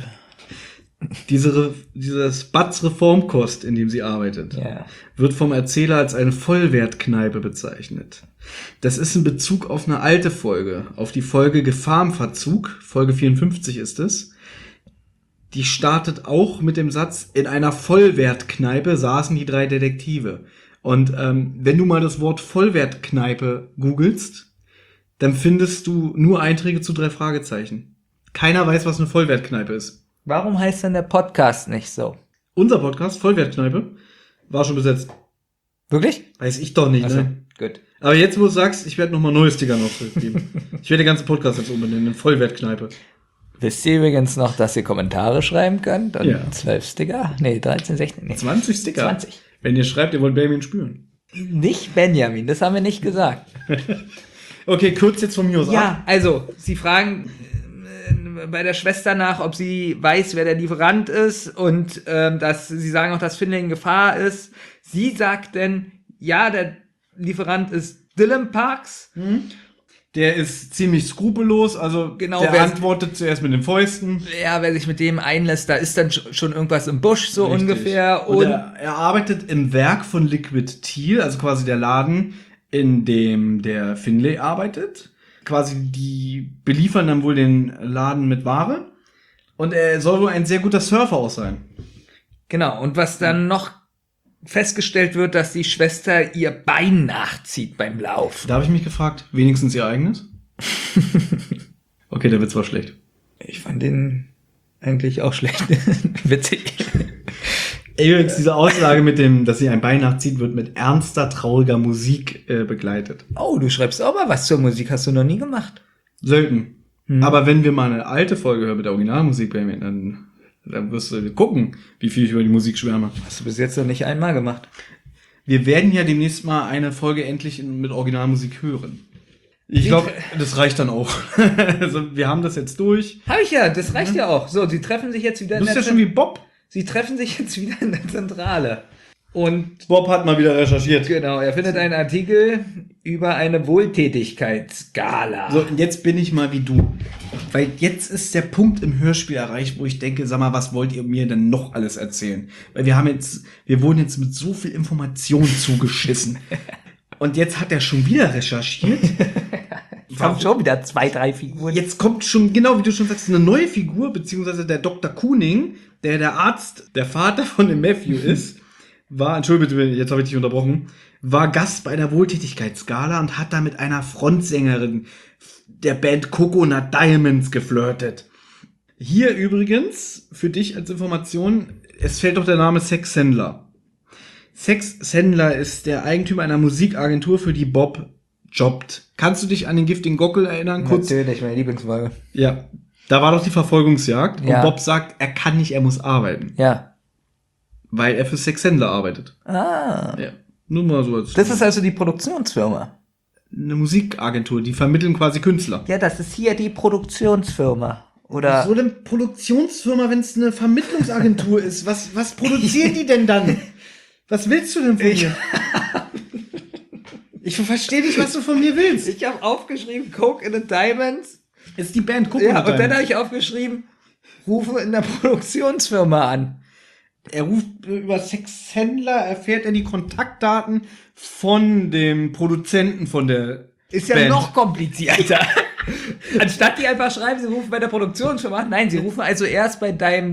Speaker 3: Dieses Batz Reformkost, in dem sie arbeitet, wird vom Erzähler als eine Vollwertkneipe bezeichnet. Das ist in Bezug auf eine alte Folge, auf die Folge Gefahr im Verzug, Folge 54 ist es. Die startet auch mit dem Satz, in einer Vollwertkneipe saßen die 3 Detektive. Und wenn du mal das Wort Vollwertkneipe googelst, dann findest du nur Einträge zu 3 Fragezeichen. Keiner weiß, was eine Vollwertkneipe ist.
Speaker 2: Warum heißt denn der Podcast nicht so?
Speaker 3: Unser Podcast, Vollwertkneipe, war schon besetzt.
Speaker 2: Wirklich?
Speaker 3: Weiß ich doch nicht,
Speaker 2: Also,
Speaker 3: ne?
Speaker 2: gut.
Speaker 3: Aber jetzt, wo du sagst, ich werde nochmal neue Sticker noch geben. Ich werde den ganzen Podcast jetzt umbenennen in Vollwertkneipe.
Speaker 2: Wisst ihr übrigens noch, dass ihr Kommentare schreiben könnt? Und
Speaker 3: Ja.
Speaker 2: 12 Sticker? Nee, 13, 16. Nee.
Speaker 3: 20 Sticker.
Speaker 2: 20.
Speaker 3: Wenn ihr schreibt, ihr wollt Benjamin spüren.
Speaker 2: Nicht Benjamin, das haben wir nicht gesagt.
Speaker 3: Okay, kurz jetzt von mir aus ab.
Speaker 2: Ja, also, sie fragen bei der Schwester nach, ob sie weiß, wer der Lieferant ist und dass sie sagen auch, dass Finlay in Gefahr ist. Sie sagt denn, ja, der Lieferant ist Dylan Parks.
Speaker 3: Der ist ziemlich skrupellos, also
Speaker 2: Genau,
Speaker 3: der
Speaker 2: wer-
Speaker 3: antwortet zuerst mit den Fäusten.
Speaker 2: Ja, wer sich mit dem einlässt, da ist dann schon irgendwas im Busch, so
Speaker 3: Richtig.
Speaker 2: ungefähr.
Speaker 3: Und er arbeitet im Werk von Liquid Teal, also quasi der Laden, in dem der Finlay arbeitet. Quasi die beliefern dann wohl den Laden mit Ware. Und er soll wohl ein sehr guter Surfer auch sein.
Speaker 2: Genau, und was dann noch festgestellt wird, dass die Schwester ihr Bein nachzieht beim Laufen.
Speaker 3: Da habe ich mich gefragt, wenigstens ihr eigenes? Okay, der Witz war schlecht.
Speaker 2: Ich fand den eigentlich auch schlecht. Witzig.
Speaker 3: Übrigens, diese Aussage mit dem, dass sie ein Bein nachzieht, wird mit ernster, trauriger Musik begleitet.
Speaker 2: Oh, du schreibst auch mal was zur Musik, hast du noch nie gemacht.
Speaker 3: Selten. Aber wenn wir mal eine alte Folge hören mit der Originalmusik, dann wirst du gucken, wie viel ich über die Musik schwärme.
Speaker 2: Hast du bis jetzt noch nicht einmal gemacht.
Speaker 3: Wir werden ja demnächst mal eine Folge endlich mit Originalmusik hören. Ich glaube, das reicht dann auch. Also, wir haben das jetzt durch.
Speaker 2: Hab ich ja, das reicht ja auch. So, sie treffen sich jetzt wieder
Speaker 3: Du bist ja schon wie Bob.
Speaker 2: Sie treffen sich jetzt wieder in der Zentrale. Und
Speaker 3: Bob hat mal wieder recherchiert.
Speaker 2: genau, er findet einen Artikel über eine Wohltätigkeitsskala.
Speaker 3: So, und jetzt bin ich mal wie du. Weil jetzt ist der Punkt im Hörspiel erreicht, wo ich denke, sag mal, was wollt ihr mir denn noch alles erzählen? Weil wir wurden jetzt mit so viel Information zugeschissen. Und jetzt hat er schon wieder recherchiert.
Speaker 2: Kommt schon wieder 2, 3 Figuren.
Speaker 3: Jetzt kommt schon, genau wie du schon sagst, eine neue Figur, beziehungsweise der Dr. Kuning, der Arzt, der Vater von dem Matthew ist, Entschuldigung bitte, jetzt habe ich dich unterbrochen, war Gast bei der Wohltätigkeitsgala und hat da mit einer Frontsängerin der Band Coconut Diamonds geflirtet. Hier übrigens, für dich als Information, es fällt doch der Name Sex Sandler. Sex Sandler ist der Eigentümer einer Musikagentur, für die Bob jobbt. Kannst du dich an den giftigen Gockel erinnern? Kurz.
Speaker 2: Natürlich, meine Lieblingsfolge.
Speaker 3: Ja. Da war doch die Verfolgungsjagd
Speaker 2: Ja.
Speaker 3: und Bob sagt, er kann nicht, er muss arbeiten.
Speaker 2: Ja.
Speaker 3: Weil er für Sex Sandler arbeitet.
Speaker 2: Ah.
Speaker 3: Ja. Nur mal so als
Speaker 2: Das ist also die Produktionsfirma.
Speaker 3: eine Musikagentur, die vermitteln quasi Künstler.
Speaker 2: Ja, das ist hier die Produktionsfirma. Oder
Speaker 3: So eine Produktionsfirma, wenn es eine Vermittlungsagentur ist, was produzieren die denn dann? Was willst du denn von mir? Ich verstehe nicht, was du von mir willst.
Speaker 2: Ich habe aufgeschrieben, Coke in the Diamonds.
Speaker 3: Ist die Band Coke
Speaker 2: Ja, und dann habe ich aufgeschrieben, rufe in der Produktionsfirma an.
Speaker 3: Er ruft über Sexhändler, erfährt er die Kontaktdaten von dem Produzenten von der
Speaker 2: Ist ja
Speaker 3: Band.
Speaker 2: noch komplizierter. Anstatt die einfach schreiben, sie rufen bei der Produktionsfirma an. Nein, sie rufen also erst bei deinem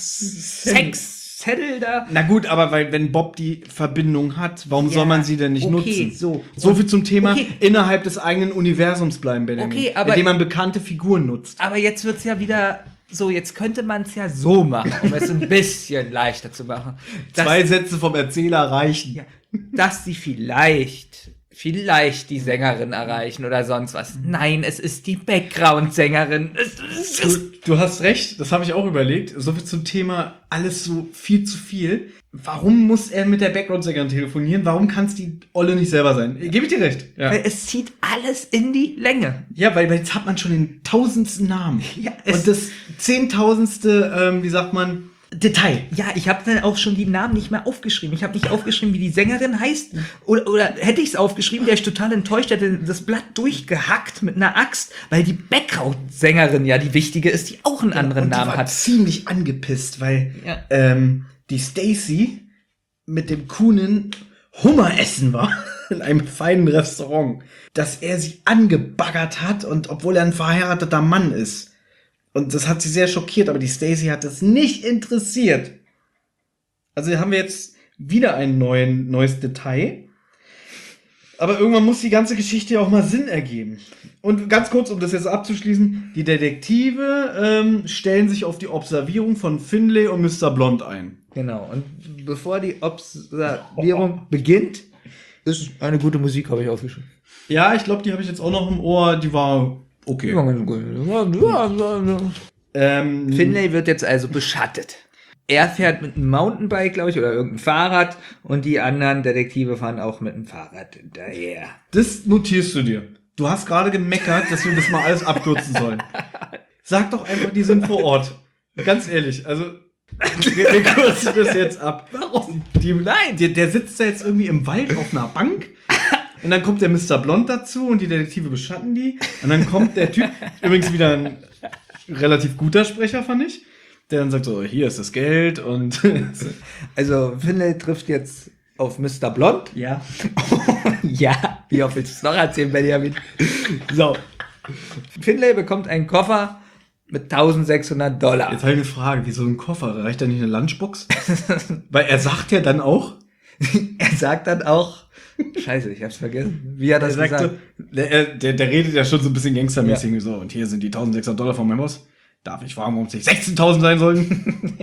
Speaker 2: Sex-Zettel da.
Speaker 3: Na gut, aber wenn Bob die Verbindung hat, warum soll man sie denn nicht
Speaker 2: okay,
Speaker 3: nutzen?
Speaker 2: so.
Speaker 3: Viel zum Thema
Speaker 2: Okay.
Speaker 3: innerhalb des eigenen Universums bleiben, Benjamin.
Speaker 2: Okay, aber-
Speaker 3: indem man bekannte Figuren nutzt.
Speaker 2: Aber jetzt wird's ja wieder so, jetzt könnte man es ja so machen, um es ein bisschen leichter zu machen. Dass,
Speaker 3: 2 Sätze vom Erzähler reichen.
Speaker 2: ja, dass sie vielleicht die Sängerin erreichen oder sonst was. Nein, es ist die Background-Sängerin.
Speaker 3: Du hast recht, das habe ich auch überlegt. So viel zum Thema alles so viel zu viel. Warum muss er mit der Background-Sängerin telefonieren? Warum kann es die Olle nicht selber sein? Gebe ich dir recht. Ja,
Speaker 2: Weil es zieht alles in die Länge.
Speaker 3: ja weil jetzt hat man schon den 1000. Namen.
Speaker 2: Ja,
Speaker 3: und das 10.000. Wie sagt man, Detail.
Speaker 2: Ja, ich habe dann auch schon die Namen nicht mehr aufgeschrieben. Ich habe nicht aufgeschrieben, wie die Sängerin heißt. Oder hätte ich es aufgeschrieben, wäre ich total enttäuscht, hätte das Blatt durchgehackt mit einer Axt, weil die Background-Sängerin ja die wichtige ist, die auch einen anderen
Speaker 3: Und die
Speaker 2: Namen
Speaker 3: war
Speaker 2: hat.
Speaker 3: ziemlich angepisst, weil
Speaker 2: Ja.
Speaker 3: die Stacy mit dem Kuhnen Hummer essen war in einem feinen Restaurant, dass er sie angebaggert hat und obwohl er ein verheirateter Mann ist. Und das hat sie sehr schockiert, aber die Stacy hat das nicht interessiert. Also hier haben wir jetzt wieder ein neues Detail. Aber irgendwann muss die ganze Geschichte ja auch mal Sinn ergeben. Und ganz kurz, um das jetzt abzuschließen, die Detektive stellen sich auf die Observierung von Finlay und Mr. Blond ein.
Speaker 2: Genau. Und bevor die Observierung beginnt, ist eine gute Musik, habe ich aufgeschrieben.
Speaker 3: Ja, ich glaube, die habe ich jetzt auch noch im Ohr, die war okay.
Speaker 2: Finlay wird jetzt also beschattet. Er fährt mit einem Mountainbike, glaube ich, oder irgendein Fahrrad und die anderen Detektive fahren auch mit dem Fahrrad hinterher.
Speaker 3: Das notierst du dir. Du hast gerade gemeckert, dass wir das mal alles abkürzen sollen. Sag doch einfach, die sind vor Ort. Ganz ehrlich, also wir kürzen das jetzt ab.
Speaker 2: Warum?
Speaker 3: Nein, der sitzt da jetzt irgendwie im Wald auf einer Bank und dann kommt der Mr. Blond dazu und die Detektive beschatten die und dann kommt der Typ, übrigens wieder ein relativ guter Sprecher, fand ich, der dann sagt so, hier ist das Geld und
Speaker 2: Also Finlay trifft jetzt auf Mr. Blond.
Speaker 3: ja.
Speaker 2: Ja, wie oft willst du es noch erzählen, Benjamin? So. Finlay bekommt einen Koffer mit $1.600.
Speaker 3: Jetzt habe ich eine Frage, wie so ein Koffer, reicht da nicht eine Lunchbox? Weil er sagt ja dann auch,
Speaker 2: Er sagt dann auch, scheiße, ich hab's vergessen. Wie hat er
Speaker 3: er
Speaker 2: das
Speaker 3: sagt
Speaker 2: gesagt?
Speaker 3: so, der redet ja schon so ein bisschen gangstermäßig so, und hier sind die $1.600 von meinem Boss. Darf ich fragen, warum es nicht 16.000 sein sollten?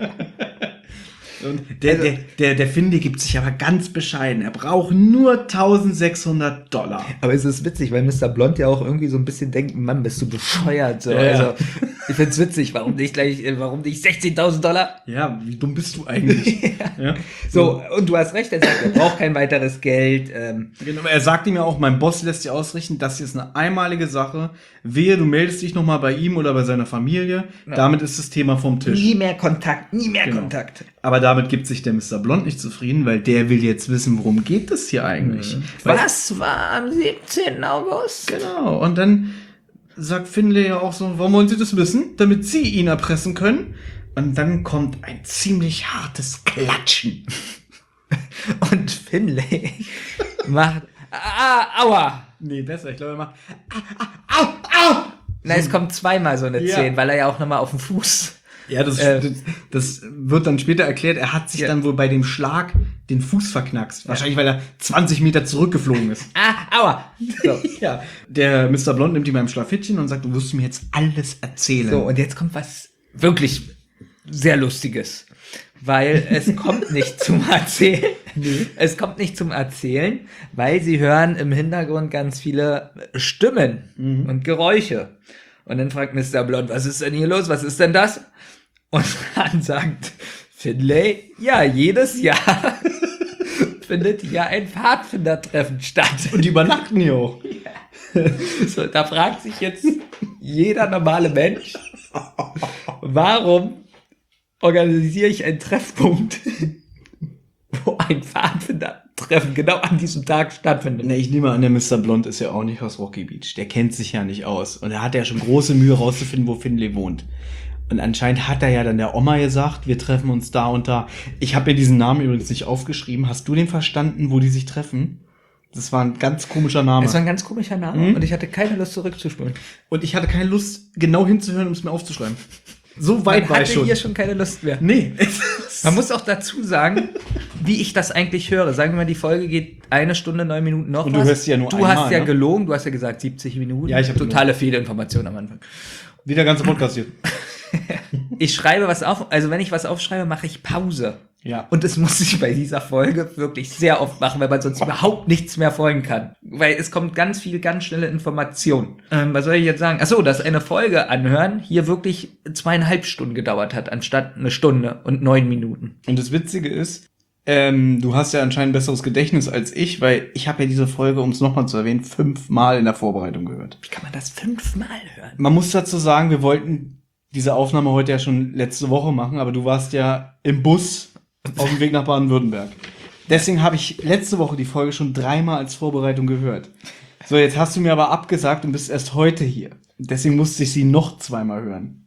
Speaker 3: Und der Finlay gibt sich aber ganz bescheiden. Er braucht nur $1.600.
Speaker 2: Aber es ist witzig, weil Mr. Blond ja auch irgendwie so ein bisschen denkt, Mann, bist du bescheuert. So.
Speaker 3: Ja.
Speaker 2: Also, ich find's witzig, warum nicht $16.000?
Speaker 3: Ja, wie dumm bist du eigentlich? Ja.
Speaker 2: So, und du hast recht, er sagt, er braucht kein weiteres Geld.
Speaker 3: Genau, er sagt ihm ja auch, mein Boss lässt dir ausrichten, das hier ist eine einmalige Sache. Wehe, du meldest dich nochmal bei ihm oder bei seiner Familie.
Speaker 2: Ja.
Speaker 3: Damit ist das Thema vom Tisch.
Speaker 2: Nie mehr Kontakt, nie mehr
Speaker 3: Genau.
Speaker 2: Kontakt.
Speaker 3: Aber damit gibt sich der Mr. Blond nicht zufrieden, weil der will jetzt wissen, worum geht es hier eigentlich. Weil-
Speaker 2: Was war am 17. August?
Speaker 3: Genau, und dann sagt Finlay ja auch so, warum wollen Sie das wissen? Damit Sie ihn erpressen können. Und dann kommt ein ziemlich hartes Klatschen.
Speaker 2: Und Finlay macht, aua.
Speaker 3: Nee, besser, ich glaube, er macht au.
Speaker 2: Na, es kommt zweimal so eine
Speaker 3: Ja.
Speaker 2: 10, weil er ja auch nochmal auf den Fuß.
Speaker 3: Ja, das wird dann später erklärt. Er hat sich
Speaker 2: Ja.
Speaker 3: dann wohl bei dem Schlag den Fuß verknackst. Wahrscheinlich, weil er 20 Meter zurückgeflogen ist.
Speaker 2: Aua. So.
Speaker 3: Ja. Der Mr. Blond nimmt ihn beim Schlafittchen und sagt, du wirst mir jetzt alles erzählen.
Speaker 2: So, und jetzt kommt was wirklich sehr Lustiges. Weil es kommt nicht zum Erzählen.
Speaker 3: Nee.
Speaker 2: Es kommt nicht zum Erzählen, weil sie hören im Hintergrund ganz viele Stimmen und Geräusche. Und dann fragt Mr. Blond, was ist denn hier los? Was ist denn das? Und dann sagt Finlay, ja, jedes Jahr findet hier ein Pfadfindertreffen statt.
Speaker 3: Und die übernachten hier auch.
Speaker 2: So, da fragt sich jetzt jeder normale Mensch, warum organisiere ich einen Treffpunkt, wo ein Pfadfinder Treffen genau an diesem Tag stattfindet.
Speaker 3: Ne, ich nehme an, der Mr. Blond ist ja auch nicht aus Rocky Beach. Der kennt sich ja nicht aus. Und er hat ja schon große Mühe rauszufinden, wo Finlay wohnt. Und anscheinend hat er ja dann der Oma gesagt, wir treffen uns da und da. Ich habe mir diesen Namen übrigens nicht aufgeschrieben. Hast du den verstanden, wo die sich treffen? Das war ein ganz komischer Name.
Speaker 2: Es war ein ganz komischer Name und ich hatte keine Lust zurückzuspulen.
Speaker 3: Und ich hatte keine Lust, genau hinzuhören, um es mir aufzuschreiben. So weit war ich schon.
Speaker 2: Ich hatte hier schon keine Lust mehr.
Speaker 3: Nee.
Speaker 2: Man muss auch dazu sagen, wie ich das eigentlich höre. Sagen wir mal, die Folge geht 1 Stunde, 9 Minuten noch.
Speaker 3: Und du hörst ja nur
Speaker 2: Du
Speaker 3: einmal,
Speaker 2: hast ja
Speaker 3: ne?
Speaker 2: gelogen, du hast ja gesagt 70 Minuten.
Speaker 3: Ja, ich habe
Speaker 2: totale Fehlinformation am Anfang.
Speaker 3: Wie der ganze Podcast hier.
Speaker 2: Ich schreibe was auf, also wenn ich was aufschreibe, mache ich Pause.
Speaker 3: Ja.
Speaker 2: Und das muss ich bei dieser Folge wirklich sehr oft machen, weil man sonst überhaupt nichts mehr folgen kann. Weil es kommt ganz viel, ganz schnelle Information. Was soll ich jetzt sagen? Achso, dass eine Folge anhören hier wirklich 2,5 Stunden gedauert hat, anstatt 1 Stunde und 9 Minuten.
Speaker 3: Und das Witzige ist, du hast ja anscheinend ein besseres Gedächtnis als ich, weil ich habe ja diese Folge, um es nochmal zu erwähnen, 5-mal in der Vorbereitung gehört.
Speaker 2: Wie kann man das 5-mal hören?
Speaker 3: Man muss dazu sagen, wir wollten diese Aufnahme heute ja schon letzte Woche machen, aber du warst ja im Bus auf dem Weg nach Baden-Württemberg. Deswegen habe ich letzte Woche die Folge schon 3-mal als Vorbereitung gehört. So, jetzt hast du mir aber abgesagt und bist erst heute hier. Deswegen musste ich sie noch 2-mal hören.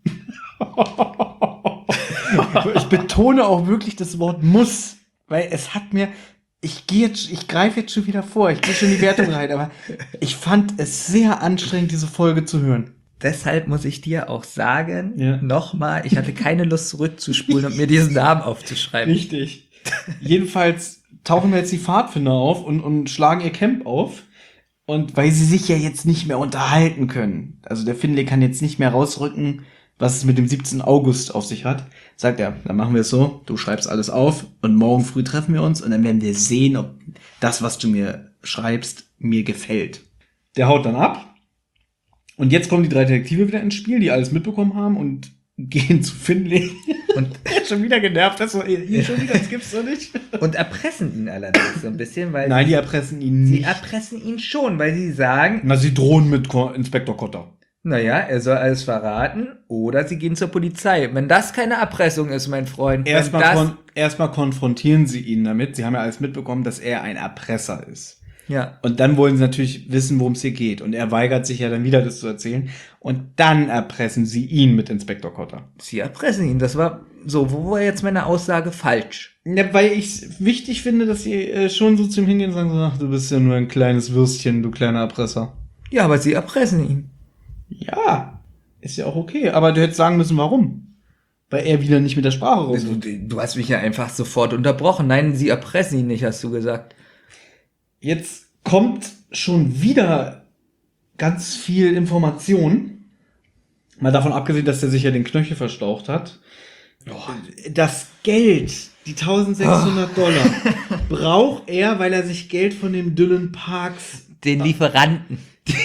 Speaker 3: Ich betone auch wirklich das Wort muss, weil es hat mir, ich greife jetzt schon wieder vor, ich gehe schon in die Wertung rein, aber ich fand es sehr anstrengend, diese Folge zu hören.
Speaker 2: Deshalb muss ich dir auch sagen,
Speaker 3: Ja.
Speaker 2: nochmal, ich hatte keine Lust zurückzuspulen und mir diesen Namen aufzuschreiben.
Speaker 3: Richtig. Jedenfalls tauchen jetzt die Pfadfinder auf und schlagen ihr Camp auf. Und weil sie sich ja jetzt nicht mehr unterhalten können, also der Finlay kann jetzt nicht mehr rausrücken, was es mit dem 17. August auf sich hat, sagt er, dann machen wir es so, du schreibst alles auf und morgen früh treffen wir uns und dann werden wir sehen, ob das, was du mir schreibst, mir gefällt. Der haut dann ab. Und jetzt kommen die 3 Detektive wieder ins Spiel, die alles mitbekommen haben und gehen zu Finlay.
Speaker 2: Und
Speaker 3: Er ist schon wieder genervt, das schon wieder, das gibt's doch nicht.
Speaker 2: Und erpressen ihn allerdings so ein bisschen, weil
Speaker 3: Nein, die erpressen ihn
Speaker 2: sie
Speaker 3: nicht.
Speaker 2: erpressen ihn schon, weil sie sagen,
Speaker 3: Na, sie drohen mit Inspektor Kotter.
Speaker 2: naja, er soll alles verraten oder sie gehen zur Polizei. Wenn das keine Erpressung ist, mein Freund,
Speaker 3: Erstmal konfrontieren sie ihn damit. Sie haben ja alles mitbekommen, dass er ein Erpresser ist.
Speaker 2: ja.
Speaker 3: Und dann wollen sie natürlich wissen, worum es hier geht. Und er weigert sich ja dann wieder, das zu erzählen. Und dann erpressen sie ihn mit Inspektor Kotter.
Speaker 2: Sie erpressen ihn. Das war so, wo war jetzt meine Aussage falsch?
Speaker 3: Ja, weil ich es wichtig finde, dass sie schon so zu ihm hingehen und sagen so, ach, du bist ja nur ein kleines Würstchen, du kleiner Erpresser.
Speaker 2: Ja, aber sie erpressen ihn.
Speaker 3: Ja, ist ja auch okay. Aber du hättest sagen müssen, warum. Weil er wieder nicht mit der Sprache raus.
Speaker 2: Du hast mich ja einfach sofort unterbrochen. Nein, sie erpressen ihn nicht, hast du gesagt.
Speaker 3: Jetzt kommt schon wieder ganz viel Information. Mal davon abgesehen, dass der sich ja den Knöchel verstaucht hat. Das Geld, die $1.600, braucht er, weil er sich Geld von dem Dylan Parks,
Speaker 2: Den Lieferanten.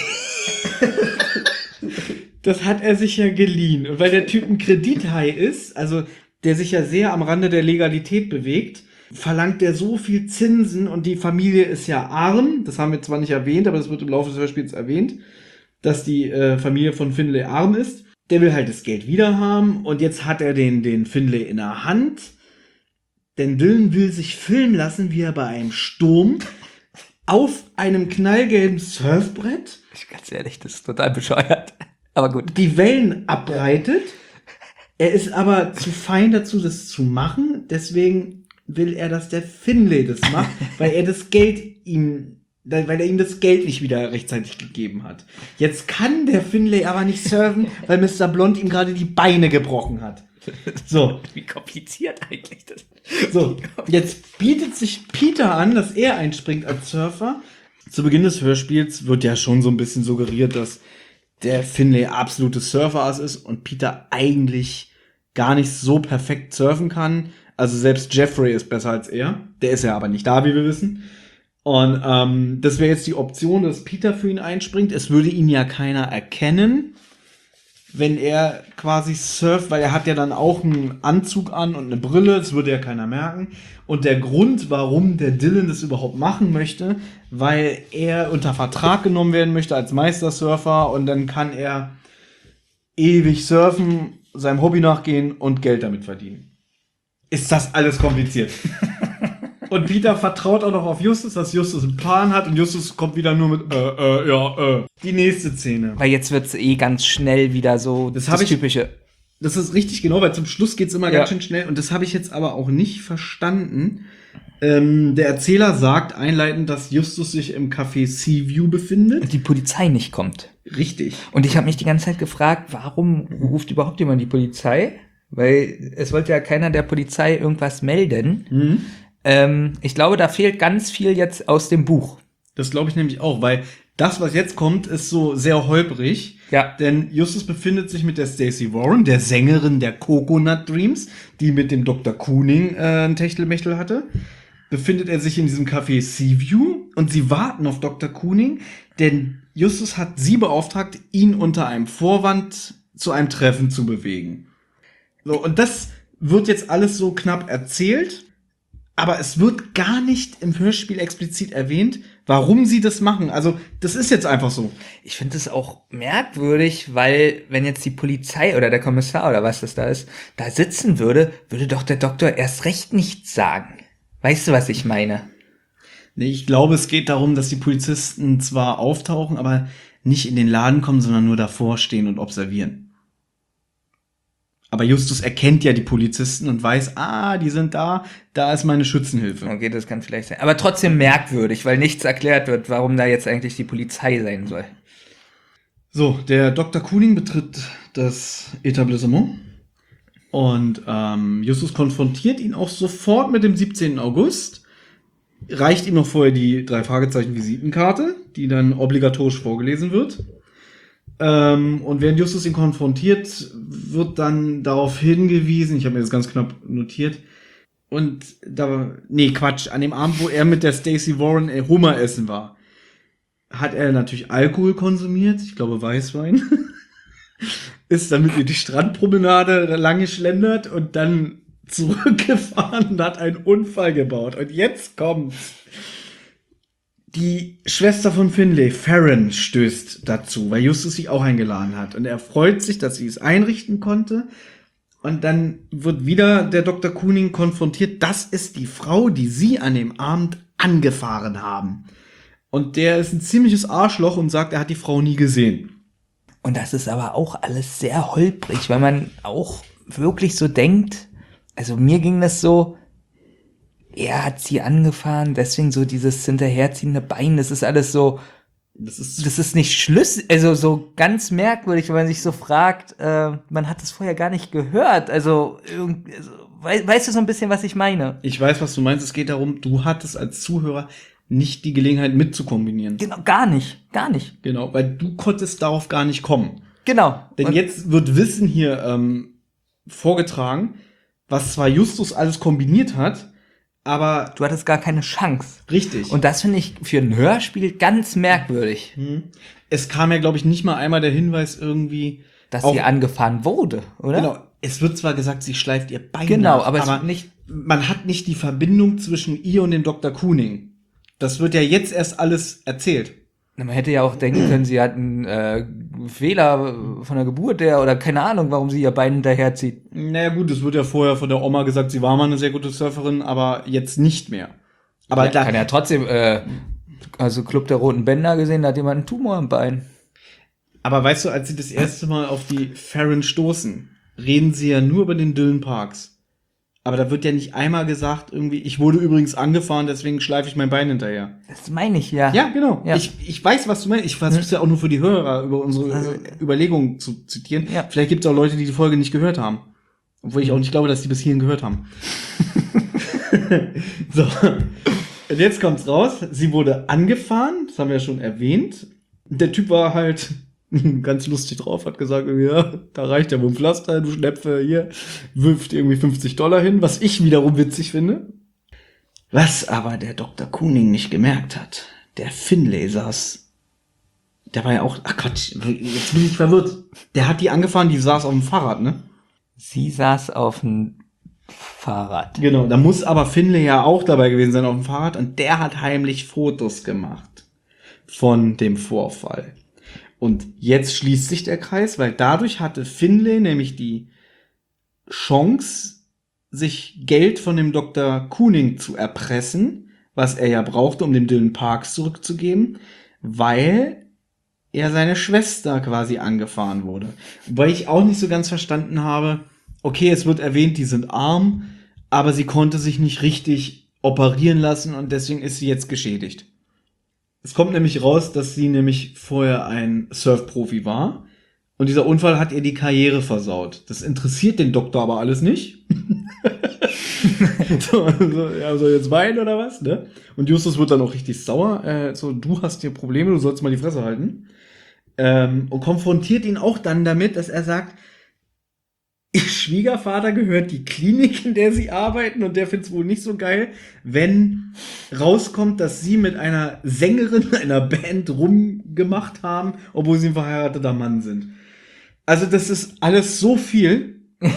Speaker 3: das hat er sich ja geliehen. Und weil der Typ ein Kredithai ist, also der sich ja sehr am Rande der Legalität bewegt, verlangt er so viel Zinsen und die Familie ist ja arm. Das haben wir zwar nicht erwähnt, aber das wird im Laufe des Hörspiels erwähnt, dass die Familie von Finlay arm ist. Der will halt das Geld wieder haben und jetzt hat er den Finlay in der Hand. Denn Dylan will sich filmen lassen, wie er bei einem Sturm auf einem knallgelben Surfbrett
Speaker 2: Ganz ehrlich, das ist total bescheuert. Aber gut.
Speaker 3: die Wellen abreitet. Er ist aber zu fein dazu, das zu machen. Deswegen will er, dass der Finlay das macht, weil er das Geld weil er ihm das Geld nicht wieder rechtzeitig gegeben hat. Jetzt kann der Finlay aber nicht surfen, weil Mr. Blond ihm gerade die Beine gebrochen hat. So,
Speaker 2: Wie kompliziert eigentlich das?
Speaker 3: so, jetzt bietet sich Peter an, dass er einspringt als Surfer. Zu Beginn des Hörspiels wird ja schon so ein bisschen suggeriert, dass der Finlay absolutes Surferass ist und Peter eigentlich gar nicht so perfekt surfen kann. Also selbst Jeffrey ist besser als er. Der ist ja aber nicht da, wie wir wissen. Und das wäre jetzt die Option, dass Peter für ihn einspringt. Es würde ihn ja keiner erkennen, wenn er quasi surft, weil er hat ja dann auch einen Anzug an und eine Brille. Das würde ja keiner merken. Und der Grund, warum der Dylan das überhaupt machen möchte, weil er unter Vertrag genommen werden möchte als Meistersurfer und dann kann er ewig surfen, seinem Hobby nachgehen und Geld damit verdienen. Ist das alles kompliziert? Und Peter vertraut auch noch auf Justus, dass Justus einen Plan hat und Justus kommt wieder nur mit Die nächste Szene.
Speaker 2: Weil jetzt wird's ganz schnell wieder so
Speaker 3: Das hab ich-
Speaker 2: Typische.
Speaker 3: Das ist richtig genau, weil zum Schluss geht's immer
Speaker 2: Ja.
Speaker 3: ganz schön schnell und das habe ich jetzt aber auch nicht verstanden. Der Erzähler sagt einleitend, dass Justus sich im Café Seaview befindet.
Speaker 2: Und die Polizei nicht kommt.
Speaker 3: Richtig.
Speaker 2: Und ich habe mich die ganze Zeit gefragt, warum ruft überhaupt jemand die Polizei? Weil es wollte ja keiner der Polizei irgendwas melden. Ich glaube, da fehlt ganz viel jetzt aus dem Buch.
Speaker 3: Das glaube ich nämlich auch, weil das, was jetzt kommt, ist so sehr holprig.
Speaker 2: Ja.
Speaker 3: Denn Justus befindet sich mit der Stacey Warren, der Sängerin der Coconut Dreams, die mit dem Dr. Kooning ein Techtelmechtel hatte. Befindet er sich in diesem Café Seaview und sie warten auf Dr. Kooning, denn Justus hat sie beauftragt, ihn unter einem Vorwand zu einem Treffen zu bewegen. So, und das wird jetzt alles so knapp erzählt, aber es wird gar nicht im Hörspiel explizit erwähnt, warum sie das machen. Also, das ist jetzt einfach so.
Speaker 2: Ich finde es auch merkwürdig, weil wenn jetzt die Polizei oder der Kommissar oder was das da ist, da sitzen würde, würde doch der Doktor erst recht nichts sagen. Weißt du, was ich meine?
Speaker 3: Nee, ich glaube, es geht darum, dass die Polizisten zwar auftauchen, aber nicht in den Laden kommen, sondern nur davor stehen und observieren. Aber Justus erkennt ja die Polizisten und weiß, die sind da ist meine Schützenhilfe.
Speaker 2: Okay, das kann vielleicht sein. Aber trotzdem merkwürdig, weil nichts erklärt wird, warum da jetzt eigentlich die Polizei sein soll.
Speaker 3: So, der Dr. Kooning betritt das Etablissement und Justus konfrontiert ihn auch sofort mit dem 17. August, reicht ihm noch vorher die 3 Fragezeichen Visitenkarte, die dann obligatorisch vorgelesen wird. Und während Justus ihn konfrontiert, wird dann darauf hingewiesen, ich habe mir das ganz knapp notiert, an dem Abend, wo er mit der Stacey Warren Hummer essen war, hat er natürlich Alkohol konsumiert, ich glaube Weißwein, ist dann mit ihr die Strandpromenade lang geschlendert und dann zurückgefahren und hat einen Unfall gebaut. Und jetzt kommt's. Die Schwester von Finlay, Farron, stößt dazu, weil Justus sie auch eingeladen hat. Und er freut sich, dass sie es einrichten konnte. Und dann wird wieder der Dr. Kooning konfrontiert. Das ist die Frau, die sie an dem Abend angefahren haben. Und der ist ein ziemliches Arschloch und sagt, er hat die Frau nie gesehen.
Speaker 2: Und das ist aber auch alles sehr holprig, weil man auch wirklich so denkt, also mir ging das so, er hat sie angefahren, deswegen so dieses hinterherziehende Bein, das ist alles so, das ist nicht schlüssig, also so ganz merkwürdig, wenn man sich so fragt, man hat es vorher gar nicht gehört, weißt du so ein bisschen, was ich meine?
Speaker 3: Ich weiß, was du meinst. Es geht darum, du hattest als Zuhörer nicht die Gelegenheit mitzukombinieren.
Speaker 2: Genau, gar nicht.
Speaker 3: Genau, weil du konntest darauf gar nicht kommen.
Speaker 2: Genau.
Speaker 3: Denn
Speaker 2: Und
Speaker 3: jetzt wird Wissen hier vorgetragen, was zwar Justus alles kombiniert hat, aber
Speaker 2: du hattest gar keine Chance.
Speaker 3: richtig.
Speaker 2: Und das finde ich für ein Hörspiel ganz merkwürdig,
Speaker 3: Es kam ja, glaube ich, nicht mal einmal der Hinweis irgendwie,
Speaker 2: dass
Speaker 3: auch-
Speaker 2: sie angefahren wurde, oder?
Speaker 3: Genau, es wird zwar gesagt, sie schleift ihr Bein
Speaker 2: Genau,
Speaker 3: nach,
Speaker 2: aber es wird nicht.
Speaker 3: man hat nicht die Verbindung zwischen ihr und dem Dr. Kooning. Das wird ja jetzt erst alles erzählt.
Speaker 2: Man hätte ja auch denken können, sie hat einen Fehler von der Geburt oder keine Ahnung, warum sie ihr Bein hinterherzieht.
Speaker 3: Naja gut, es wird ja vorher von der Oma gesagt, sie war mal eine sehr gute Surferin, aber jetzt nicht mehr. Aber da,
Speaker 2: Kann ja trotzdem, also Club der Roten Bänder gesehen, da hat jemand einen Tumor im Bein.
Speaker 3: aber weißt du, als sie das erste Mal auf die Farron stoßen, reden sie ja nur über den Dillon Parks. Aber da wird ja nicht einmal gesagt, irgendwie, ich wurde übrigens angefahren, deswegen schleife ich mein Bein hinterher.
Speaker 2: Das meine ich ja.
Speaker 3: Ja, genau.
Speaker 2: Ja.
Speaker 3: Ich weiß, was du meinst. Ich versuche es ja auch nur für die Hörer, über unsere Überlegungen zu zitieren.
Speaker 2: Ja.
Speaker 3: Vielleicht gibt es auch Leute, die die Folge nicht gehört haben. Obwohl ich auch nicht glaube, dass die bis hierhin gehört haben. So. Und jetzt kommt's raus. Sie wurde angefahren. Das haben wir ja schon erwähnt. Der Typ war halt ganz lustig drauf, hat gesagt, ja, da reicht ja wohl ein Pflaster, du Schnäpfe, hier, wirft irgendwie $50 hin, was ich wiederum witzig finde. Was aber der Dr. Kooning nicht gemerkt hat, der Finlay saß, der war ja auch, ach Gott, jetzt bin ich verwirrt. Der hat die angefahren, die saß auf dem Fahrrad, ne?
Speaker 2: Sie saß auf dem Fahrrad.
Speaker 3: Genau, da muss aber Finlay ja auch dabei gewesen sein auf dem Fahrrad und der hat heimlich Fotos gemacht von dem Vorfall. Und jetzt schließt sich der Kreis, weil dadurch hatte Finlay nämlich die Chance, sich Geld von dem Dr. Kooning zu erpressen, was er ja brauchte, um dem Dylan Parks zurückzugeben, weil er seine Schwester quasi angefahren wurde. Wobei ich auch nicht so ganz verstanden habe, okay, es wird erwähnt, die sind arm, aber sie konnte sich nicht richtig operieren lassen und deswegen ist sie jetzt geschädigt. Es kommt nämlich raus, dass sie nämlich vorher ein Surfprofi war und dieser Unfall hat ihr die Karriere versaut. Das interessiert den Doktor aber alles nicht. Soll jetzt weinen oder was, ne? Und Justus wird dann auch richtig sauer. Du hast hier Probleme, du sollst mal die Fresse halten. Und konfrontiert ihn auch dann damit, dass er sagt, ihr Schwiegervater gehört die Klinik, in der sie arbeiten und der findet es wohl nicht so geil, wenn rauskommt, dass sie mit einer Sängerin einer Band rumgemacht haben, obwohl sie ein verheirateter Mann sind. Also das ist alles so viel.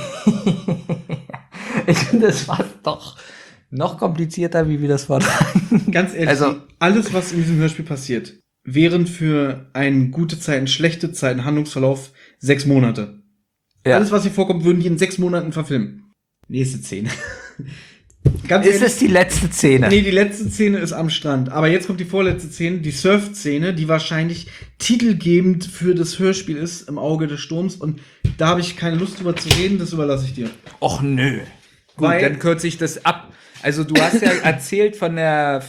Speaker 2: Ich finde, das war doch noch komplizierter, wie wir das vortragen.
Speaker 3: Ganz ehrlich,
Speaker 2: Also,
Speaker 3: alles, was in diesem Hörspiel passiert, wären für eine gute Zeiten, schlechte Zeiten, Handlungsverlauf 6 Monate.
Speaker 2: ja.
Speaker 3: Alles, was hier vorkommt, würden die in 6 Monaten verfilmen. Nächste Szene. Ganz
Speaker 2: Ist
Speaker 3: ehrlich,
Speaker 2: es die letzte Szene?
Speaker 3: nee, die letzte Szene ist am Strand. Aber jetzt kommt die vorletzte Szene, die Surf-Szene, die wahrscheinlich titelgebend für das Hörspiel ist, im Auge des Sturms. Und da habe ich keine Lust drüber zu reden, das überlasse ich dir.
Speaker 2: Och nö. Gut,
Speaker 3: Weil-
Speaker 2: dann kürze ich das ab. Also du hast ja erzählt von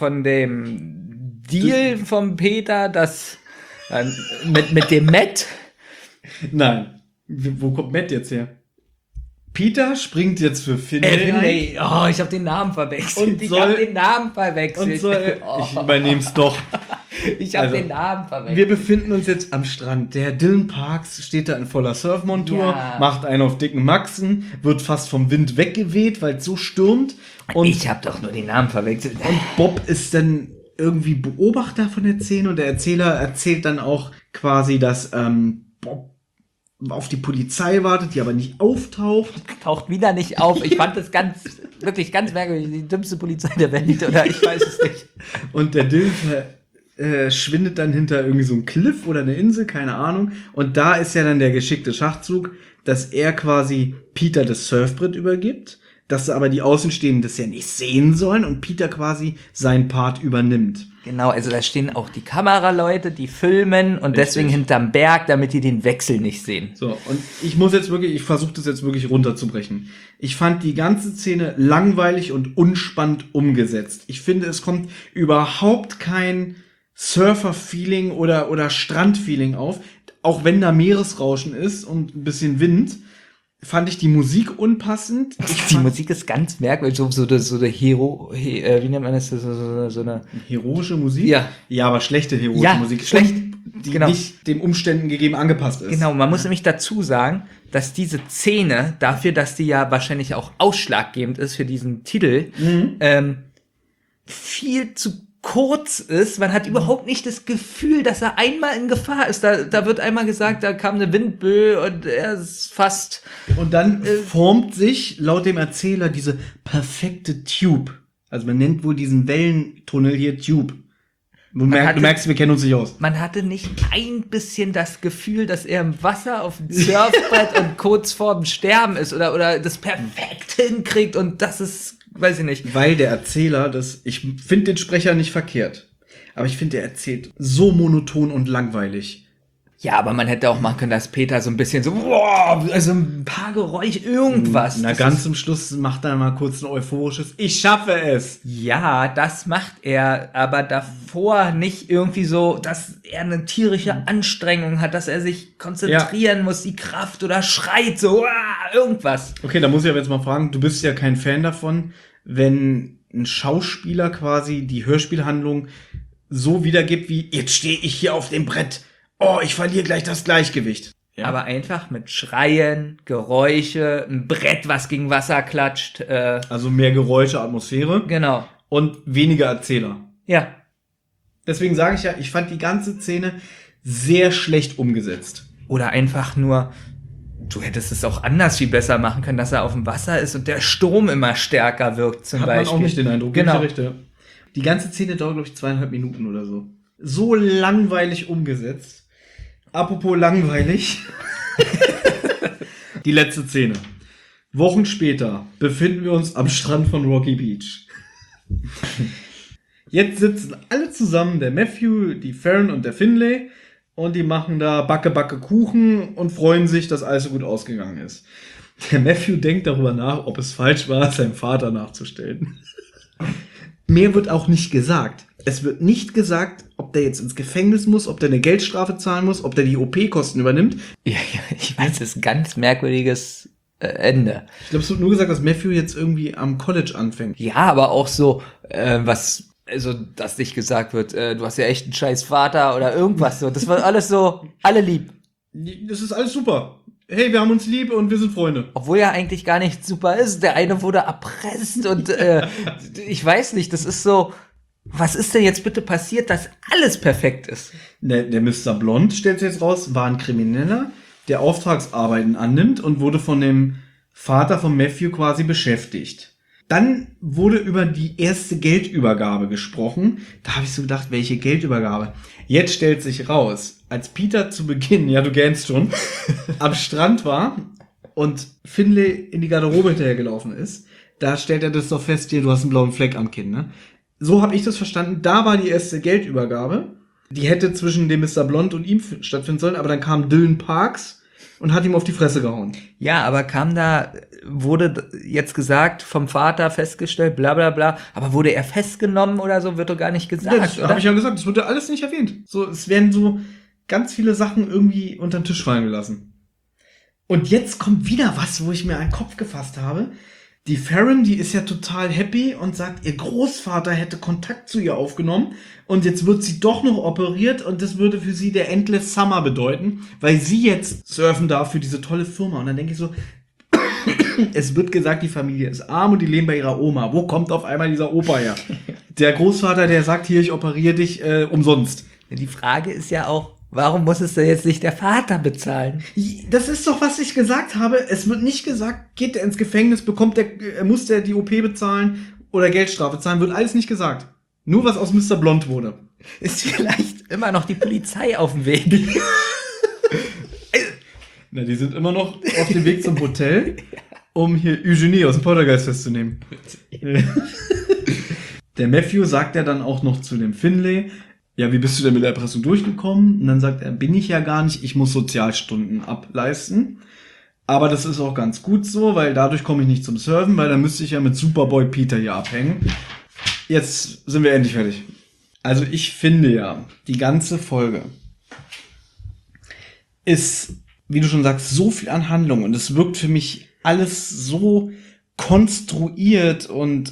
Speaker 2: dem Deal vom Peter, dass mit dem Matt.
Speaker 3: Nein. Wo kommt Matt jetzt her? Peter springt jetzt für Finlay ein.
Speaker 2: Finlay. Oh, ich habe den Namen verwechselt.
Speaker 3: Und
Speaker 2: Ich
Speaker 3: soll-
Speaker 2: habe den Namen verwechselt.
Speaker 3: Und soll,
Speaker 2: Oh,
Speaker 3: ich übernehme es doch.
Speaker 2: ich habe
Speaker 3: also,
Speaker 2: den Namen verwechselt.
Speaker 3: Wir befinden uns jetzt am Strand. Der Dylan Parks steht da in voller Surfmontur,
Speaker 2: Ja.
Speaker 3: macht einen auf dicken Maxen, wird fast vom Wind weggeweht, weil es so stürmt. Und,
Speaker 2: Ich habe doch nur den Namen verwechselt.
Speaker 3: und Bob ist dann irgendwie Beobachter von der Szene und der Erzähler erzählt dann auch quasi, dass Bob auf die Polizei wartet, die aber nicht auftaucht.
Speaker 2: Taucht wieder nicht auf. Ich fand das wirklich ganz merkwürdig. Die dümmste Polizei der Welt oder ich weiß es nicht.
Speaker 3: Und der Dylan schwindet dann hinter irgendwie so einem Cliff oder eine Insel, keine Ahnung. Und da ist ja dann der geschickte Schachzug, dass er quasi Peter das Surfbrett übergibt, dass aber die Außenstehenden das ja nicht sehen sollen und Peter quasi seinen Part übernimmt.
Speaker 2: Genau, also da stehen auch die Kameraleute, die filmen und
Speaker 3: Richtig.
Speaker 2: deswegen hinterm Berg, damit die den Wechsel nicht sehen.
Speaker 3: So, und ich versuche das jetzt wirklich runterzubrechen. Ich fand die ganze Szene langweilig und unspannend umgesetzt. Ich finde, es kommt überhaupt kein Surfer-Feeling oder Strand-Feeling auf. Auch wenn da Meeresrauschen ist und ein bisschen Wind, fand ich die Musik unpassend.
Speaker 2: Die Musik ist ganz merkwürdig, so eine wie nennt man das, so eine...
Speaker 3: Heroische Musik?
Speaker 2: Ja.
Speaker 3: Ja, aber schlechte heroische
Speaker 2: Ja,
Speaker 3: Musik.
Speaker 2: schlecht.
Speaker 3: Die
Speaker 2: Genau.
Speaker 3: nicht den Umständen gegeben angepasst ist.
Speaker 2: Genau, man muss nämlich dazu sagen, dass diese Szene, dafür, dass die ja wahrscheinlich auch ausschlaggebend ist für diesen Titel, viel zu kurz ist. Man hat überhaupt nicht das Gefühl, dass er einmal in Gefahr ist. Da wird einmal gesagt, da kam eine Windböe und er ist fast...
Speaker 3: Und dann formt sich laut dem Erzähler diese perfekte Tube. Also man nennt wohl diesen Wellentunnel hier Tube. Du merkst, wir kennen uns nicht aus.
Speaker 2: Man hatte nicht ein bisschen das Gefühl, dass er im Wasser auf dem Surfbrett und kurz vorm Sterben ist oder das perfekt hinkriegt und das ist, weiß ich nicht.
Speaker 3: Weil der Erzähler, ich finde den Sprecher nicht verkehrt. Aber ich finde, der erzählt so monoton und langweilig.
Speaker 2: Ja, aber man hätte auch machen können, dass Peter so ein bisschen so, wow, also ein paar Geräusche, irgendwas.
Speaker 3: Na,
Speaker 2: Das
Speaker 3: ganz
Speaker 2: ist-
Speaker 3: zum Schluss macht er mal kurz ein euphorisches Ich schaffe es.
Speaker 2: Ja, das macht er, aber davor nicht irgendwie so, dass er eine tierische Anstrengung hat, dass er sich konzentrieren muss, die Kraft oder schreit so, irgendwas.
Speaker 3: Okay, da muss ich aber jetzt mal fragen, du bist ja kein Fan davon, wenn ein Schauspieler quasi die Hörspielhandlung so wiedergibt wie, jetzt stehe ich hier auf dem Brett, oh, ich verliere gleich das Gleichgewicht. Ja.
Speaker 2: Aber einfach mit Schreien, Geräusche, ein Brett, was gegen Wasser klatscht,
Speaker 3: Also mehr Geräusche, Atmosphäre
Speaker 2: genau.
Speaker 3: und weniger Erzähler.
Speaker 2: Ja,
Speaker 3: Deswegen sage ich ja, ich fand die ganze Szene sehr schlecht umgesetzt.
Speaker 2: oder einfach nur, du hättest es auch anders viel besser machen können, dass er auf dem Wasser ist und der Sturm immer stärker wirkt zum
Speaker 3: Hat
Speaker 2: Beispiel.
Speaker 3: man auch nicht den Eindruck.
Speaker 2: Genau.
Speaker 3: Gebe ich dir recht, ja. Die ganze Szene dauert, glaube ich, 2,5 Minuten oder so. So langweilig umgesetzt. Apropos langweilig. Die letzte Szene. Wochen später befinden wir uns am Strand von Rocky Beach. Jetzt sitzen alle zusammen, der Matthew, die Farron und der Finlay, und die machen da Backe Kuchen und freuen sich, dass alles so gut ausgegangen ist. Der Matthew denkt darüber nach, ob es falsch war, seinem Vater nachzustellen. Mehr wird auch nicht gesagt. Es wird nicht gesagt, ob der jetzt ins Gefängnis muss, ob der eine Geldstrafe zahlen muss, ob der die OP-Kosten übernimmt.
Speaker 2: Ja, ich weiß, das ist ein ganz merkwürdiges Ende.
Speaker 3: Ich glaube, es wird nur gesagt, dass Matthew jetzt irgendwie am College anfängt.
Speaker 2: Ja, aber auch so, dass nicht gesagt wird, du hast ja echt einen scheiß Vater oder irgendwas so. Das war alles so, alle lieb.
Speaker 3: Das ist alles super. Hey, wir haben uns lieb und wir sind Freunde.
Speaker 2: Obwohl ja eigentlich gar nicht super ist. Der eine wurde erpresst und ich weiß nicht, das ist so, was ist denn jetzt bitte passiert, dass alles perfekt ist?
Speaker 3: Der Mr. Blond, stellt sich jetzt raus, war ein Krimineller, der Auftragsarbeiten annimmt und wurde von dem Vater von Matthew quasi beschäftigt. Dann wurde über die erste Geldübergabe gesprochen. Da habe ich so gedacht, welche Geldübergabe? Jetzt stellt sich raus, als Peter zu Beginn, ja du gähnst schon, am Strand war und Finlay in die Garderobe hinterhergelaufen ist, da stellt er das doch fest, hier, du hast einen blauen Fleck am Kinn, ne? So habe ich das verstanden. Da war die erste Geldübergabe. Die hätte zwischen dem Mr. Blond und ihm stattfinden sollen, aber dann kam Dylan Parks und hat ihm auf die Fresse gehauen.
Speaker 2: Ja, aber wurde jetzt gesagt, vom Vater festgestellt, bla bla bla, aber wurde er festgenommen oder so, wird doch gar nicht gesagt,
Speaker 3: Das
Speaker 2: oder?
Speaker 3: habe ich ja gesagt, das wurde alles nicht erwähnt. So, es werden so ganz viele Sachen irgendwie unter den Tisch fallen gelassen. Und jetzt kommt wieder was, wo ich mir einen Kopf gefasst habe. Die Farron, die ist ja total happy und sagt, ihr Großvater hätte Kontakt zu ihr aufgenommen und jetzt wird sie doch noch operiert und das würde für sie der Endless Summer bedeuten, weil sie jetzt surfen darf für diese tolle Firma. Und dann denke ich so, es wird gesagt, die Familie ist arm und die leben bei ihrer Oma. Wo kommt auf einmal dieser Opa her? Der Großvater, der sagt, hier, ich operiere dich umsonst.
Speaker 2: Die Frage ist ja auch, warum muss es denn jetzt nicht der Vater bezahlen?
Speaker 3: Das ist doch, was ich gesagt habe. Es wird nicht gesagt, geht der ins Gefängnis, muss der die OP bezahlen oder Geldstrafe zahlen, wird alles nicht gesagt. Nur was aus Mr. Blond wurde.
Speaker 2: Ist vielleicht immer noch die Polizei auf dem Weg?
Speaker 3: Na, die sind immer noch auf dem Weg zum Hotel, um hier Eugenie aus dem Poltergeist festzunehmen. Der Matthew sagt ja dann auch noch zu dem Finlay, ja, wie bist du denn mit der Erpressung durchgekommen? Und dann sagt er, bin ich ja gar nicht, ich muss Sozialstunden ableisten. Aber das ist auch ganz gut so, weil dadurch komme ich nicht zum Surfen, weil dann müsste ich ja mit Superboy Peter hier abhängen. Jetzt sind wir endlich fertig. Also ich finde ja, die ganze Folge ist, wie du schon sagst, so viel an Handlung und es wirkt für mich alles so konstruiert und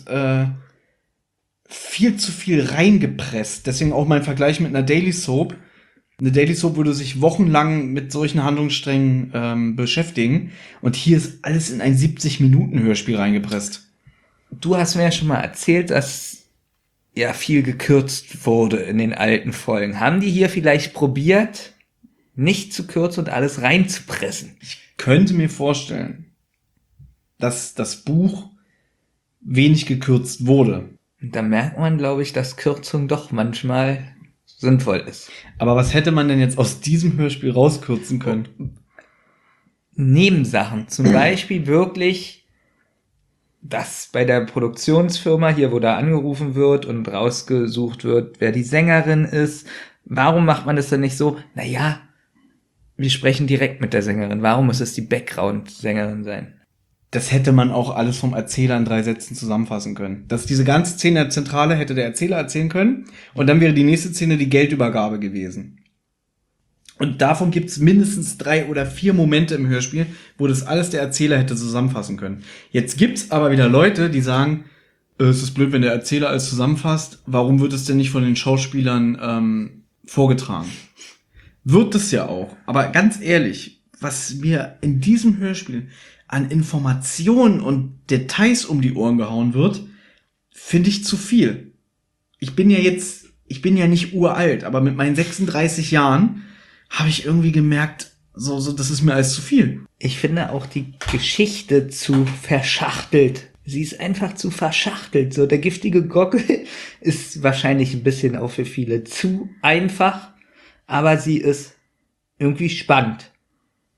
Speaker 3: viel zu viel reingepresst. Deswegen auch mein Vergleich mit einer Daily Soap. Eine Daily Soap würde sich wochenlang mit solchen Handlungssträngen beschäftigen. Und hier ist alles in ein 70-Minuten-Hörspiel reingepresst.
Speaker 2: Du hast mir ja schon mal erzählt, dass ja viel gekürzt wurde in den alten Folgen. Haben die hier vielleicht probiert, nicht zu kürzen und alles reinzupressen?
Speaker 3: Ich könnte mir vorstellen, dass das Buch wenig gekürzt wurde.
Speaker 2: Und da merkt man, glaube ich, dass Kürzung doch manchmal sinnvoll ist.
Speaker 3: Aber was hätte man denn jetzt aus diesem Hörspiel rauskürzen können?
Speaker 2: Nebensachen. Zum Beispiel wirklich, dass bei der Produktionsfirma hier, wo da angerufen wird und rausgesucht wird, wer die Sängerin ist. Warum macht man das denn nicht so? Naja, wir sprechen direkt mit der Sängerin. Warum muss es die Background-Sängerin sein?
Speaker 3: Das hätte man auch alles vom Erzähler in 3 Sätzen zusammenfassen können. Dass diese ganze Szene der Zentrale hätte der Erzähler erzählen können und dann wäre die nächste Szene die Geldübergabe gewesen. Und davon gibt es mindestens 3 oder 4 Momente im Hörspiel, wo das alles der Erzähler hätte zusammenfassen können. Jetzt gibt's aber wieder Leute, die sagen, es ist blöd, wenn der Erzähler alles zusammenfasst. Warum wird es denn nicht von den Schauspielern vorgetragen? Wird es ja auch. Aber ganz ehrlich, was mir in diesem Hörspiel an Informationen und Details um die Ohren gehauen wird, finde ich zu viel. Ich bin ja nicht uralt, aber mit meinen 36 Jahren habe ich irgendwie gemerkt, so, das ist mir alles zu viel.
Speaker 2: Ich finde auch die Geschichte zu verschachtelt. Sie ist einfach zu verschachtelt. So, der giftige Gockel ist wahrscheinlich ein bisschen auch für viele zu einfach, aber sie ist irgendwie spannend.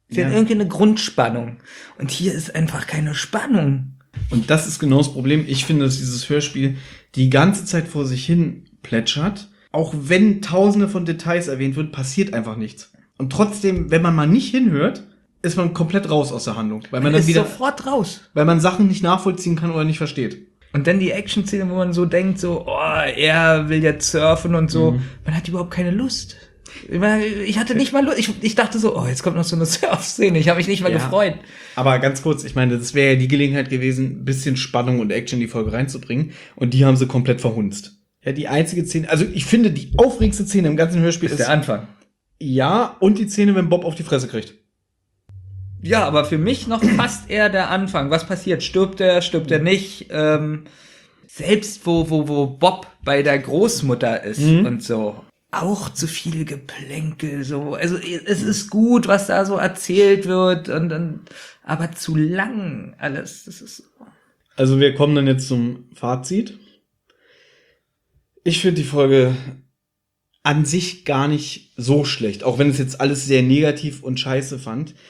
Speaker 2: Sie hat irgendwie eine Grundspannung. Und hier ist einfach keine Spannung.
Speaker 3: Und das ist genau das Problem. Ich finde, dass dieses Hörspiel die ganze Zeit vor sich hin plätschert. Auch wenn tausende von Details erwähnt wird, passiert einfach nichts. Und trotzdem, wenn man mal nicht hinhört, ist man komplett raus aus der Handlung. Weil man dann
Speaker 2: ist
Speaker 3: wieder,
Speaker 2: sofort raus.
Speaker 3: weil man Sachen nicht nachvollziehen kann oder nicht versteht.
Speaker 2: Und dann die Action-Szene, wo man so denkt, so, oh, er will jetzt surfen und so. Man hat überhaupt keine Lust. Ich hatte nicht mal Lust. Ich dachte so, oh, jetzt kommt noch so eine Surf-Szene. Ich habe mich nicht mal gefreut.
Speaker 3: Aber ganz kurz, ich meine, das wäre ja die Gelegenheit gewesen, ein bisschen Spannung und Action in die Folge reinzubringen. Und die haben sie komplett verhunzt. Ja, die einzige Szene, also ich finde, die aufregendste Szene im ganzen Hörspiel ist
Speaker 2: der Anfang.
Speaker 3: Ja, und die Szene, wenn Bob auf die Fresse kriegt.
Speaker 2: Ja, aber für mich noch fast eher der Anfang. Was passiert? Stirbt er nicht? Selbst wo Bob bei der Großmutter ist und so. Auch zu viel Geplänkel, so. Also, es ist gut, was da so erzählt wird aber zu lang alles. Das ist so.
Speaker 3: Also wir kommen dann jetzt zum Fazit. Ich finde die Folge an sich gar nicht so schlecht. Auch wenn es jetzt alles sehr negativ und scheiße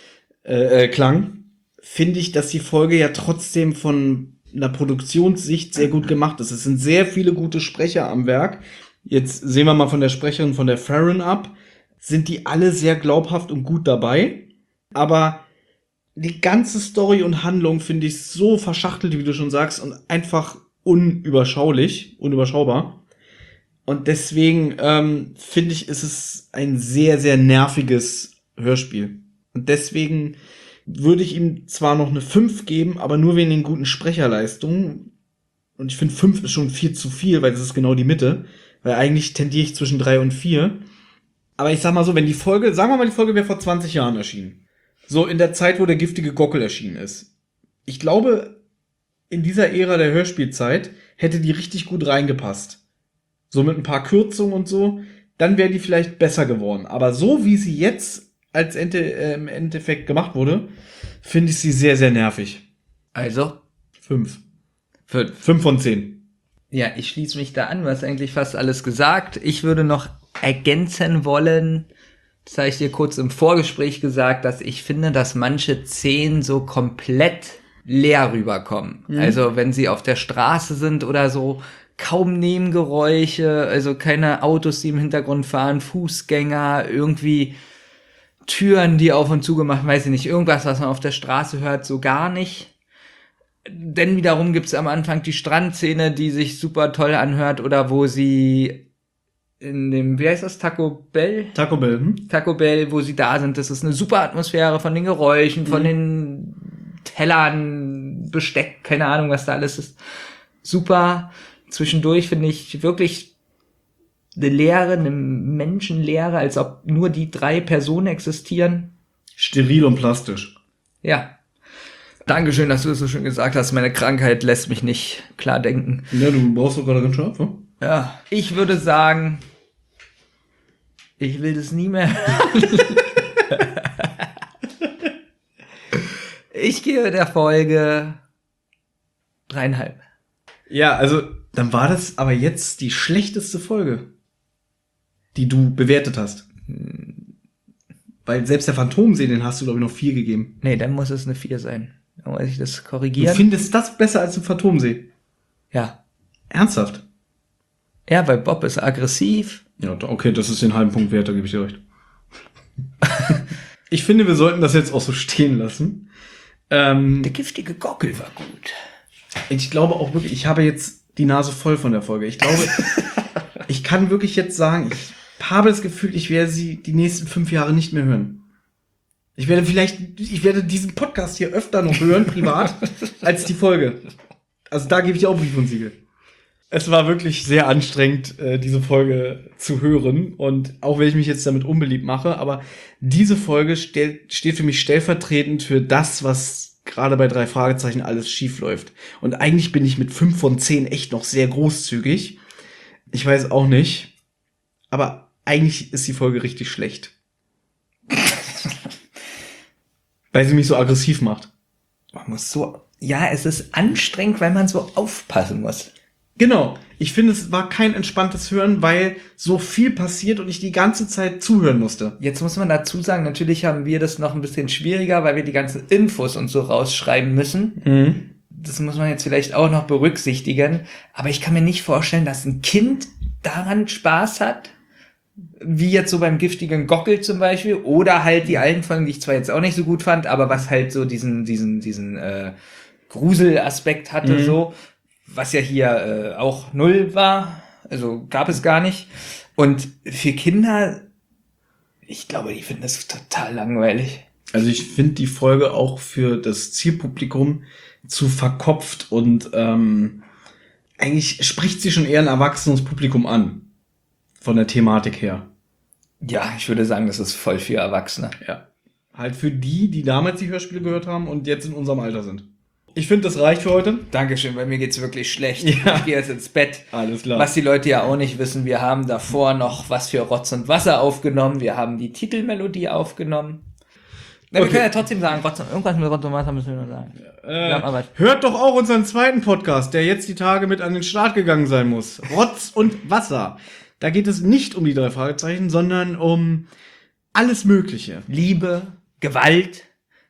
Speaker 3: klang, finde ich, dass die Folge ja trotzdem von einer Produktionssicht sehr gut gemacht ist. Es sind sehr viele gute Sprecher am Werk. Jetzt sehen wir mal von der Sprecherin von der Farron ab. Sind die alle sehr glaubhaft und gut dabei. Aber die ganze Story und Handlung finde ich so verschachtelt, wie du schon sagst, und einfach unüberschaubar. Und deswegen finde ich, ist es ein sehr, sehr nerviges Hörspiel. Und deswegen würde ich ihm zwar noch eine 5 geben, aber nur wegen den guten Sprecherleistungen. Und ich finde 5 ist schon viel zu viel, weil das ist genau die Mitte. Weil eigentlich tendiere ich zwischen 3 und 4. Aber ich sag mal so, wenn die Folge wäre vor 20 Jahren erschienen. So in der Zeit, wo der giftige Gockel erschienen ist. Ich glaube, in dieser Ära der Hörspielzeit hätte die richtig gut reingepasst. So mit ein paar Kürzungen und so. Dann wäre die vielleicht besser geworden. Aber so wie sie jetzt als im Endeffekt gemacht wurde, finde ich sie sehr, sehr nervig.
Speaker 2: Also?
Speaker 3: 5.
Speaker 2: 5.
Speaker 3: 5 von 10.
Speaker 2: Ja, ich schließe mich da an, du hast eigentlich fast alles gesagt. Ich würde noch ergänzen wollen, das habe ich dir kurz im Vorgespräch gesagt, dass ich finde, dass manche Szenen so komplett leer rüberkommen. Also wenn sie auf der Straße sind oder so, kaum Nebengeräusche, also keine Autos, die im Hintergrund fahren, Fußgänger, irgendwie Türen, die auf und zu gemacht, weiß ich nicht, irgendwas, was man auf der Straße hört, so gar nicht. Denn wiederum gibt's am Anfang die Strandszene, die sich super toll anhört, oder wo sie in dem, wie heißt das, Taco Bell, wo sie da sind. Das ist eine super Atmosphäre von den Geräuschen, von den Tellern, Besteck, keine Ahnung, was da alles ist. Super. Zwischendurch finde ich wirklich eine Menschenleere, als ob nur die 3 Personen existieren.
Speaker 3: Steril und plastisch.
Speaker 2: Ja. Dankeschön, dass du das so schön gesagt hast. Meine Krankheit lässt mich nicht klar denken.
Speaker 3: Ja, du brauchst doch gerade ganz schön ab, ne?
Speaker 2: Ja, ich würde sagen, ich will das nie mehr hören. Ich gebe der Folge 3,5.
Speaker 3: Ja, also, dann war das aber jetzt die schlechteste Folge, die du bewertet hast. Weil selbst der Phantomsee, den hast du, glaube ich, noch 4 gegeben.
Speaker 2: Nee, dann muss es eine 4 sein. Dann muss ich das
Speaker 3: Du
Speaker 2: korrigieren.
Speaker 3: findest das besser als im Phantomsee?
Speaker 2: Ja.
Speaker 3: Ernsthaft?
Speaker 2: Ja, weil Bob ist aggressiv.
Speaker 3: Ja, okay, das ist den halben Punkt wert, da gebe ich dir recht. Ich finde, wir sollten das jetzt auch so stehen lassen.
Speaker 2: Der giftige Gockel war gut.
Speaker 3: Ich glaube auch wirklich, ich habe jetzt die Nase voll von der Folge. Ich glaube, ich kann wirklich jetzt sagen, ich habe das Gefühl, ich werde sie die nächsten 5 Jahre nicht mehr hören. Ich werde diesen Podcast hier öfter noch hören, privat, als die Folge. Also da gebe ich auch Brief und Siegel. Es war wirklich sehr anstrengend, diese Folge zu hören. Und auch wenn ich mich jetzt damit unbeliebt mache, aber diese Folge steht für mich stellvertretend für das, was gerade bei 3 Fragezeichen alles schief läuft. Und eigentlich bin ich mit 5 von 10 echt noch sehr großzügig. Ich weiß auch nicht. Aber eigentlich ist die Folge richtig schlecht. Weil sie mich so aggressiv macht.
Speaker 2: Man muss so, ja, es ist anstrengend, weil man so aufpassen muss.
Speaker 3: Genau. Ich finde, es war kein entspanntes Hören, weil so viel passiert und ich die ganze Zeit zuhören musste.
Speaker 2: Jetzt muss man dazu sagen, natürlich haben wir das noch ein bisschen schwieriger, weil wir die ganzen Infos und so rausschreiben müssen. Das muss man jetzt vielleicht auch noch berücksichtigen. Aber ich kann mir nicht vorstellen, dass ein Kind daran Spaß hat, wie jetzt so beim giftigen Gockel zum Beispiel, oder halt die alten Folgen, die ich zwar jetzt auch nicht so gut fand, aber was halt so diesen Gruselaspekt hatte, so, was ja hier auch null war, also gab es gar nicht. Und für Kinder, ich glaube, die finden das total langweilig.
Speaker 3: Also ich finde die Folge auch für das Zielpublikum zu verkopft und eigentlich spricht sie schon eher ein erwachsenes Publikum an. Von der Thematik her.
Speaker 2: Ja, ich würde sagen, das ist voll für Erwachsene.
Speaker 3: Ja. Halt für die damals die Hörspiele gehört haben und jetzt in unserem Alter sind. Ich finde, das reicht für heute.
Speaker 2: Dankeschön, bei mir geht's wirklich schlecht.
Speaker 3: Ja.
Speaker 2: Ich gehe jetzt ins Bett.
Speaker 3: Alles klar.
Speaker 2: Was die Leute ja auch nicht wissen, wir haben davor noch was für Rotz und Wasser aufgenommen. Wir haben die Titelmelodie aufgenommen. Na, wir
Speaker 3: Okay.
Speaker 2: können ja trotzdem sagen, irgendwas mit Rotz und Wasser müssen wir noch sagen. Aber
Speaker 3: Hört doch auch unseren zweiten Podcast, der jetzt die Tage mit an den Start gegangen sein muss. Rotz und Wasser. Da geht es nicht um die 3 Fragezeichen, sondern um alles Mögliche.
Speaker 2: Liebe, Gewalt,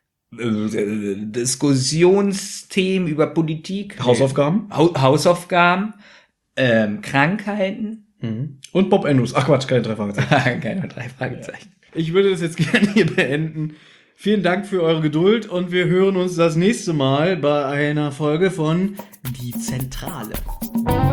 Speaker 2: Diskussionsthemen über Politik,
Speaker 3: Hausaufgaben.
Speaker 2: Hausaufgaben, Krankheiten.
Speaker 3: Und Bob Andrews. Ach Quatsch, keine 3 Fragezeichen.
Speaker 2: Keine 3 Fragezeichen.
Speaker 3: Ich würde das jetzt gerne hier beenden. Vielen Dank für eure Geduld und wir hören uns das nächste Mal bei einer Folge von Die Zentrale.